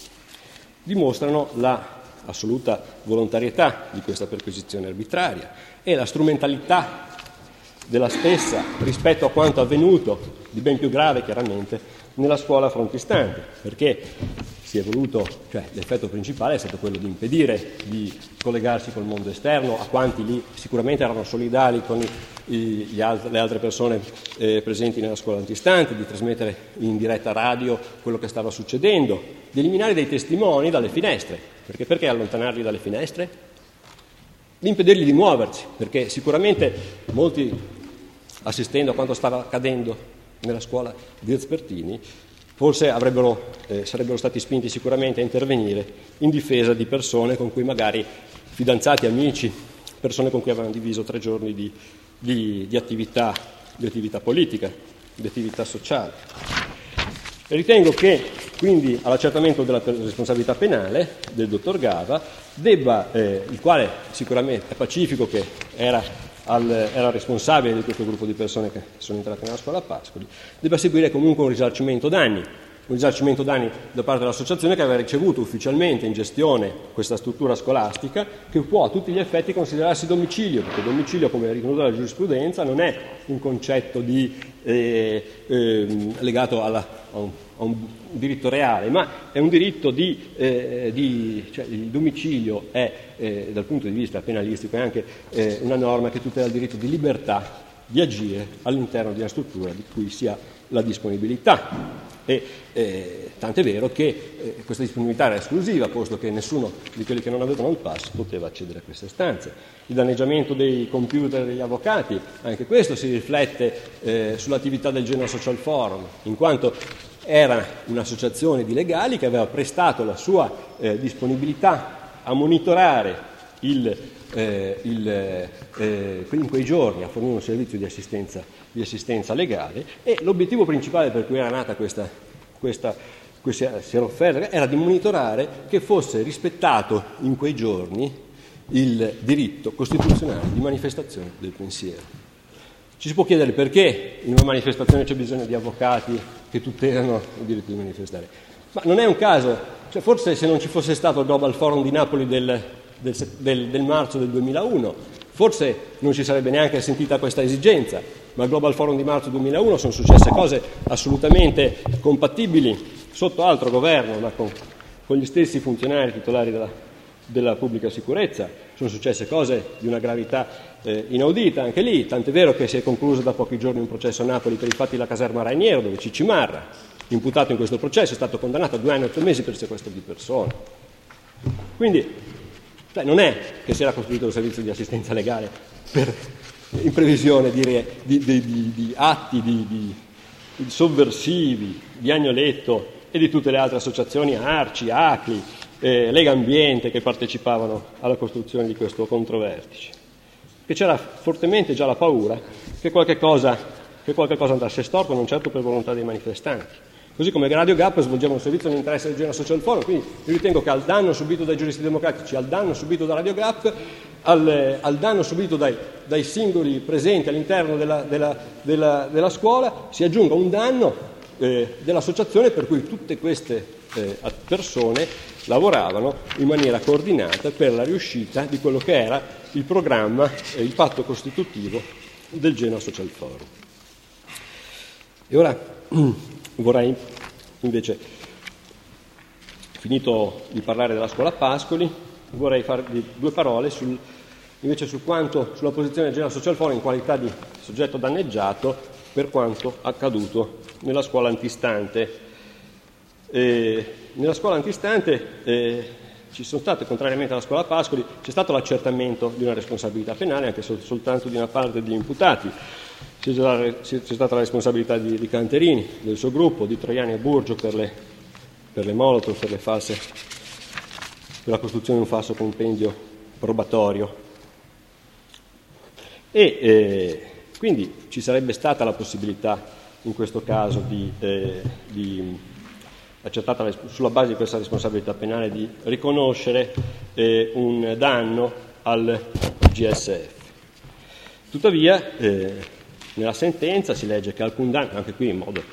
dimostrano la assoluta volontarietà di questa perquisizione arbitraria e la strumentalità della stessa rispetto a quanto avvenuto, di ben più grave chiaramente, nella scuola frontistante, perché si è voluto, cioè l'effetto principale è stato quello di impedire di collegarsi col mondo esterno a quanti lì sicuramente erano solidali con i, i, gli alt- le altre persone eh, presenti nella scuola antistante, di trasmettere in diretta radio quello che stava succedendo, di eliminare dei testimoni dalle finestre, perché perché allontanarli dalle finestre? Di impedirgli di muoversi, perché sicuramente molti, assistendo a quanto stava accadendo nella scuola di Ezpertini, forse avrebbero, eh, sarebbero stati spinti sicuramente a intervenire in difesa di persone con cui magari fidanzati, amici, persone con cui avevano diviso tre giorni di, di, di, attività, di attività politica, di attività sociale. E ritengo che quindi all'accertamento della responsabilità penale del dottor Gava debba, eh, il quale sicuramente è pacifico che era Al, era responsabile di questo gruppo di persone che sono entrate nella scuola Pascoli, debba seguire comunque un risarcimento danni, un risarcimento danni da parte dell'associazione che aveva ricevuto ufficialmente in gestione questa struttura scolastica, che può a tutti gli effetti considerarsi domicilio, perché domicilio, come riconosciuto dalla giurisprudenza, non è un concetto di, eh, eh, legato alla, a, un, a un diritto reale, ma è un diritto di, eh, di cioè il domicilio è eh, dal punto di vista penalistico è anche eh, una norma che tutela il diritto di libertà di agire all'interno di una struttura di cui si ha la disponibilità. E eh, tant'è vero che eh, questa disponibilità era esclusiva, posto che nessuno di quelli che non avevano il pass poteva accedere a queste stanze. Il danneggiamento dei computer degli avvocati, anche questo si riflette eh, sull'attività del Genoa Social Forum, in quanto era un'associazione di legali che aveva prestato la sua eh, disponibilità a monitorare il, eh, il, eh, in quei giorni, a fornire un servizio di assistenza, di assistenza legale, e l'obiettivo principale per cui era nata questa, questa, questa era di monitorare che fosse rispettato in quei giorni il diritto costituzionale di manifestazione del pensiero. Ci si può chiedere perché in una manifestazione c'è bisogno di avvocati che tutelano il diritto di manifestare. Ma non è un caso, cioè forse se non ci fosse stato il Global Forum di Napoli del, del, del, del marzo del duemilauno, forse non ci sarebbe neanche sentita questa esigenza, ma al Global Forum di marzo duemilauno sono successe cose assolutamente compatibili sotto altro governo, ma con, con gli stessi funzionari titolari della, della pubblica sicurezza. Sono successe cose di una gravità eh, inaudita anche lì, tant'è vero che si è concluso da pochi giorni un processo a Napoli per i fatti della caserma Rainiero, dove Cicci Marra, imputato in questo processo, è stato condannato a due anni e otto mesi per sequestro di persone. Quindi cioè, non è che si era costruito un servizio di assistenza legale per, in previsione di, re, di, di, di, di atti di, di, di sovversivi di Agnoletto e di tutte le altre associazioni, Arci, Acli, eh, Lega Ambiente, che partecipavano alla costruzione di questo controvertice. Che c'era fortemente già la paura che qualche cosa, che qualche cosa andasse storto, non certo per volontà dei manifestanti. Così come Radio Gap svolgeva un servizio nell'interesse del Genoa Social Forum, quindi io ritengo che al danno subito dai giuristi democratici, al danno subito da Radio Gap, al, al danno subito dai, dai singoli presenti all'interno della, della, della, della scuola si aggiunga un danno eh, dell'associazione, per cui tutte queste eh, persone lavoravano in maniera coordinata per la riuscita di quello che era il programma e il patto costitutivo del Genoa Social Forum. E ora vorrei invece, finito di parlare della scuola Pascoli, vorrei farvi due parole sul, invece su quanto, sulla posizione del Genoa Social Forum in qualità di soggetto danneggiato per quanto accaduto nella scuola antistante. Eh, nella scuola antistante eh, ci sono state, contrariamente alla scuola Pascoli, c'è stato l'accertamento di una responsabilità penale anche sol- soltanto di una parte degli imputati. C'è, c'è stata la responsabilità di, di Canterini, del suo gruppo, di Troiani e Burgio per le, per le molotov, per le false, per la costruzione di un falso compendio probatorio. E eh, quindi ci sarebbe stata la possibilità in questo caso di, eh, di accertata la, sulla base di questa responsabilità penale di riconoscere eh, un danno al G S F. Tuttavia eh, nella sentenza si legge che alcun danno, anche qui in modo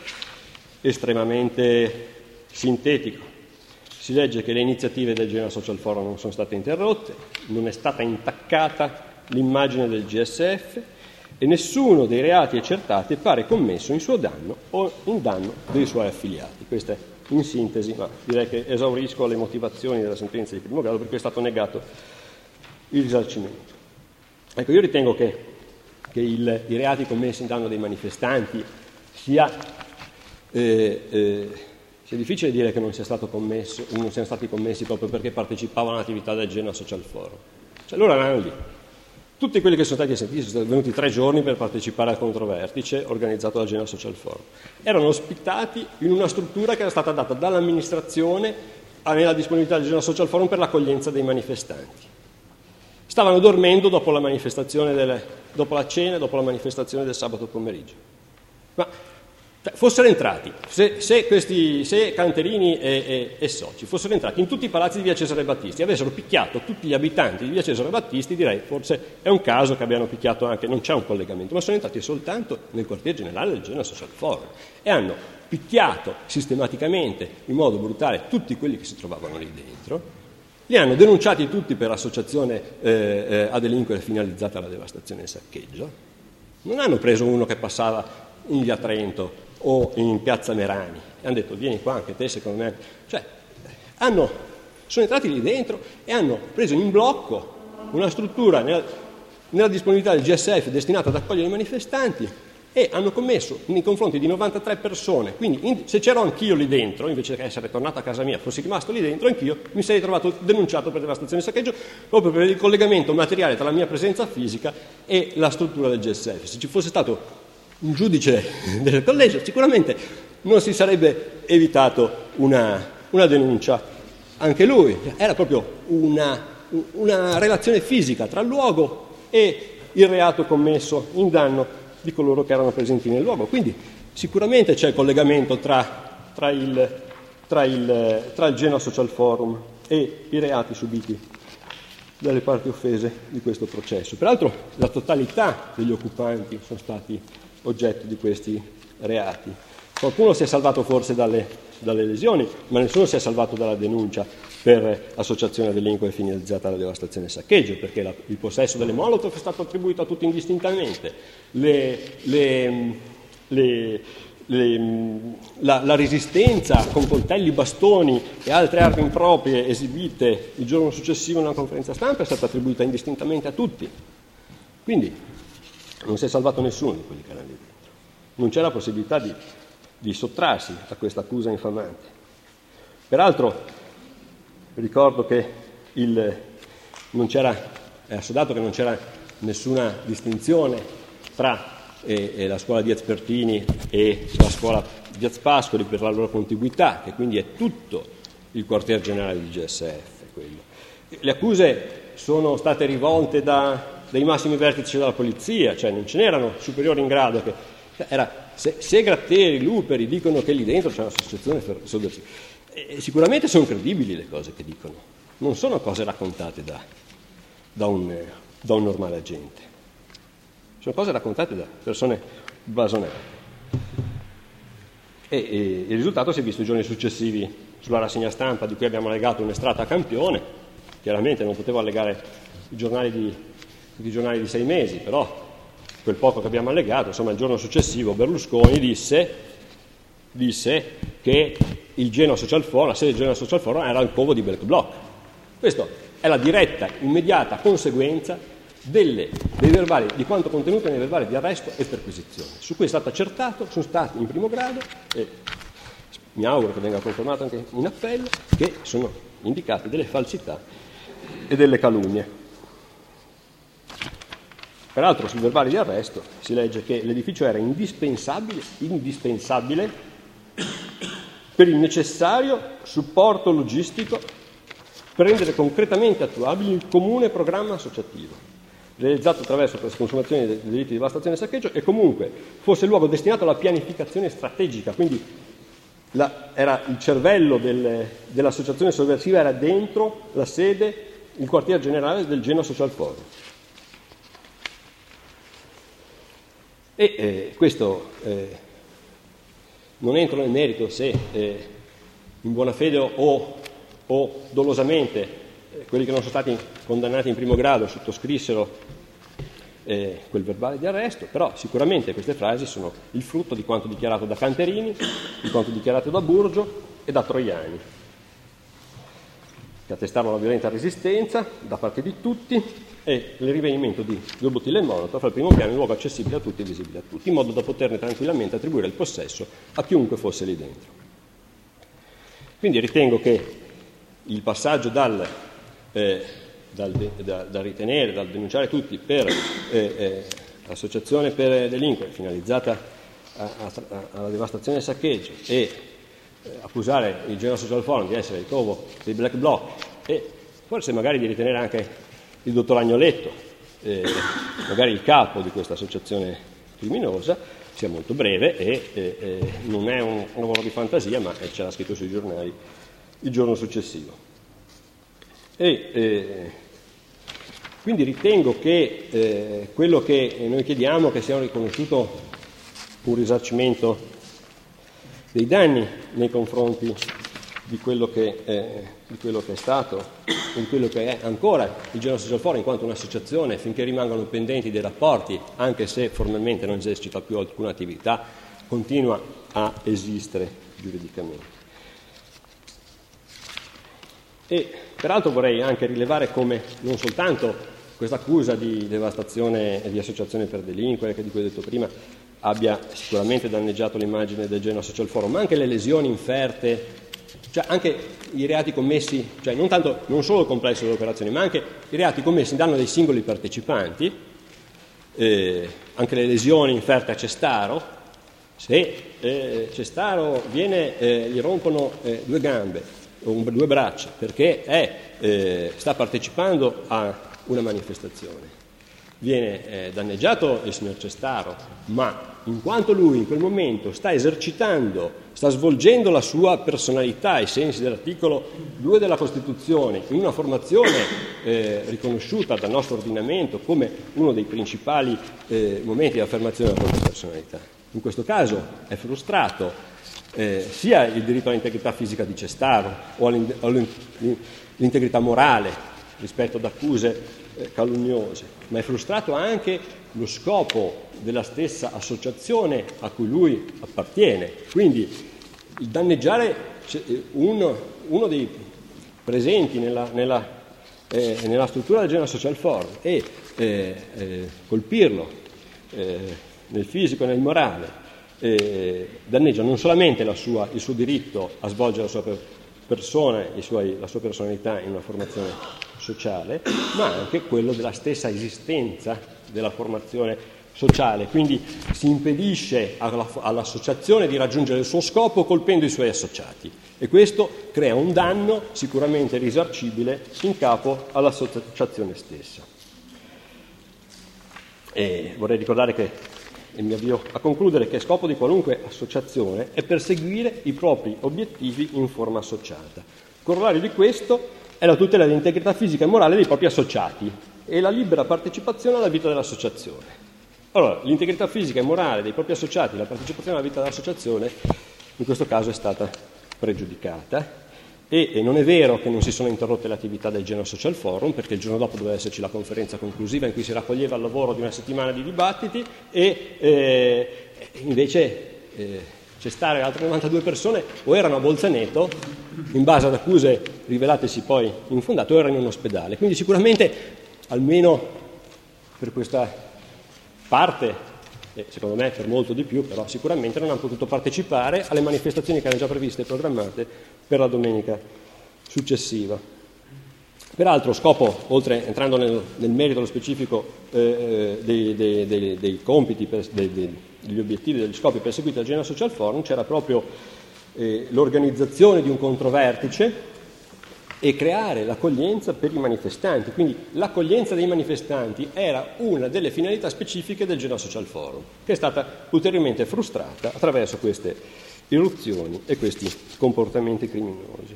estremamente sintetico, si legge che le iniziative del Genoa Social Forum non sono state interrotte, non è stata intaccata l'immagine del G S F e nessuno dei reati accertati pare commesso in suo danno o in danno dei suoi affiliati. Questa è in sintesi, ma direi che esaurisco le motivazioni della sentenza di primo grado perché è stato negato il risarcimento. Ecco, io ritengo che che il, i reati commessi in danno dei manifestanti sia, eh, eh, sia difficile dire che non sia stato commesso, non siano stati commessi proprio perché partecipavano all'attività del Genoa Social Forum. Cioè loro erano lì. Tutti quelli che sono stati sentiti sono stati venuti tre giorni per partecipare al controvertice organizzato dal Genoa Social Forum. Erano ospitati in una struttura che era stata data dall'amministrazione nella disponibilità del Genoa Social Forum per l'accoglienza dei manifestanti. Stavano dormendo dopo la manifestazione, delle, dopo la cena, dopo la manifestazione del sabato pomeriggio. Ma cioè, fossero entrati, se, se, questi, se Canterini e, e, e soci fossero entrati in tutti i palazzi di via Cesare Battisti, avessero picchiato tutti gli abitanti di via Cesare Battisti, direi forse è un caso che abbiano picchiato anche, non c'è un collegamento, ma sono entrati soltanto nel quartier generale del Genoa Social Forum e hanno picchiato sistematicamente in modo brutale tutti quelli che si trovavano lì dentro. Li hanno denunciati tutti per associazione eh, eh, a delinquere finalizzata alla devastazione e al saccheggio. Non hanno preso uno che passava in via Trento o in piazza Merani e hanno detto vieni qua anche te secondo me. Cioè, hanno, sono entrati lì dentro e hanno preso in blocco una struttura nella, nella disponibilità del G S F destinata ad accogliere i manifestanti e hanno commesso nei confronti di novantatré persone, quindi in, se c'ero anch'io lì dentro, invece che essere tornato a casa mia, fossi rimasto lì dentro, anch'io mi sarei trovato denunciato per devastazione e saccheggio proprio per il collegamento materiale tra la mia presenza fisica e la struttura del G S F. Se ci fosse stato un giudice del collegio sicuramente non si sarebbe evitato una, una denuncia anche lui, era proprio una, una relazione fisica tra il luogo e il reato commesso in danno di coloro che erano presenti nel luogo. Quindi sicuramente c'è il collegamento tra, tra, il, tra, il, tra il Genoa Social Forum e i reati subiti dalle parti offese di questo processo. Peraltro la totalità degli occupanti sono stati oggetto di questi reati. Qualcuno si è salvato forse dalle, dalle lesioni, ma nessuno si è salvato dalla denuncia per associazione a delinquere finalizzata alla devastazione e saccheggio, perché la, il possesso delle molotov è stato attribuito a tutti indistintamente. Le, le, le, le, la, la resistenza con coltelli, bastoni e altre armi improprie esibite il giorno successivo in una conferenza stampa è stata attribuita indistintamente a tutti. Quindi non si è salvato nessuno di quelli che erano lì dentro. Non c'è la possibilità di, di sottrarsi a questa accusa infamante. Peraltro ricordo che il, non c'era, è assodato che non c'era nessuna distinzione tra eh, eh, la scuola di Azpertini e la scuola di Azpascoli per la loro contiguità, che quindi è tutto il quartier generale di G S F. Quello. Le accuse sono state rivolte da, dai massimi vertici della polizia, cioè non ce n'erano superiori in grado che era, se, se Gratteri, Luperi dicono che lì dentro c'è un'associazione sovversiva, eh, sicuramente sono credibili le cose che dicono, non sono cose raccontate da, da, un, eh, da un normale agente, sono cose raccontate da persone blasonate. E, e il risultato si è visto i giorni successivi sulla rassegna stampa di cui abbiamo allegato un estratto a campione. Chiaramente non potevo allegare i giornali di, i giornali di sei mesi, però quel poco che abbiamo allegato, insomma il giorno successivo Berlusconi disse, disse che il Genoa Social Forum, la sede del Genoa Social Forum era il covo di Black Bloc. Questa è la diretta, immediata conseguenza delle, dei verbali, di quanto contenuto nei verbali di arresto e perquisizione, su cui è stato accertato, sono stati in primo grado, e mi auguro che venga confermato anche in appello, che sono indicate delle falsità e delle calunnie. Peraltro sul verbale di arresto si legge che l'edificio era indispensabile, indispensabile per il necessario supporto logistico per rendere concretamente attuabile il comune programma associativo, realizzato attraverso la consumazione dei delitti di devastazione e saccheggio, e comunque fosse il luogo destinato alla pianificazione strategica, quindi la, era il cervello del, dell'associazione sovversiva era dentro la sede, il quartier generale del Genoa Social Forum. E eh, questo eh, non entro nel merito se eh, in buona fede o, o dolosamente eh, quelli che non sono stati condannati in primo grado sottoscrissero eh, quel verbale di arresto, però sicuramente queste frasi sono il frutto di quanto dichiarato da Canterini, di quanto dichiarato da Burgio e da Troiani, che attestavano la violenta resistenza da parte di tutti e il rivenimento di due bottiglie Molotov al primo piano in luogo accessibile a tutti e visibile a tutti, in modo da poterne tranquillamente attribuire il possesso a chiunque fosse lì dentro. Quindi ritengo che il passaggio dal, eh, dal de, da, da ritenere, dal denunciare tutti per eh, eh, associazione per delinquere finalizzata a, a, alla devastazione e saccheggio e eh, accusare il Genoa Social Forum di essere il covo dei Black Bloc e forse magari di ritenere anche il dottor Agnoletto, eh, magari il capo di questa associazione criminosa, sia molto breve e eh, eh, non è un, un lavoro di fantasia, ma c'era scritto sui giornali il giorno successivo. E eh, quindi ritengo che eh, quello che noi chiediamo che sia riconosciuto un risarcimento dei danni nei confronti di quello che, eh, di quello che è stato, di quello che è ancora il Genoa Social Forum in quanto un'associazione, finché rimangano pendenti dei rapporti, anche se formalmente non esercita più alcuna attività, continua a esistere giuridicamente. E peraltro vorrei anche rilevare come non soltanto questa accusa di devastazione e di associazione per delinquere, che di cui ho detto prima, abbia sicuramente danneggiato l'immagine del Genoa Social Forum, ma anche le lesioni inferte, cioè anche i reati commessi, cioè non tanto, non solo il complesso delle operazioni, ma anche i reati commessi in danno dei singoli partecipanti, eh, anche le lesioni inferte a Cestaro. Se eh, Cestaro viene, eh, gli rompono eh, due gambe o due braccia perché è, eh, sta partecipando a una manifestazione, viene eh, danneggiato il signor Cestaro, ma in quanto lui in quel momento sta esercitando, sta svolgendo la sua personalità ai sensi dell'articolo due della Costituzione, in una formazione eh, riconosciuta dal nostro ordinamento come uno dei principali eh, momenti di affermazione della propria personalità. In questo caso è frustrato eh, sia il diritto all'integrità fisica di Cestaro o all'integrità morale rispetto ad accuse eh, calunniose, ma è frustrato anche lo scopo della stessa associazione a cui lui appartiene. Quindi il danneggiare uno, uno dei presenti nella, nella, eh, nella struttura del Genoa Social Forum e eh, eh, colpirlo eh, nel fisico e nel morale eh, danneggia non solamente la sua, il suo diritto a svolgere la sua persona, i suoi, la sua personalità in una formazione sociale, ma anche quello della stessa esistenza della formazione sociale. Quindi si impedisce alla, all'associazione di raggiungere il suo scopo colpendo i suoi associati, e questo crea un danno sicuramente risarcibile in capo all'associazione stessa. E vorrei ricordare che, e mi avvio a concludere, che scopo di qualunque associazione è perseguire i propri obiettivi in forma associata. Corollario di questo è la tutela dell'integrità fisica e morale dei propri associati e la libera partecipazione alla vita dell'associazione. Allora, l'integrità fisica e morale dei propri associati e la partecipazione alla vita dell'associazione in questo caso è stata pregiudicata, e, e non è vero che non si sono interrotte le attività del Genoa Social Forum, perché il giorno dopo doveva esserci la conferenza conclusiva in cui si raccoglieva il lavoro di una settimana di dibattiti e eh, invece eh, Cestaro e altre novantadue persone o erano a Bolzaneto, in base ad accuse rivelatesi poi infondate, o erano in ospedale. Quindi sicuramente, almeno per questa parte, e secondo me per molto di più, però sicuramente non hanno potuto partecipare alle manifestazioni che erano già previste e programmate per la domenica successiva. Peraltro, scopo, oltre entrando nel, nel merito dello specifico eh, dei, dei, dei, dei compiti, per, dei, degli obiettivi, degli scopi perseguiti dal Genoa Social Forum, c'era proprio eh, l'organizzazione di un controvertice e creare l'accoglienza per i manifestanti. Quindi l'accoglienza dei manifestanti era una delle finalità specifiche del Genoa Social Forum, che è stata ulteriormente frustrata attraverso queste irruzioni e questi comportamenti criminosi.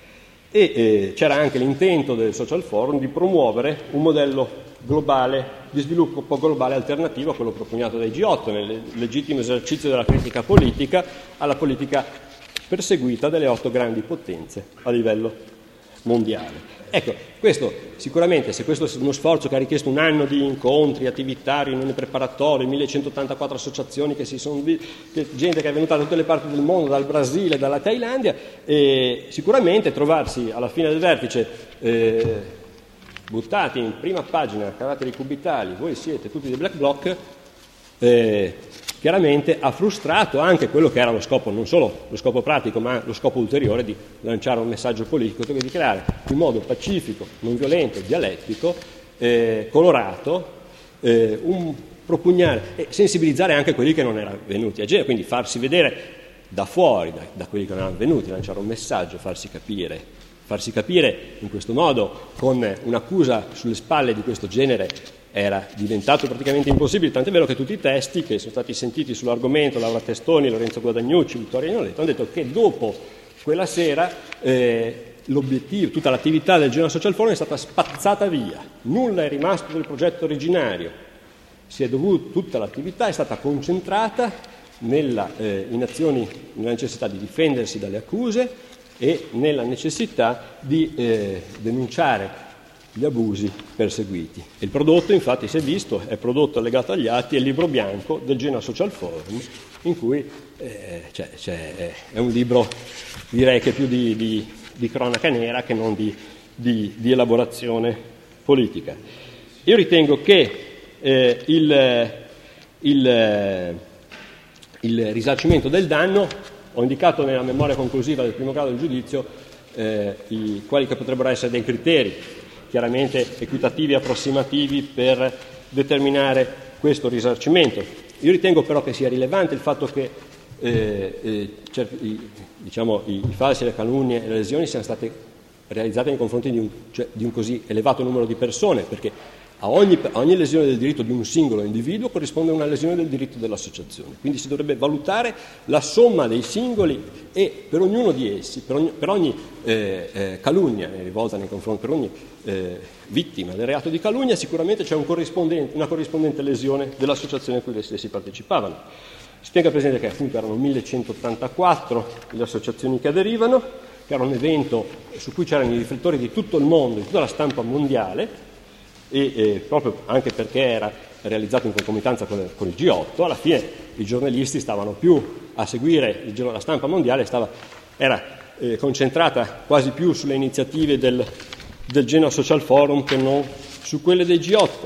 E eh, c'era anche l'intento del Social Forum di promuovere un modello globale, di sviluppo globale alternativo a quello propugnato dai G otto, nel legittimo esercizio della critica politica alla politica perseguita dalle otto grandi potenze a livello mondiale. Ecco, questo sicuramente, se questo è uno sforzo che ha richiesto un anno di incontri, attività, riunioni preparatorie, millecentottantaquattro associazioni che si sono che, gente che è venuta da tutte le parti del mondo, dal Brasile, dalla Thailandia, e sicuramente trovarsi alla fine del vertice eh, buttati in prima pagina a caratteri cubitali, voi siete tutti dei black bloc, eh, chiaramente ha frustrato anche quello che era lo scopo, non solo lo scopo pratico, ma lo scopo ulteriore di lanciare un messaggio politico, di creare in modo pacifico, non violento, dialettico, eh, colorato, eh, un propugnare e sensibilizzare anche quelli che non erano venuti a Genova, quindi farsi vedere da fuori, da, da quelli che non erano venuti, lanciare un messaggio, farsi capire, farsi capire in questo modo, con un'accusa sulle spalle di questo genere, era diventato praticamente impossibile, tant'è vero che tutti i testi che sono stati sentiti sull'argomento, Laura Testoni, Lorenzo Guadagnucci, Vittorio Ioletto, hanno detto che dopo quella sera eh, l'obiettivo, tutta l'attività del Genoa Social Forum è stata spazzata via, nulla è rimasto del progetto originario, si è dovuto, tutta l'attività è stata concentrata nella, eh, in azioni, nella necessità di difendersi dalle accuse e nella necessità di eh, denunciare gli abusi perseguiti. E il prodotto, infatti, si è visto, è prodotto allegato agli atti, è il libro bianco del Genoa Social Forum, in cui eh, c'è, c'è, è un libro, direi che più di, di, di cronaca nera che non di, di, di elaborazione politica. Io ritengo che eh, il, il, il risarcimento del danno, ho indicato nella memoria conclusiva del primo grado del giudizio eh, i, quali che potrebbero essere dei criteri chiaramente equitativi e approssimativi per determinare questo risarcimento. Io ritengo però che sia rilevante il fatto che eh, eh, certi, i, diciamo, i, i falsi, le calunnie e le lesioni siano state realizzate nei confronti di un, cioè, di un così elevato numero di persone, perché a ogni, a ogni lesione del diritto di un singolo individuo corrisponde una lesione del diritto dell'associazione. Quindi si dovrebbe valutare la somma dei singoli e per ognuno di essi, per ogni, per ogni eh, eh, calunnia rivolta nei confronti, per ogni eh, vittima del reato di calunnia, sicuramente c'è un corrispondente, una corrispondente lesione dell'associazione a cui le stessi partecipavano. Si tenga presente che appunto erano millecentottantaquattro le associazioni che aderivano, che era un evento su cui c'erano i riflettori di tutto il mondo, di tutta la stampa mondiale, e eh, proprio anche perché era realizzato in concomitanza con, con il G otto, alla fine i giornalisti stavano più a seguire il, la stampa mondiale, stava, era eh, concentrata quasi più sulle iniziative del, del Genoa Social Forum che non su quelle del G otto.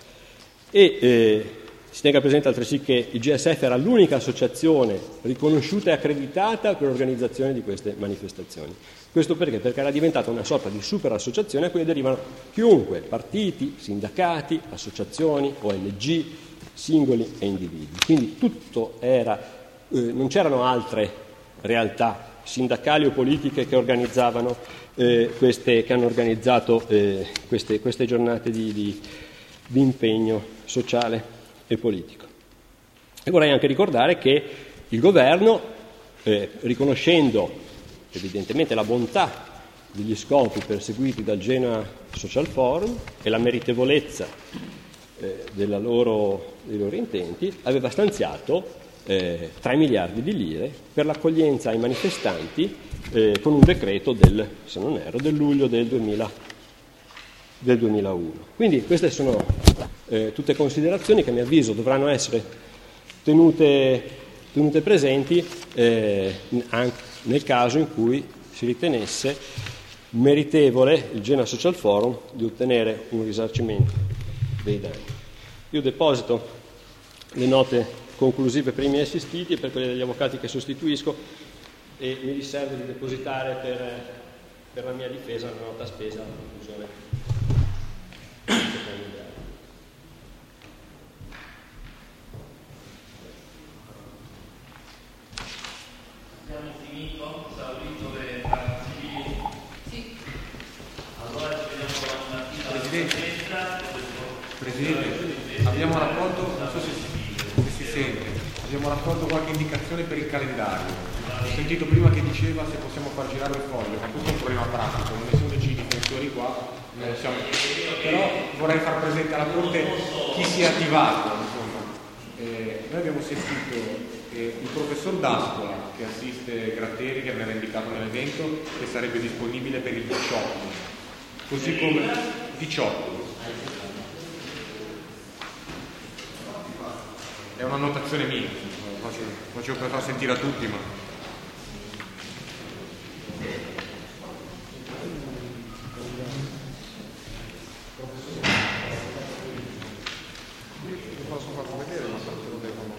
E eh, si tenga presente altresì che il G S F era l'unica associazione riconosciuta e accreditata per l'organizzazione di queste manifestazioni. Questo perché? Perché era diventata una sorta di super associazione a cui aderivano chiunque, partiti, sindacati, associazioni, O N G, singoli e individui. Quindi tutto era, eh, non c'erano altre realtà sindacali o politiche che organizzavano eh, queste, che hanno organizzato eh, queste, queste giornate di, di, di impegno sociale e politico. E vorrei anche ricordare che il governo, eh, riconoscendo evidentemente la bontà degli scopi perseguiti dal Genoa Social Forum e la meritevolezza eh, della loro, dei loro intenti, aveva stanziato eh, tre miliardi di lire per l'accoglienza ai manifestanti eh, con un decreto del, se non erro, del luglio del, duemila, del duemilauno. Quindi queste sono eh, tutte considerazioni che a mio avviso dovranno essere tenute, tenute presenti eh, anche nel caso in cui si ritenesse meritevole il Genoa Social Forum di ottenere un risarcimento dei danni. Io deposito le note conclusive per i miei assistiti e per quelle degli avvocati che sostituisco e mi riservo di depositare per, per la mia difesa una nota spesa alla conclusione. Abbiamo finito, esaurito le parti civili? Sì. Allora ci vediamo la mattina alla Presidente, Presidente, abbiamo raccolto, non so se si, se si sente, abbiamo raccolto qualche indicazione per il calendario. Ho sentito prima che diceva se possiamo far girare il foglio, ma questo è un problema pratico, non essendoci difensori qua, non siamo... però vorrei far presente alla Corte chi si è attivato. Insomma. Eh, noi abbiamo sentito il professor D'Ascola, che assiste Gratteri, che aveva indicato nell'evento, che sarebbe disponibile per il diciotto, così come diciotto. È una notazione mia, faccio, faccio per far sentire a tutti, ma... posso farlo vedere, ma perché lo devono...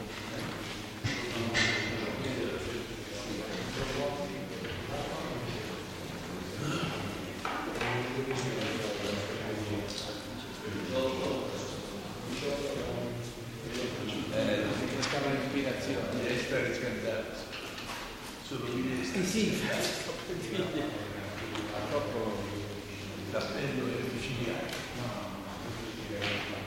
Eh sì, purtroppo l'appello è difficile.